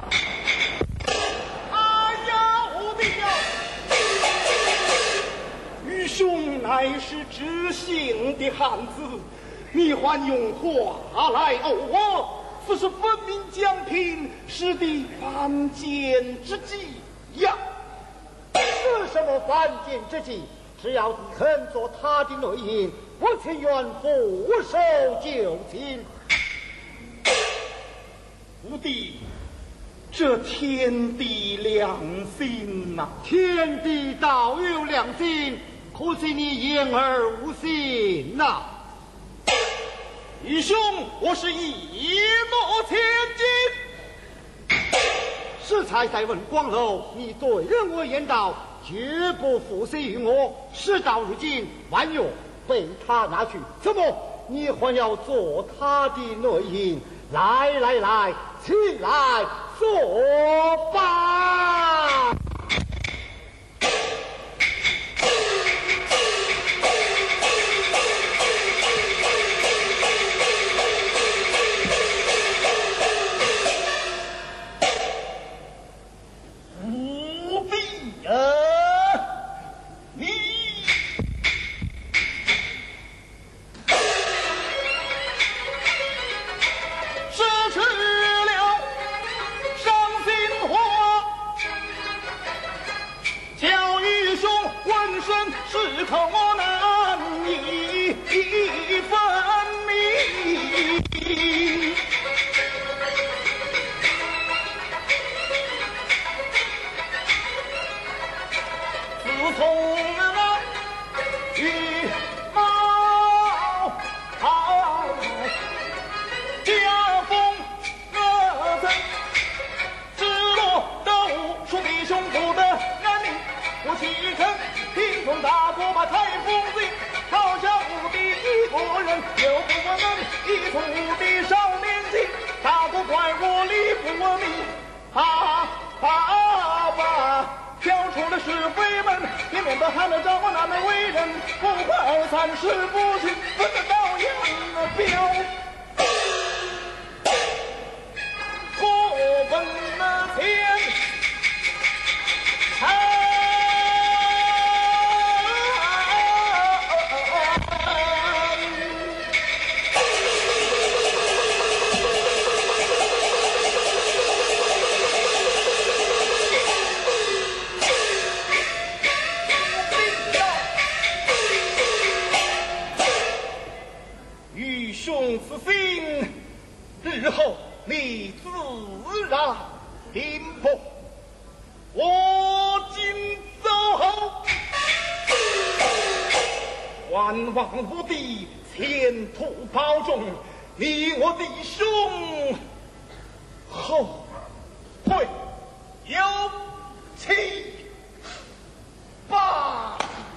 愚兄乃是知性的汉子，你还用话来殴我？此是分明江平使的犯奸之计呀！ 是什么犯奸之计？只要你肯做他的内应，我情愿俯首就擒。 吴帝，这天地良心呐！ 天地道有良心，可惜你言而无信呐！ 愚兄，我是一诺千金。 适才在问光楼，你对人我言道，绝不负责于我。事到如今，万药被他拿去，怎么你还要做他的内应？来，请来坐吧。 一从的少年轻，大都怪我理不文明。挑出了是非门，也免得还能找我那门为人，不快二三十不行，不能到样标。过分了天，愚兄此心，日后你自然定夺。我今走后，万望无敌，前途保重。你我弟兄后会有期吧。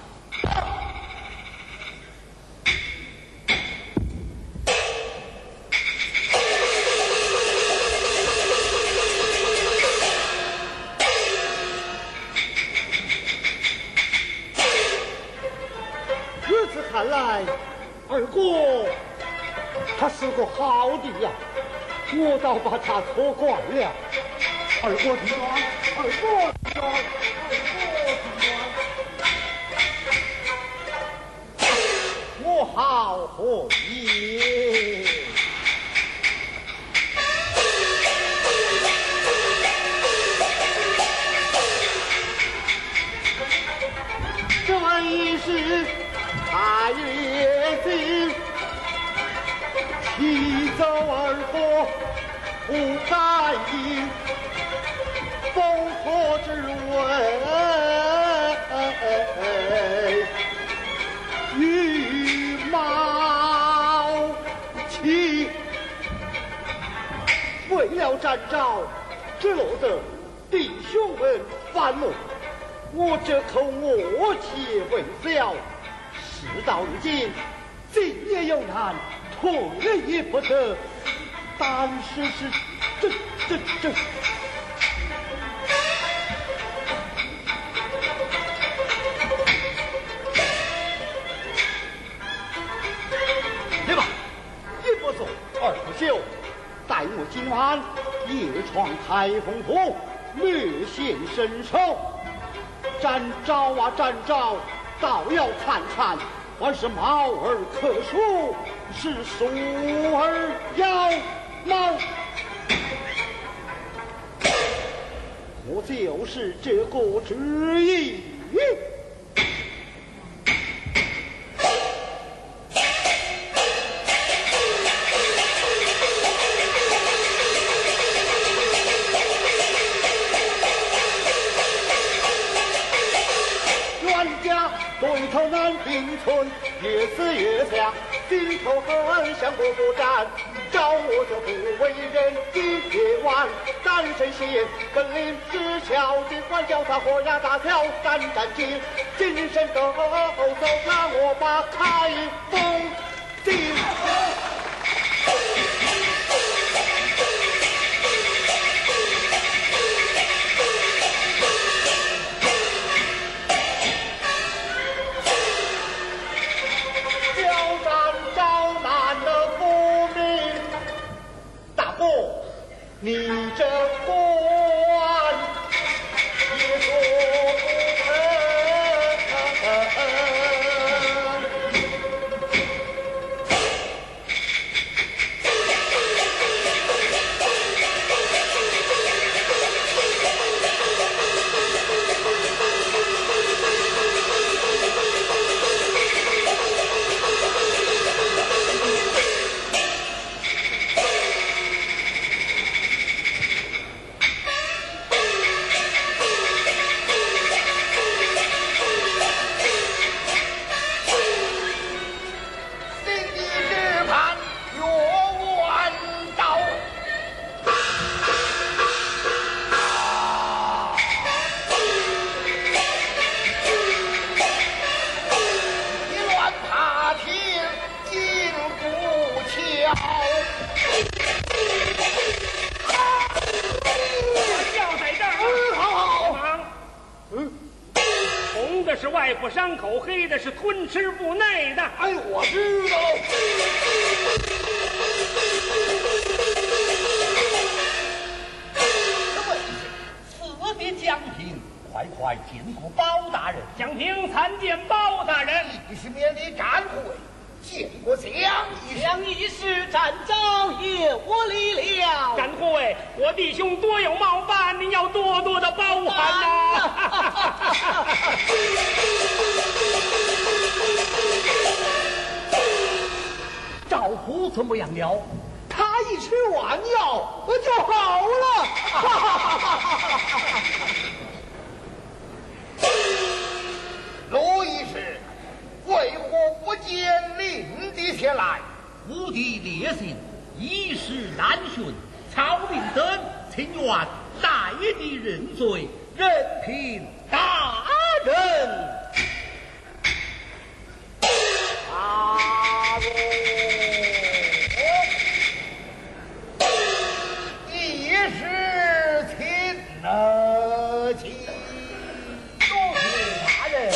看来二哥他是个好弟呀，我倒把他错怪了。二哥听话，二哥听话，我好回忆。这一世太爷子骑走二哥不该应，风波之为羽毛齐，为了展昭，只落得弟兄们反目，我这口恶气未了。事到如今，进也有难，退也不得。但是这，来吧，一不做二不休，待我今晚夜闯开封府，略显身手。展昭啊展昭，倒要看看，还是毛儿可数，是鼠儿妖猫。我就是这个旨意。对头难并存，越死越强，心头恨向国不战，招我这不为人今夜晚，单身些本领只巧，尽管叫他火牙大跳战兢，精神抖擞，让我把开封定。你这官也说不了。 药在这儿。 好。 红的是外部伤口，黑的是吞吃部内的。 哎，我知道。此的奖品，快进过包大人。 奖品参见包大人。 一时免礼赶回，见过蒋医蒋医师展昭也无礼了。 展会，我弟兄多有冒犯，您要多多的包涵呐。 赵虎怎么样了？他一吃丸药就好了。罗医师，为何不见令弟前来？ 吾弟烈性，一时难寻，草民等请愿代地认罪，任凭大人。 一时请了请，多谢大人。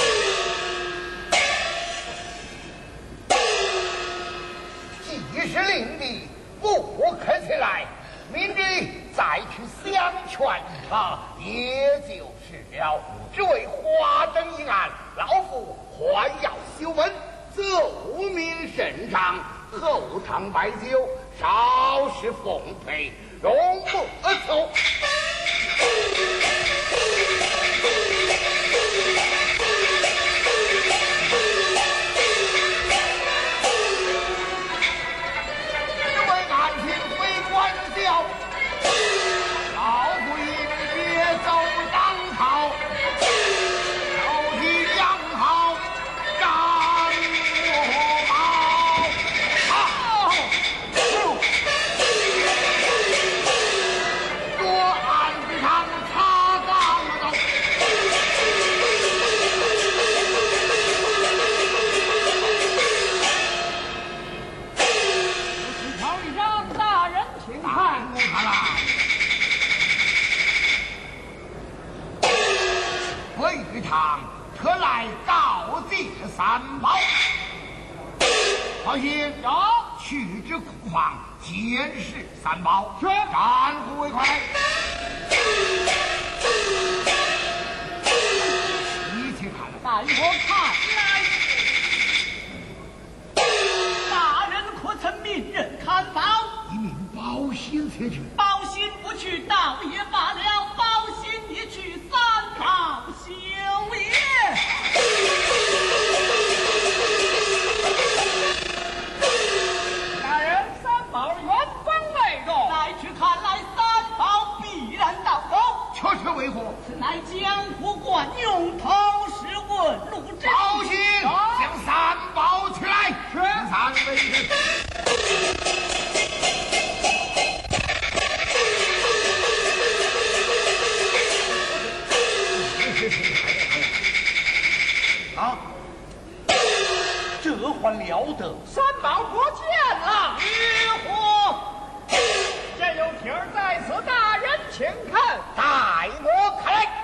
既是令弟不肯前来，明日再去相劝他，也就是了。只为华灯一案，老夫还要修文，奏明圣上，后堂摆酒，稍事奉陪，容不走。因为案情非官校，老夫应别走当朝，手提杨好战无毛。好，我案子上查岗了。 朝里让大人请看。 看来，回玉堂特来告诫三宝。放心，去至库房监视三宝。是，战虎为快。一起看， 但我看来，大人可曾命人看保？ 一名保险前去。 保险不去倒也罢了，保险一去三宝休也。 大人，三宝原封未动。 再去看来，三宝必然到手。 确实为何？ 此乃江湖惯用，投石问路之保险将三宝取来。是，三位是。啊，这还了得！ 三宝不见了。现有帖儿在此，大人请看。 带我看来。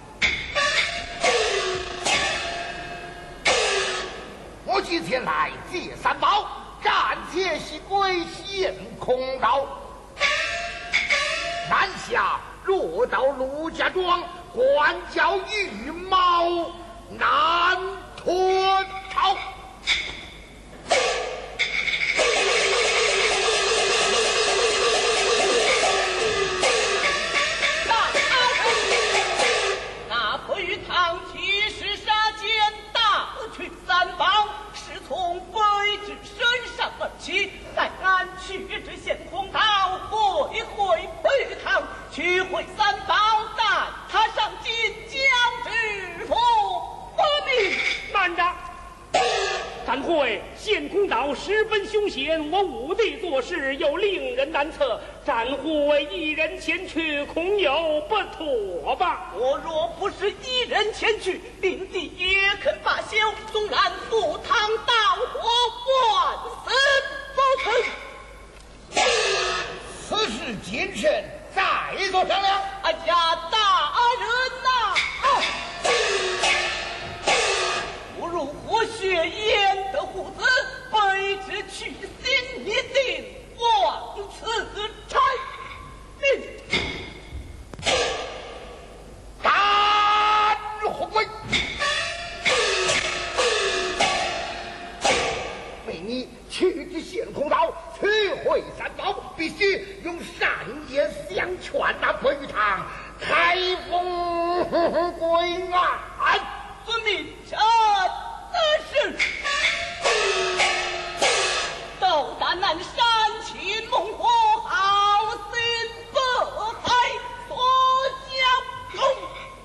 我今前来借三宝，暂且系归现空道。南下若到陆家庄，官教羽毛难脱逃。 那回于堂提示杀奸，盗取三宝，是从归之身上而起。待俺去至县空道，回于堂，取回三宝，待他上京将知府革命。 慢着，展会县空岛十分凶险，我五弟做事又令人难测，展会一人前去，恐有不妥吧？ 我若不是一人前去，领地也肯罢休。纵然赴汤蹈火，万死不成。 今晨再做商量。 哎呀，大人呐，不如活血焉得虎子，卑职取心一定忘此差。 干回！为你取之献空刀，取回三宝，必须用善言相劝那归堂，开封归案。 遵命，臣的是。斗胆南山秦猛火，好心不害所教中。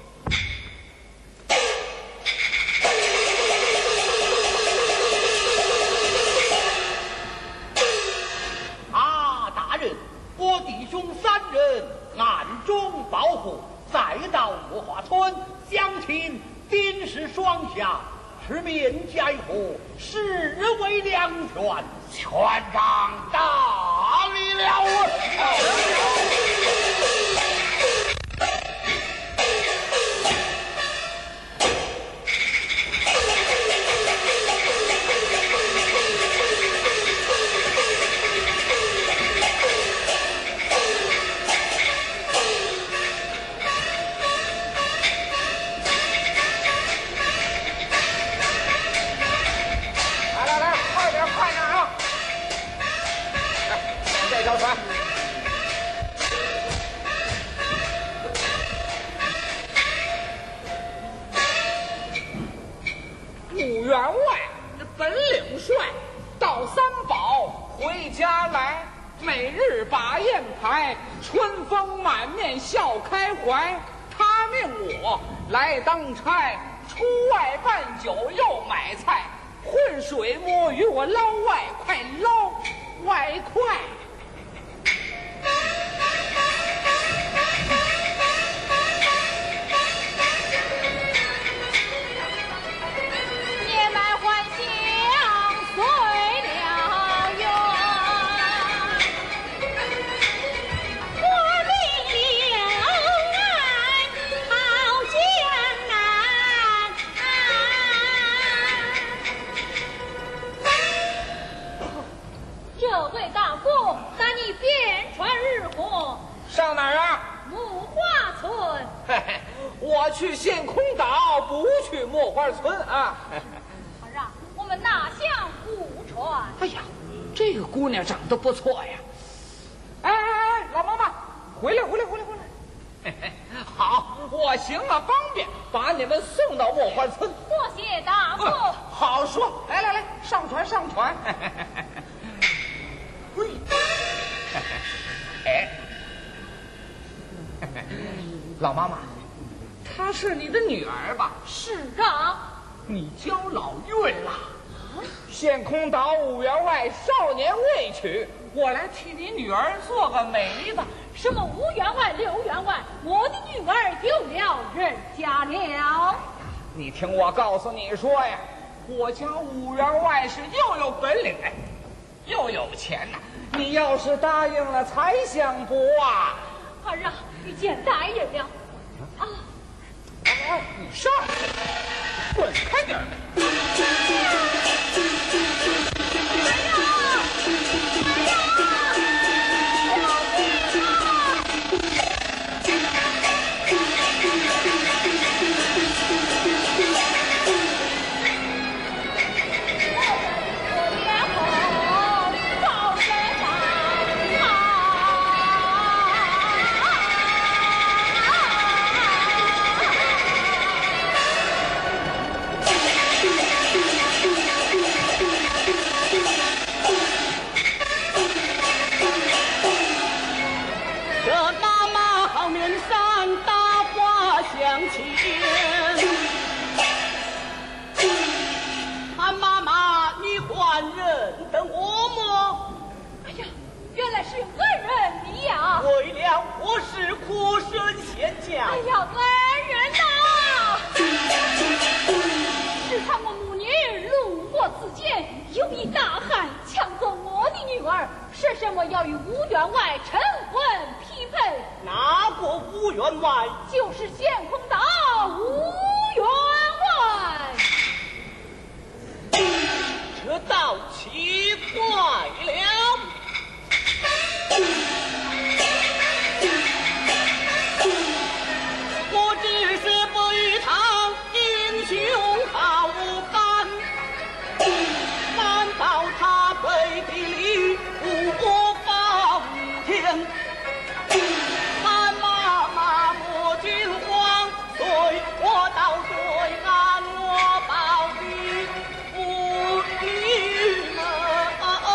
大人，我弟兄三人暗中保护，再到木华村相亲，丁氏双下，吃面加一壶，实为两全。 全仗大力了。 武员外本领帅，到三宝回家来，每日把宴排，春风满面笑开怀。他命我来当差，出外办酒又买菜，浑水摸鱼我捞外快，捞外快。上哪儿啊？ 木花村。 嘿嘿，我去献空岛，不去木花村啊。 儿啊，我们哪像顾川？ 哎呀，这个姑娘长得不错呀。哎，老妈妈，回来！嘿嘿，好，我行了方便，把你们送到木花村。 多谢大夫。 好说，来，上船。嘿，哎。老妈妈，她是你的女儿吧？ 是啊。 你交老孕了。献空岛武员外少年未娶，我来替你女儿做个媒吧。 什么吴员外、刘员外，我的女儿有了人家了。 你听我告诉你说呀，我家武员外是又有本领哎，又有钱呐。你要是答应了，才想不啊。 儿啊，遇见大人了啊！ 哎，你上去，滚开点儿！ 韩妈妈，你还认得我吗？ 哎呀，原来是恩人你呀！ 为了我是苦身贤家。 哎呀，恩人呐！时常我母女路过此间，有一大汉抢走我的女儿，是什么要与吴员外成婚匹配？ 哪个吴员外？ 就是陷空岛吴员外。 这倒奇怪了。我只是不与他英雄好汉，难道他背地里误我暴天？俺骂莫君王，随我到对岸，我报你不郁闷。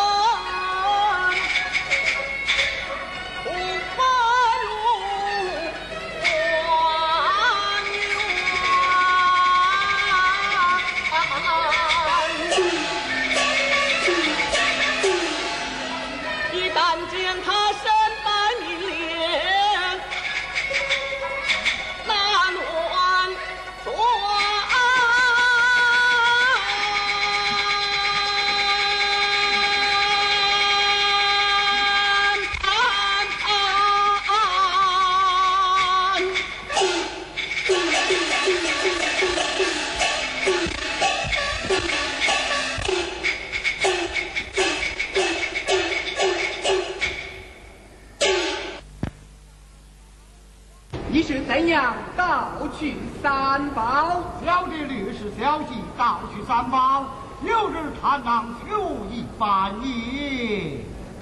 你是怎样盗取三宝？ 小弟略施小计，盗取三宝，有日贪狼求一番也。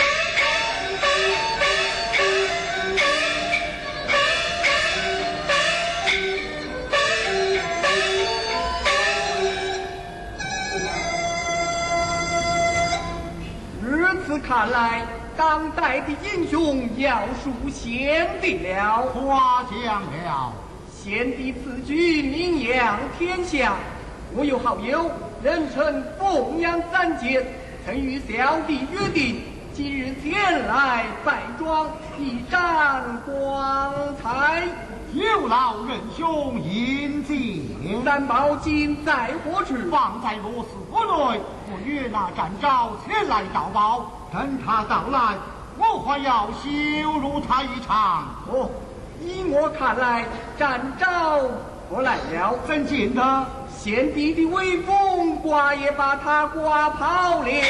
如此看来，当代的英雄要数先帝了。 夸奖了， 先帝此举名扬天下，我有好友，人称凤阳三杰，曾与小弟约定，今日前来拜庄，一展光彩。 有劳仁兄引荐。 三宝今在何处？ 放在罗斯府内。我约那展昭前来找宝，等他到来，我还要羞辱他一场。 哦，依我看来，展昭不来了。 怎见得？ 先帝的威风，刮也把他刮跑了。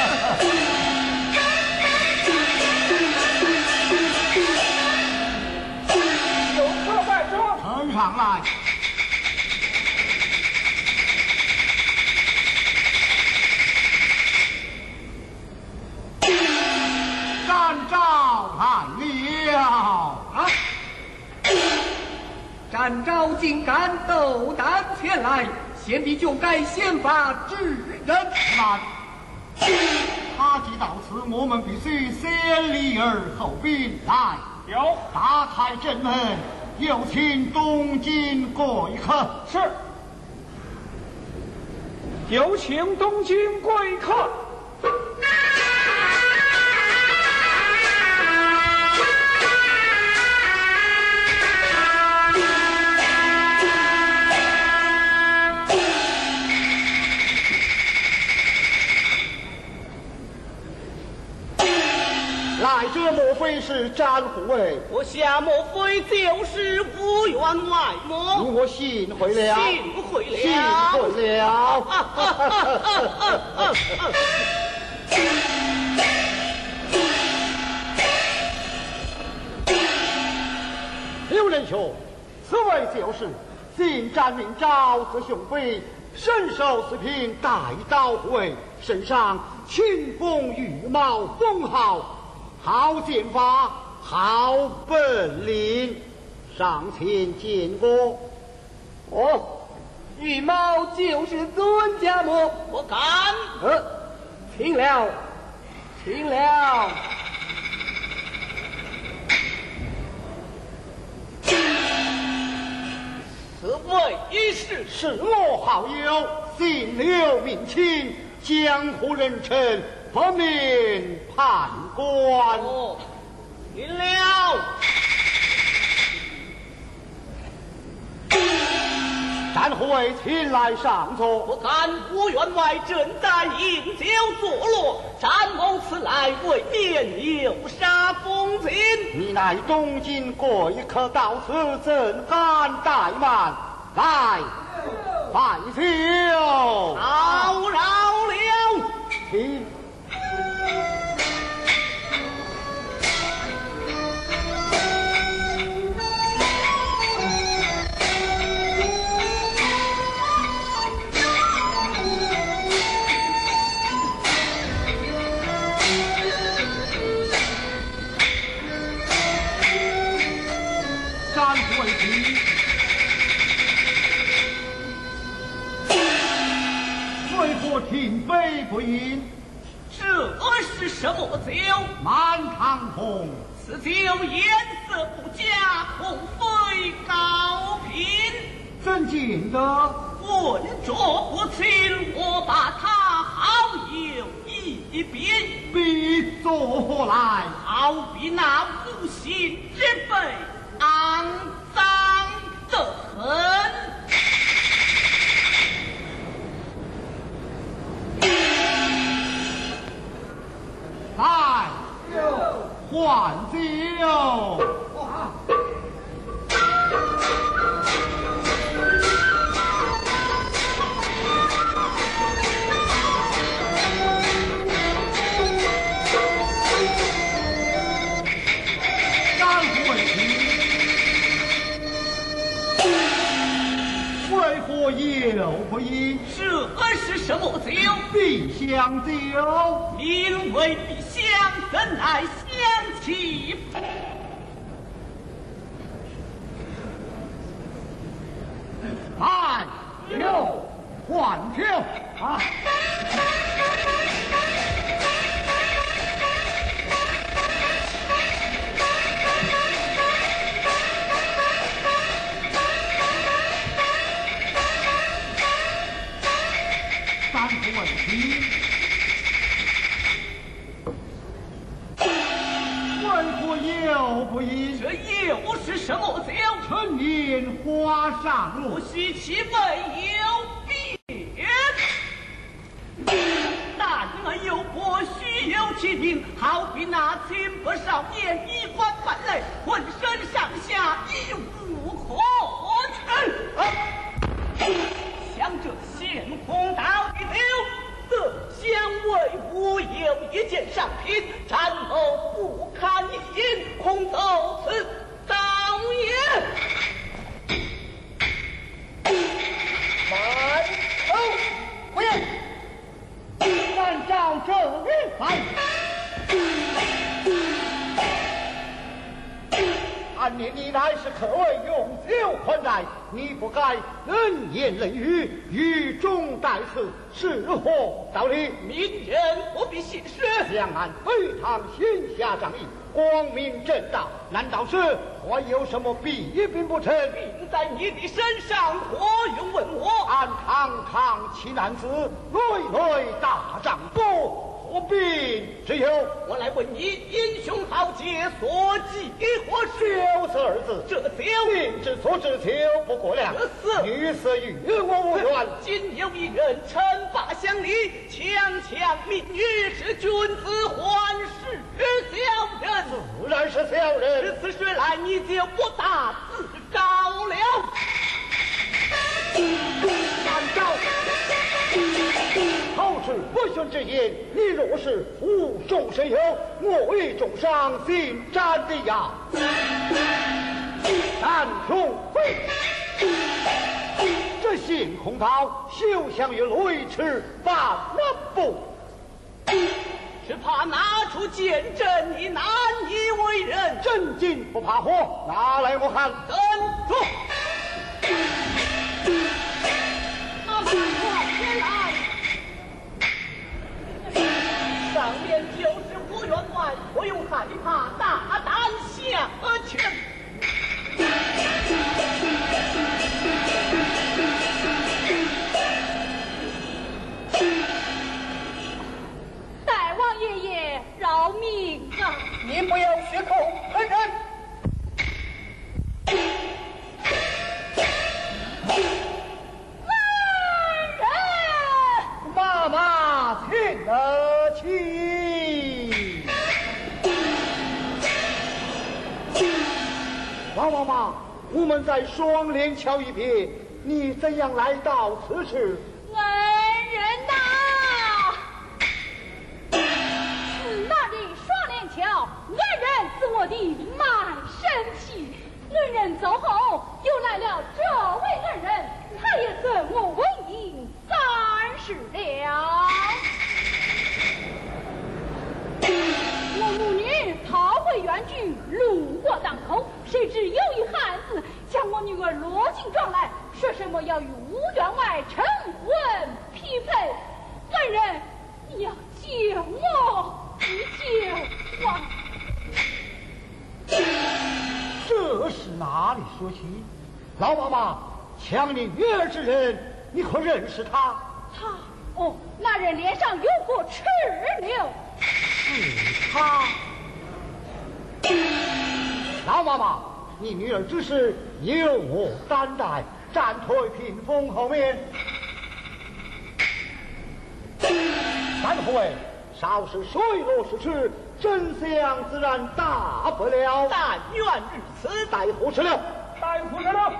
有客拜庄， 呈上来。展昭来了啊！展昭竟敢斗胆前来，先帝就该先发制人。 来，他既到此，我们必须先礼而后兵。来， 有打开正门，有请东京贵客。 是，有请东京贵客。 来者莫非是詹护卫？ 我想莫非就是吴员外么？ 我信会了， 信会了， 信会了。刘仁兄，此位就是姓詹名昭，字雄飞，身受四品大刀护卫，身上青锋羽毛，封号。好剑法，好本领，上前见过。 哦，羽毛就是尊家么？ 我敢。 请了，请了。 此位一是我好友，姓刘名清，江湖人称不名判官。 哦，赢了。 展暂会请来上座。 我看吴员外正在饮酒作乐，战谋此来未免有杀风景。 你乃东京贵客，到此怎敢怠慢？来，拜酒。 叨扰了。 请。停杯不饮， 这是什么酒？ 满堂红。 此酒颜色不佳，恐非高品。 怎见得？ 浑浊不清，我把它好友一遍。 必作何来？ 好比那无心之辈，肮脏得很。 来，换酒。三回题，为何又不饮？ 这是什么酒？ 碧香酒。 名为碧香，怎奈香气？ 来，酒，换酒啊！三个问题。又不饮， 这又是什么酒？ 陈年花上路， 不须其味有别。但有颇须有其听，好比那秦伯少年，衣冠半累，浑身上下一无可陈。像这显空道的酒，色香味无有一件上品，战后不堪一饮，恐走此道也。 满口不言，按照这一来。按年你乃是可谓用酒款待，你不该冷言冷语，语中带刺，是何道理？ 民人不必信实， 两岸非常行侠仗义，光明正大，难道是还有什么弊病不成？ 病在你的身上，何用问我？ 俺堂堂奇男子，累累大丈夫。何病只有？ 我来问你，英雄豪杰所及何事？ 就是二字。 这酒命之所至，酒不过量。女色与我无缘。 今有一人称霸乡里，强抢民女，是君子还是小人？ 自然是小人。 如此说来，你就不大自高了。 难道好事不宣之言？你若是无中生有，我亦重伤心斩的呀！但除非这星空刀休想于雷池反了不？ 只怕拿出剑阵，你难以为人。 真金不怕火，拿来我看。 等住！快来！上面就是吴员外，不用害怕，大胆下去。 大王爷爷饶命啊！ 您不要血口喷人。 老妈妈，我们在双连桥一别，你怎样来到此处？ 恩人呐！此那的双连桥，恩人是我的满身妻。恩人走后，又来了这位恩人，他也赠我纹银30两。我母女逃回原居，路过档口，谁知有一汉子将我女儿罗进庄来，说什么要与吴员外成婚匹配。恩人，你要救我，你救我！ 这是哪里说起？老妈妈，抢你女儿之人，你可认识他？ 他哦，那人脸上有过齿瘤。 是他。老妈妈，你女儿之事由我担待，暂退屏风后面。三护卫，稍事水落石出，真相自然大不了。 但愿如此。 带护持了， 带护持了。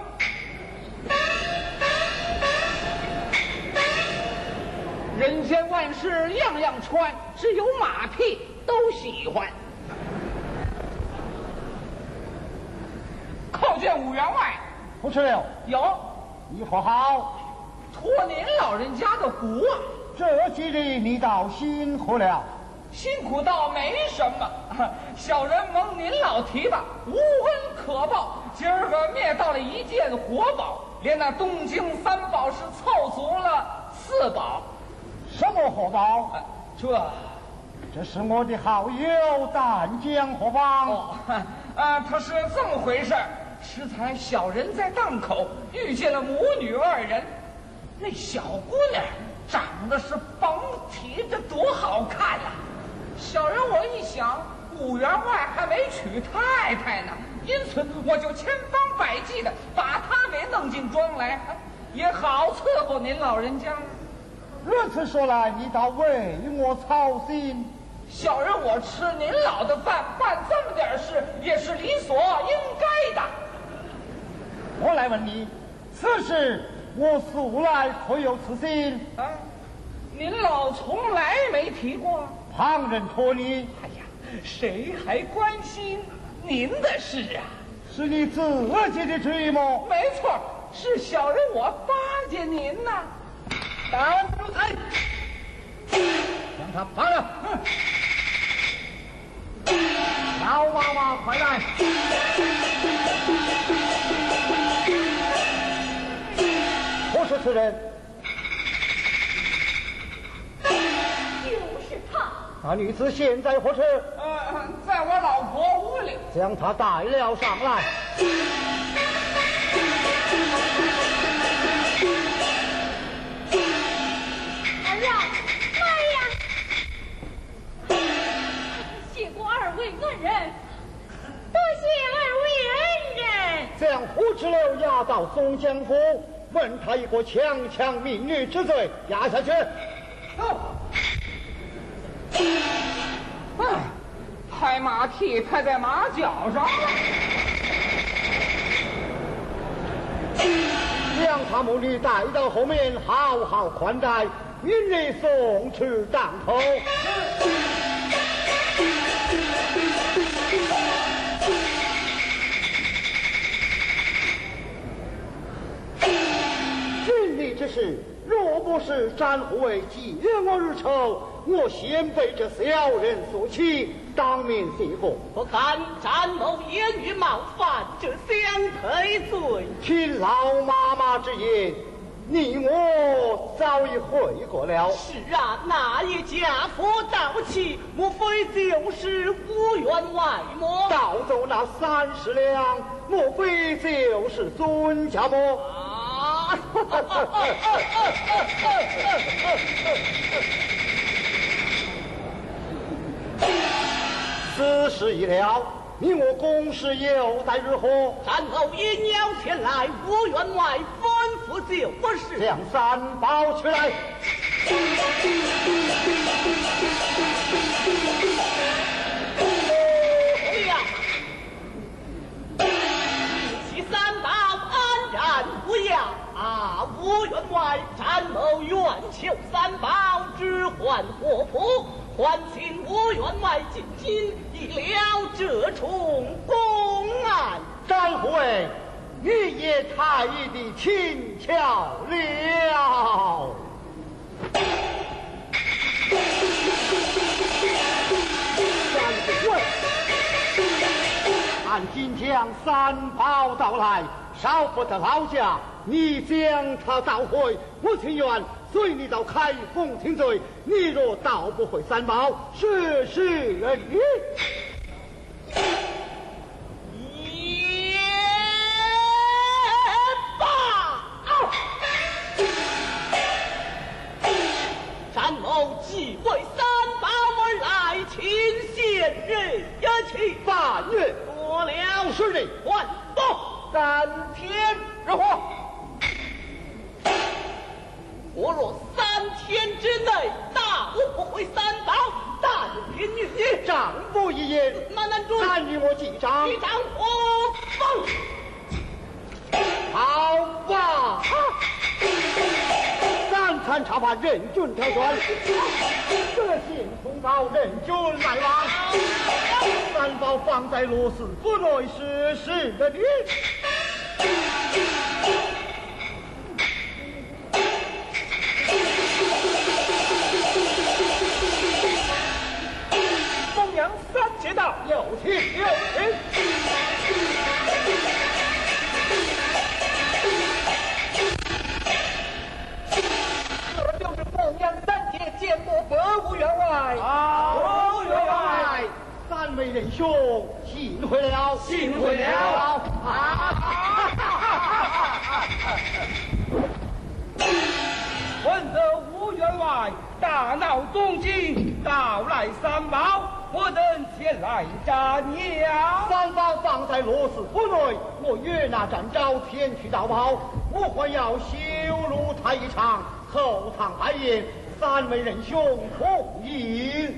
人间万事样样穿，只有马屁都喜欢。叩见武员外。 护持了， 有， 衣服好， 托您老人家的福啊。 这几日你倒辛苦了。 辛苦倒没什么，小人蒙您老提拔，无恩可报。今儿个灭到了一件活宝，连那东京3宝是凑足了4宝。 什么活宝？这是我的好友淡江河坊。 哦，他是这么回事。适才小人在档口遇见了母女2人，那小姑娘长得是甭提，这多好看呐！小人我一想，武员外还没娶太太呢，因此我就千方百计的把她给弄进庄来，也好伺候您老人家。 如此说来，你倒为我操心。 小人我吃您老的饭，办这么点事也是理所应该的。 我来问你，此事我素来可有此心？ 啊，您老从来没提过。 旁人托你。 哎呀，谁还关心您的事啊？ 是你自己的主意吗？ 没错，是小人我巴结您呐。 当主才，将他放了。老妈妈，快来！我是此人。 就是他。 那女子现在何处？ 在我老婆屋里。 将她带了上来。 儿呀，妈呀！谢过2位恩人， 多谢2位恩人。 将胡志楼押到松江府，问他一个强抢民女之罪，押下去。 拍马屁拍在马脚上了。 将他母女带到后面，好好宽待，明日送去档口。今日之事，若不是詹护卫记我日仇，我先被这小人所欺，当面谢过。 不敢詹某言语冒犯，这相推罪。 听老妈妈之言，你我早已悔过了。 是啊，那一家伙盗窃，莫非就是吴员外么？ 盗走那30两，莫非就是尊家么？ 啊！ 此事已了，你我公事有待如何？ 然后应邀前来，吴员外吩咐就是。 将3宝取来。 了这重公案。 张会，你也太医的轻巧了。俺今将三宝到来，少不得老家，你将他召回，我情愿随你到开封听罪。你若到不回三宝，是事而已。 也罢，詹某既为三宝而来，请先人一起半月过了 10日还不 3天日活。 我若3天之内到不回三宝，但凭女丈夫一言， 难准， 但与我记账。 记账何方？ 好吧，3餐茶饭任君挑选，这信通报任君来往。三宝放在罗氏府内，是事的你。 凤阳3节到， 有请有请。 这就是凤阳3节见过伯无员外。 伯无员外，3位仁兄幸会了，幸会了。 闻得吴员外大闹东京，到来三宝，我等前来瞻仰。 三宝放在罗氏府内，我约那展昭前去盗宝，我还要羞辱他一场，后堂拜宴，3位仁兄同意。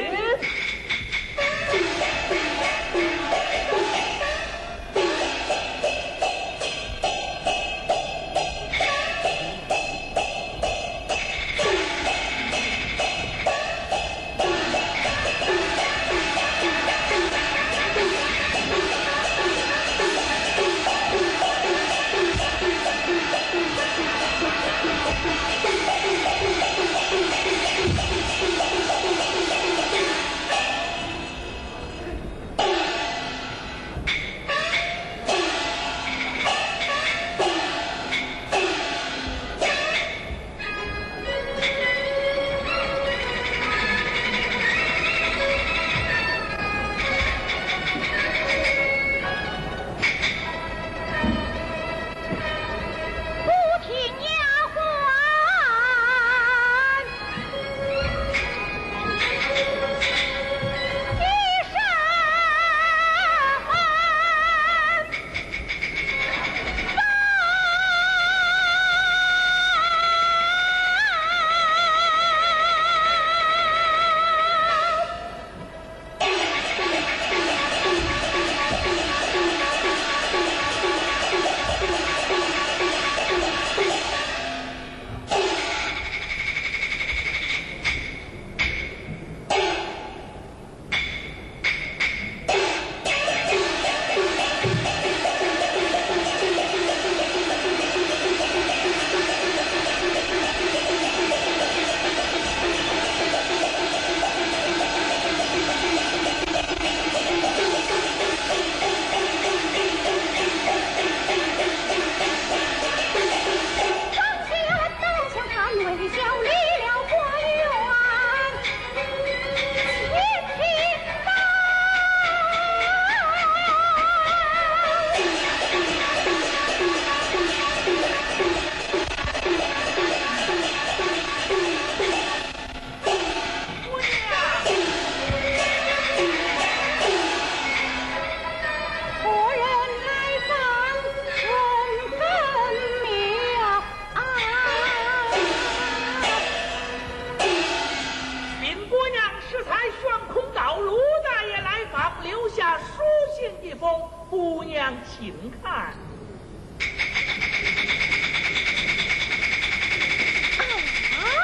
姑娘请看。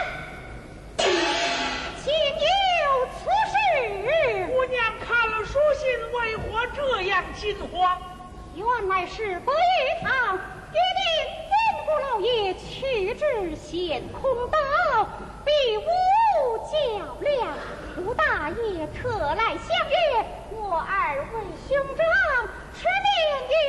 请有此事。 姑娘看了书这样惊慌？ 原来是白玉堂约定三国老爷去至显空岛，比武较量。吴大爷特来相约，我二位兄长吃面与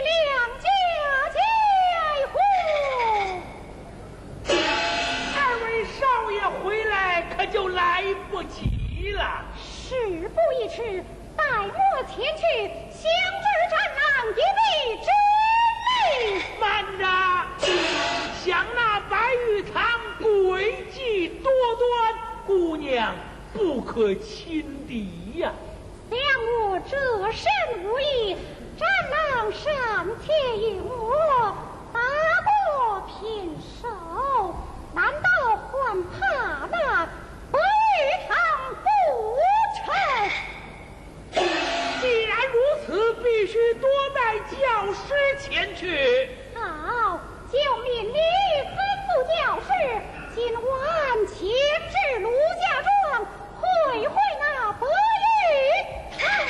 两家结婚。 二位少爷回来可就来不及了。 事不宜迟，待我前去相知战狼一臂之力。 慢着，想那白玉堂诡计多端，姑娘不可轻敌呀。 谅我这身无意，战狼尚且与我打过平手，难道还怕那白玉堂不成？ 既然如此，必须多带教师前去。 好，就命你吩咐教师，今晚前至卢家庄会会那白玉堂。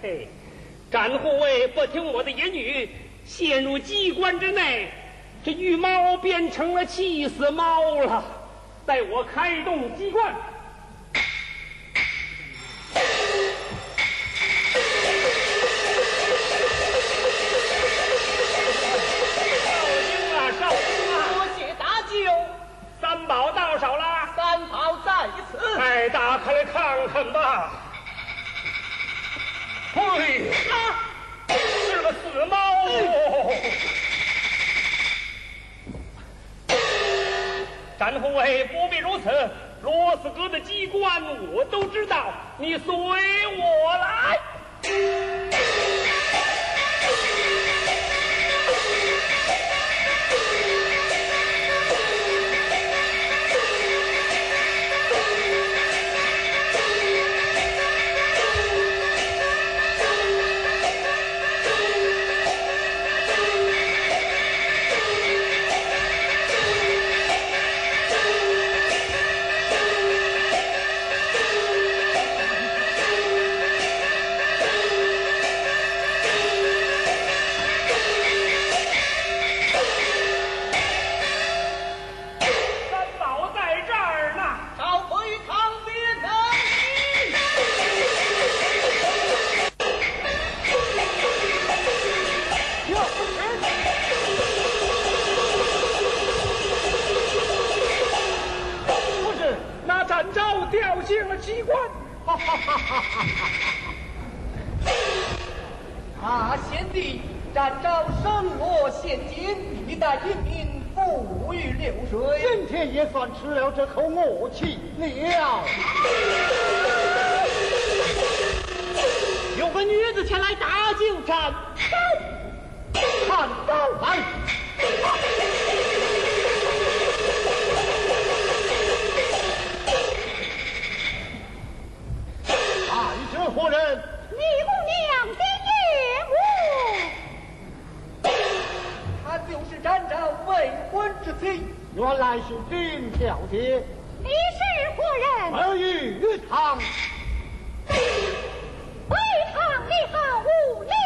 嘿，展护卫不听我的言语，陷入机关之内，这玉猫变成了气死猫了。待我开动机关。三宝到手了， 三宝在此。 哎，打开来看看吧。嘿，是个死猫。展护卫不必如此，罗斯哥的机关我都知道，你随我来。 贤弟，展昭身落陷阱，欲待英明付于流水。 今天也算吃了这口恶气了。 有个女子前来搭救展昭，看招来！ 爱者何人？ 李姑娘的岳母， 她就是展昭未婚之妻， 原来是丁小姐。 你是何人？ 儿玉堂。 为堂你好无礼！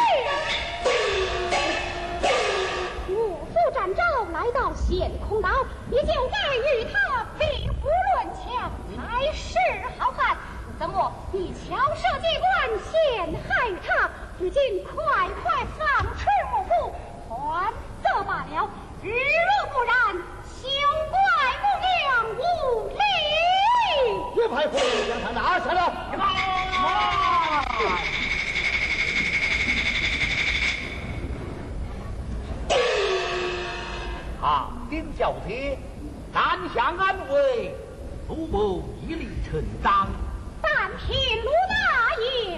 我夫展昭来到陷空岛，你就该与他匹夫论枪，才是好汉。怎么你巧设机关陷害他？如今快放翅莫服，还则罢了。如若不然，休怪姑娘无礼。 岳派夫人将他拿下了。丁小姐，南下安危，祖母一力承担。 但凭卢大爷，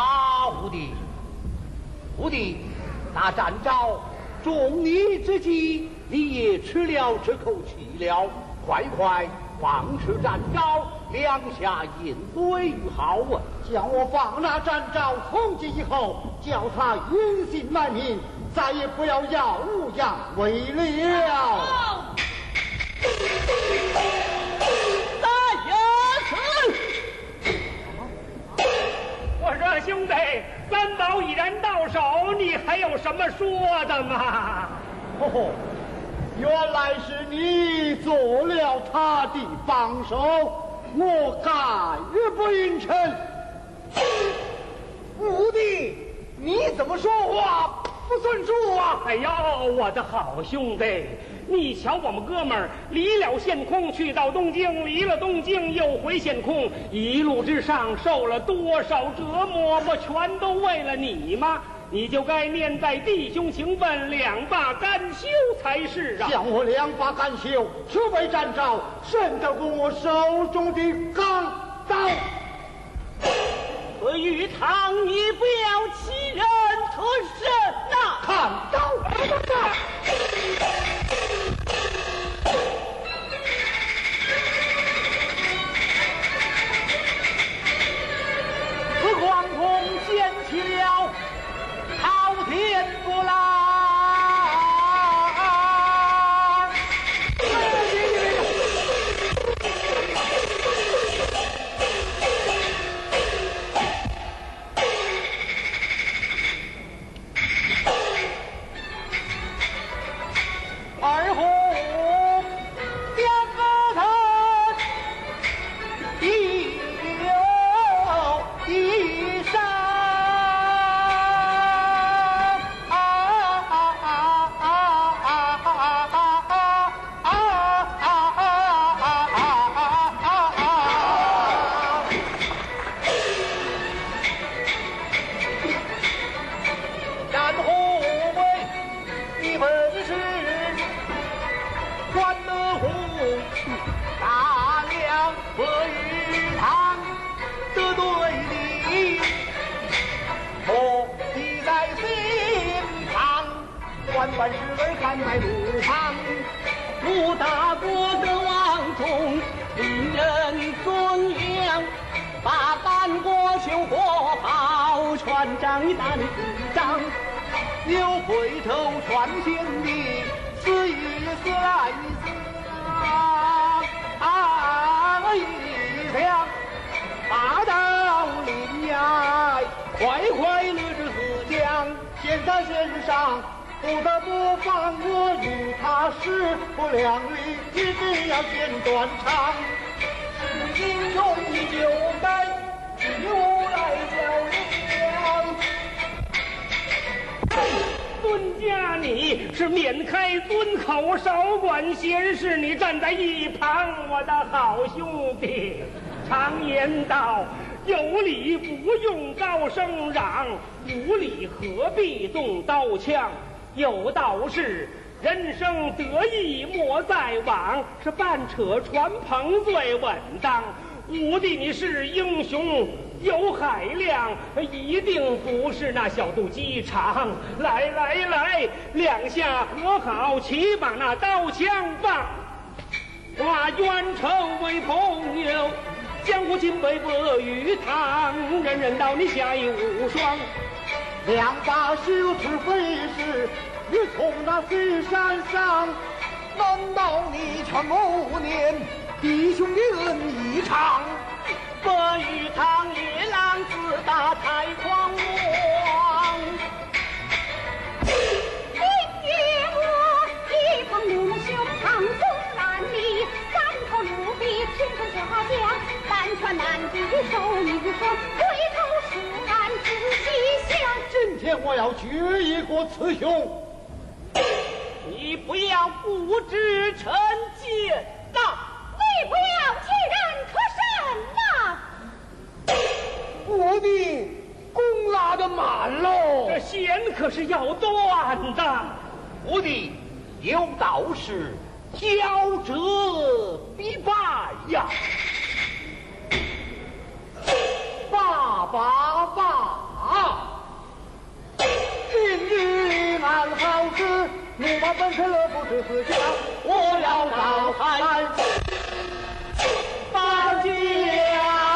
吾弟，那展昭中你之计，你也吃了这口气了。快放斥展昭，两下应对于好啊！叫我放那展昭从今以后，叫他隐姓埋名，再也不要耀武扬威了。 我说兄弟，三宝已然到手，你还有什么说的吗？ 哦，原来是你做了他的帮手，我概日不应承。 五弟，你怎么说话不算数啊？ 哎呦，我的好兄弟，你瞧我们哥们儿离了县空去到东京，离了东京又回县空，一路之上受了多少折磨，不全都为了你吗？你就该念在弟兄情分，两把甘休才是啊！ 向我两把甘休，除非展昭伸得过我手中的钢刀。 玉堂，你不要欺人特甚呐！ 看刀！此黄铜掀起了滔天波浪。 大梁不与他得罪你，我记在心上，万万事儿看在路旁。 吴大国的王中，令人尊仰，把半国雄火炮传掌于大理之上， 有回头传信的，死与死来死一想，大道临崖，快快乐之思想，现在线上。不得不放我与他势不两立，一定要先断肠。是英雄你就该替我来较量。 尊家你是面开尊口，少管闲事，你站在一旁，我的好兄弟。常言道，有理不用高声嚷，无理何必动刀枪。有道是，人生得意莫在网，是半扯船棚最稳当。吴弟你是英雄有海量，一定不是那小肚鸡肠。来来来，两下和好，齐把那刀枪放。化冤仇为朋友，江湖金杯不与汤，人人道你侠义无双。 两把修持非是，你从那西山上，难道你劝5年弟兄的恩义长？ 不与唐野狼自大太狂妄。 你与我一同怒胸膛，纵然你三头六臂，平生下将，但劝难敌手一双，回头是岸知己乡。 今天我要决一个雌雄。 你不要不知臣见呐！ 你不要欺人可甚呐！ 我的弓拉得满喽， 这弦可是要断的。 吾弟有道是，教者必败呀！ 罢罢罢！今日安好事，怒马本身乐不知思想，我要闹汉八将。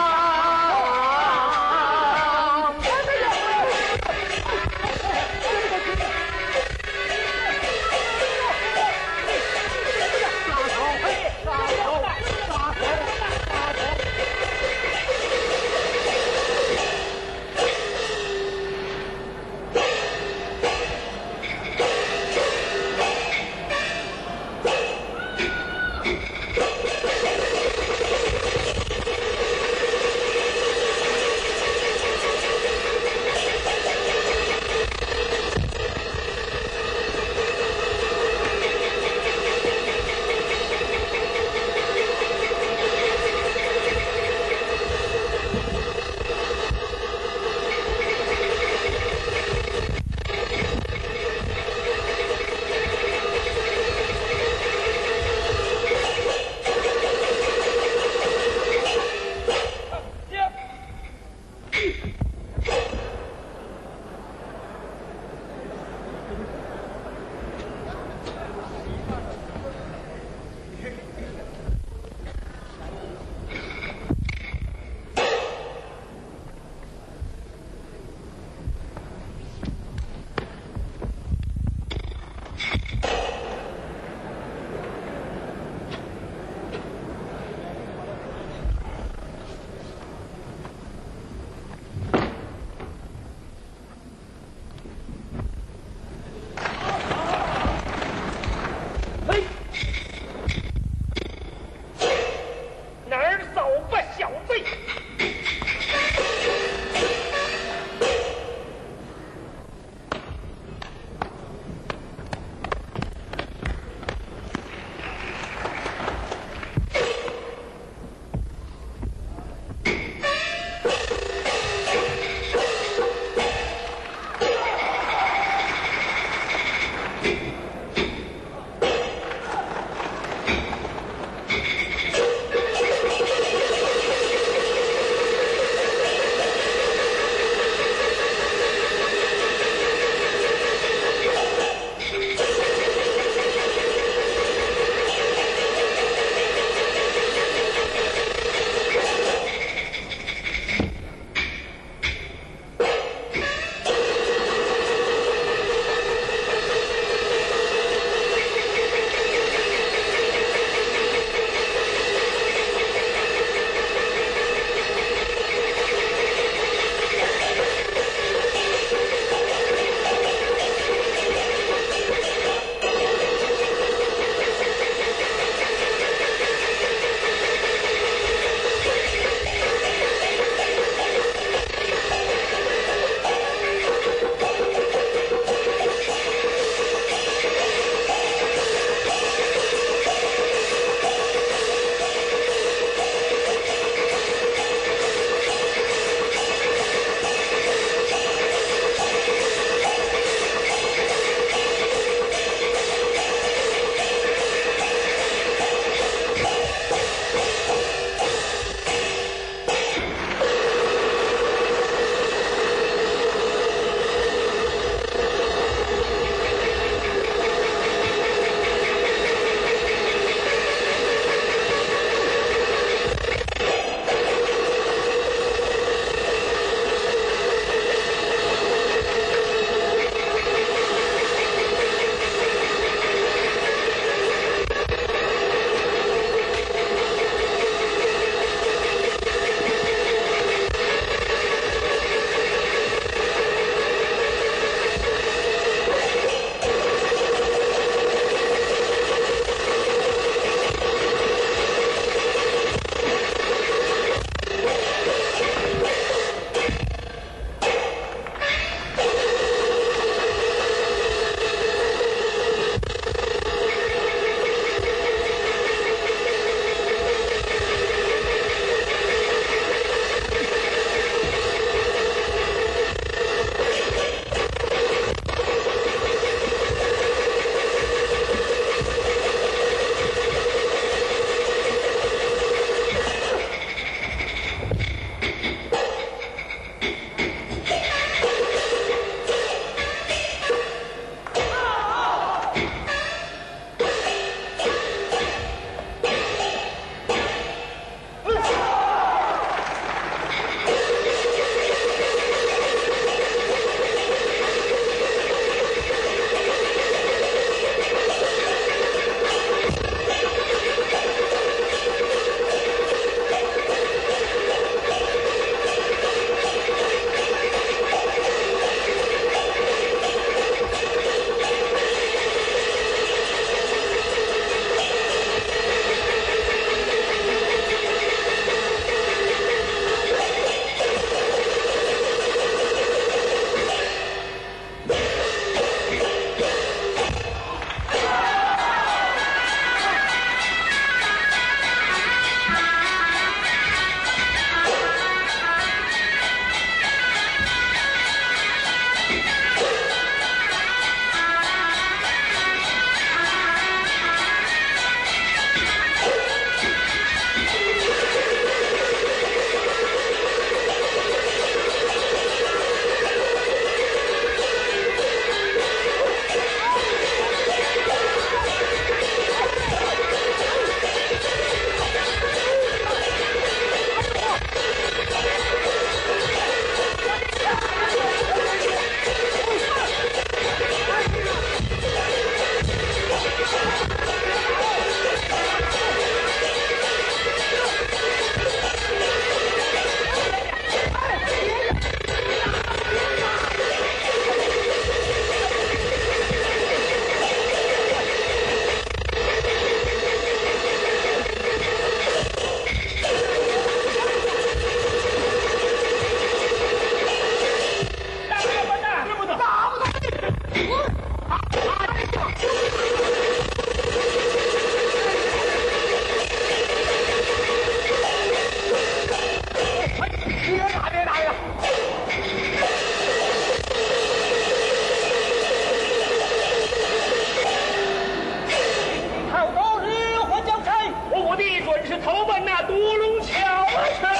投奔那独龙桥去。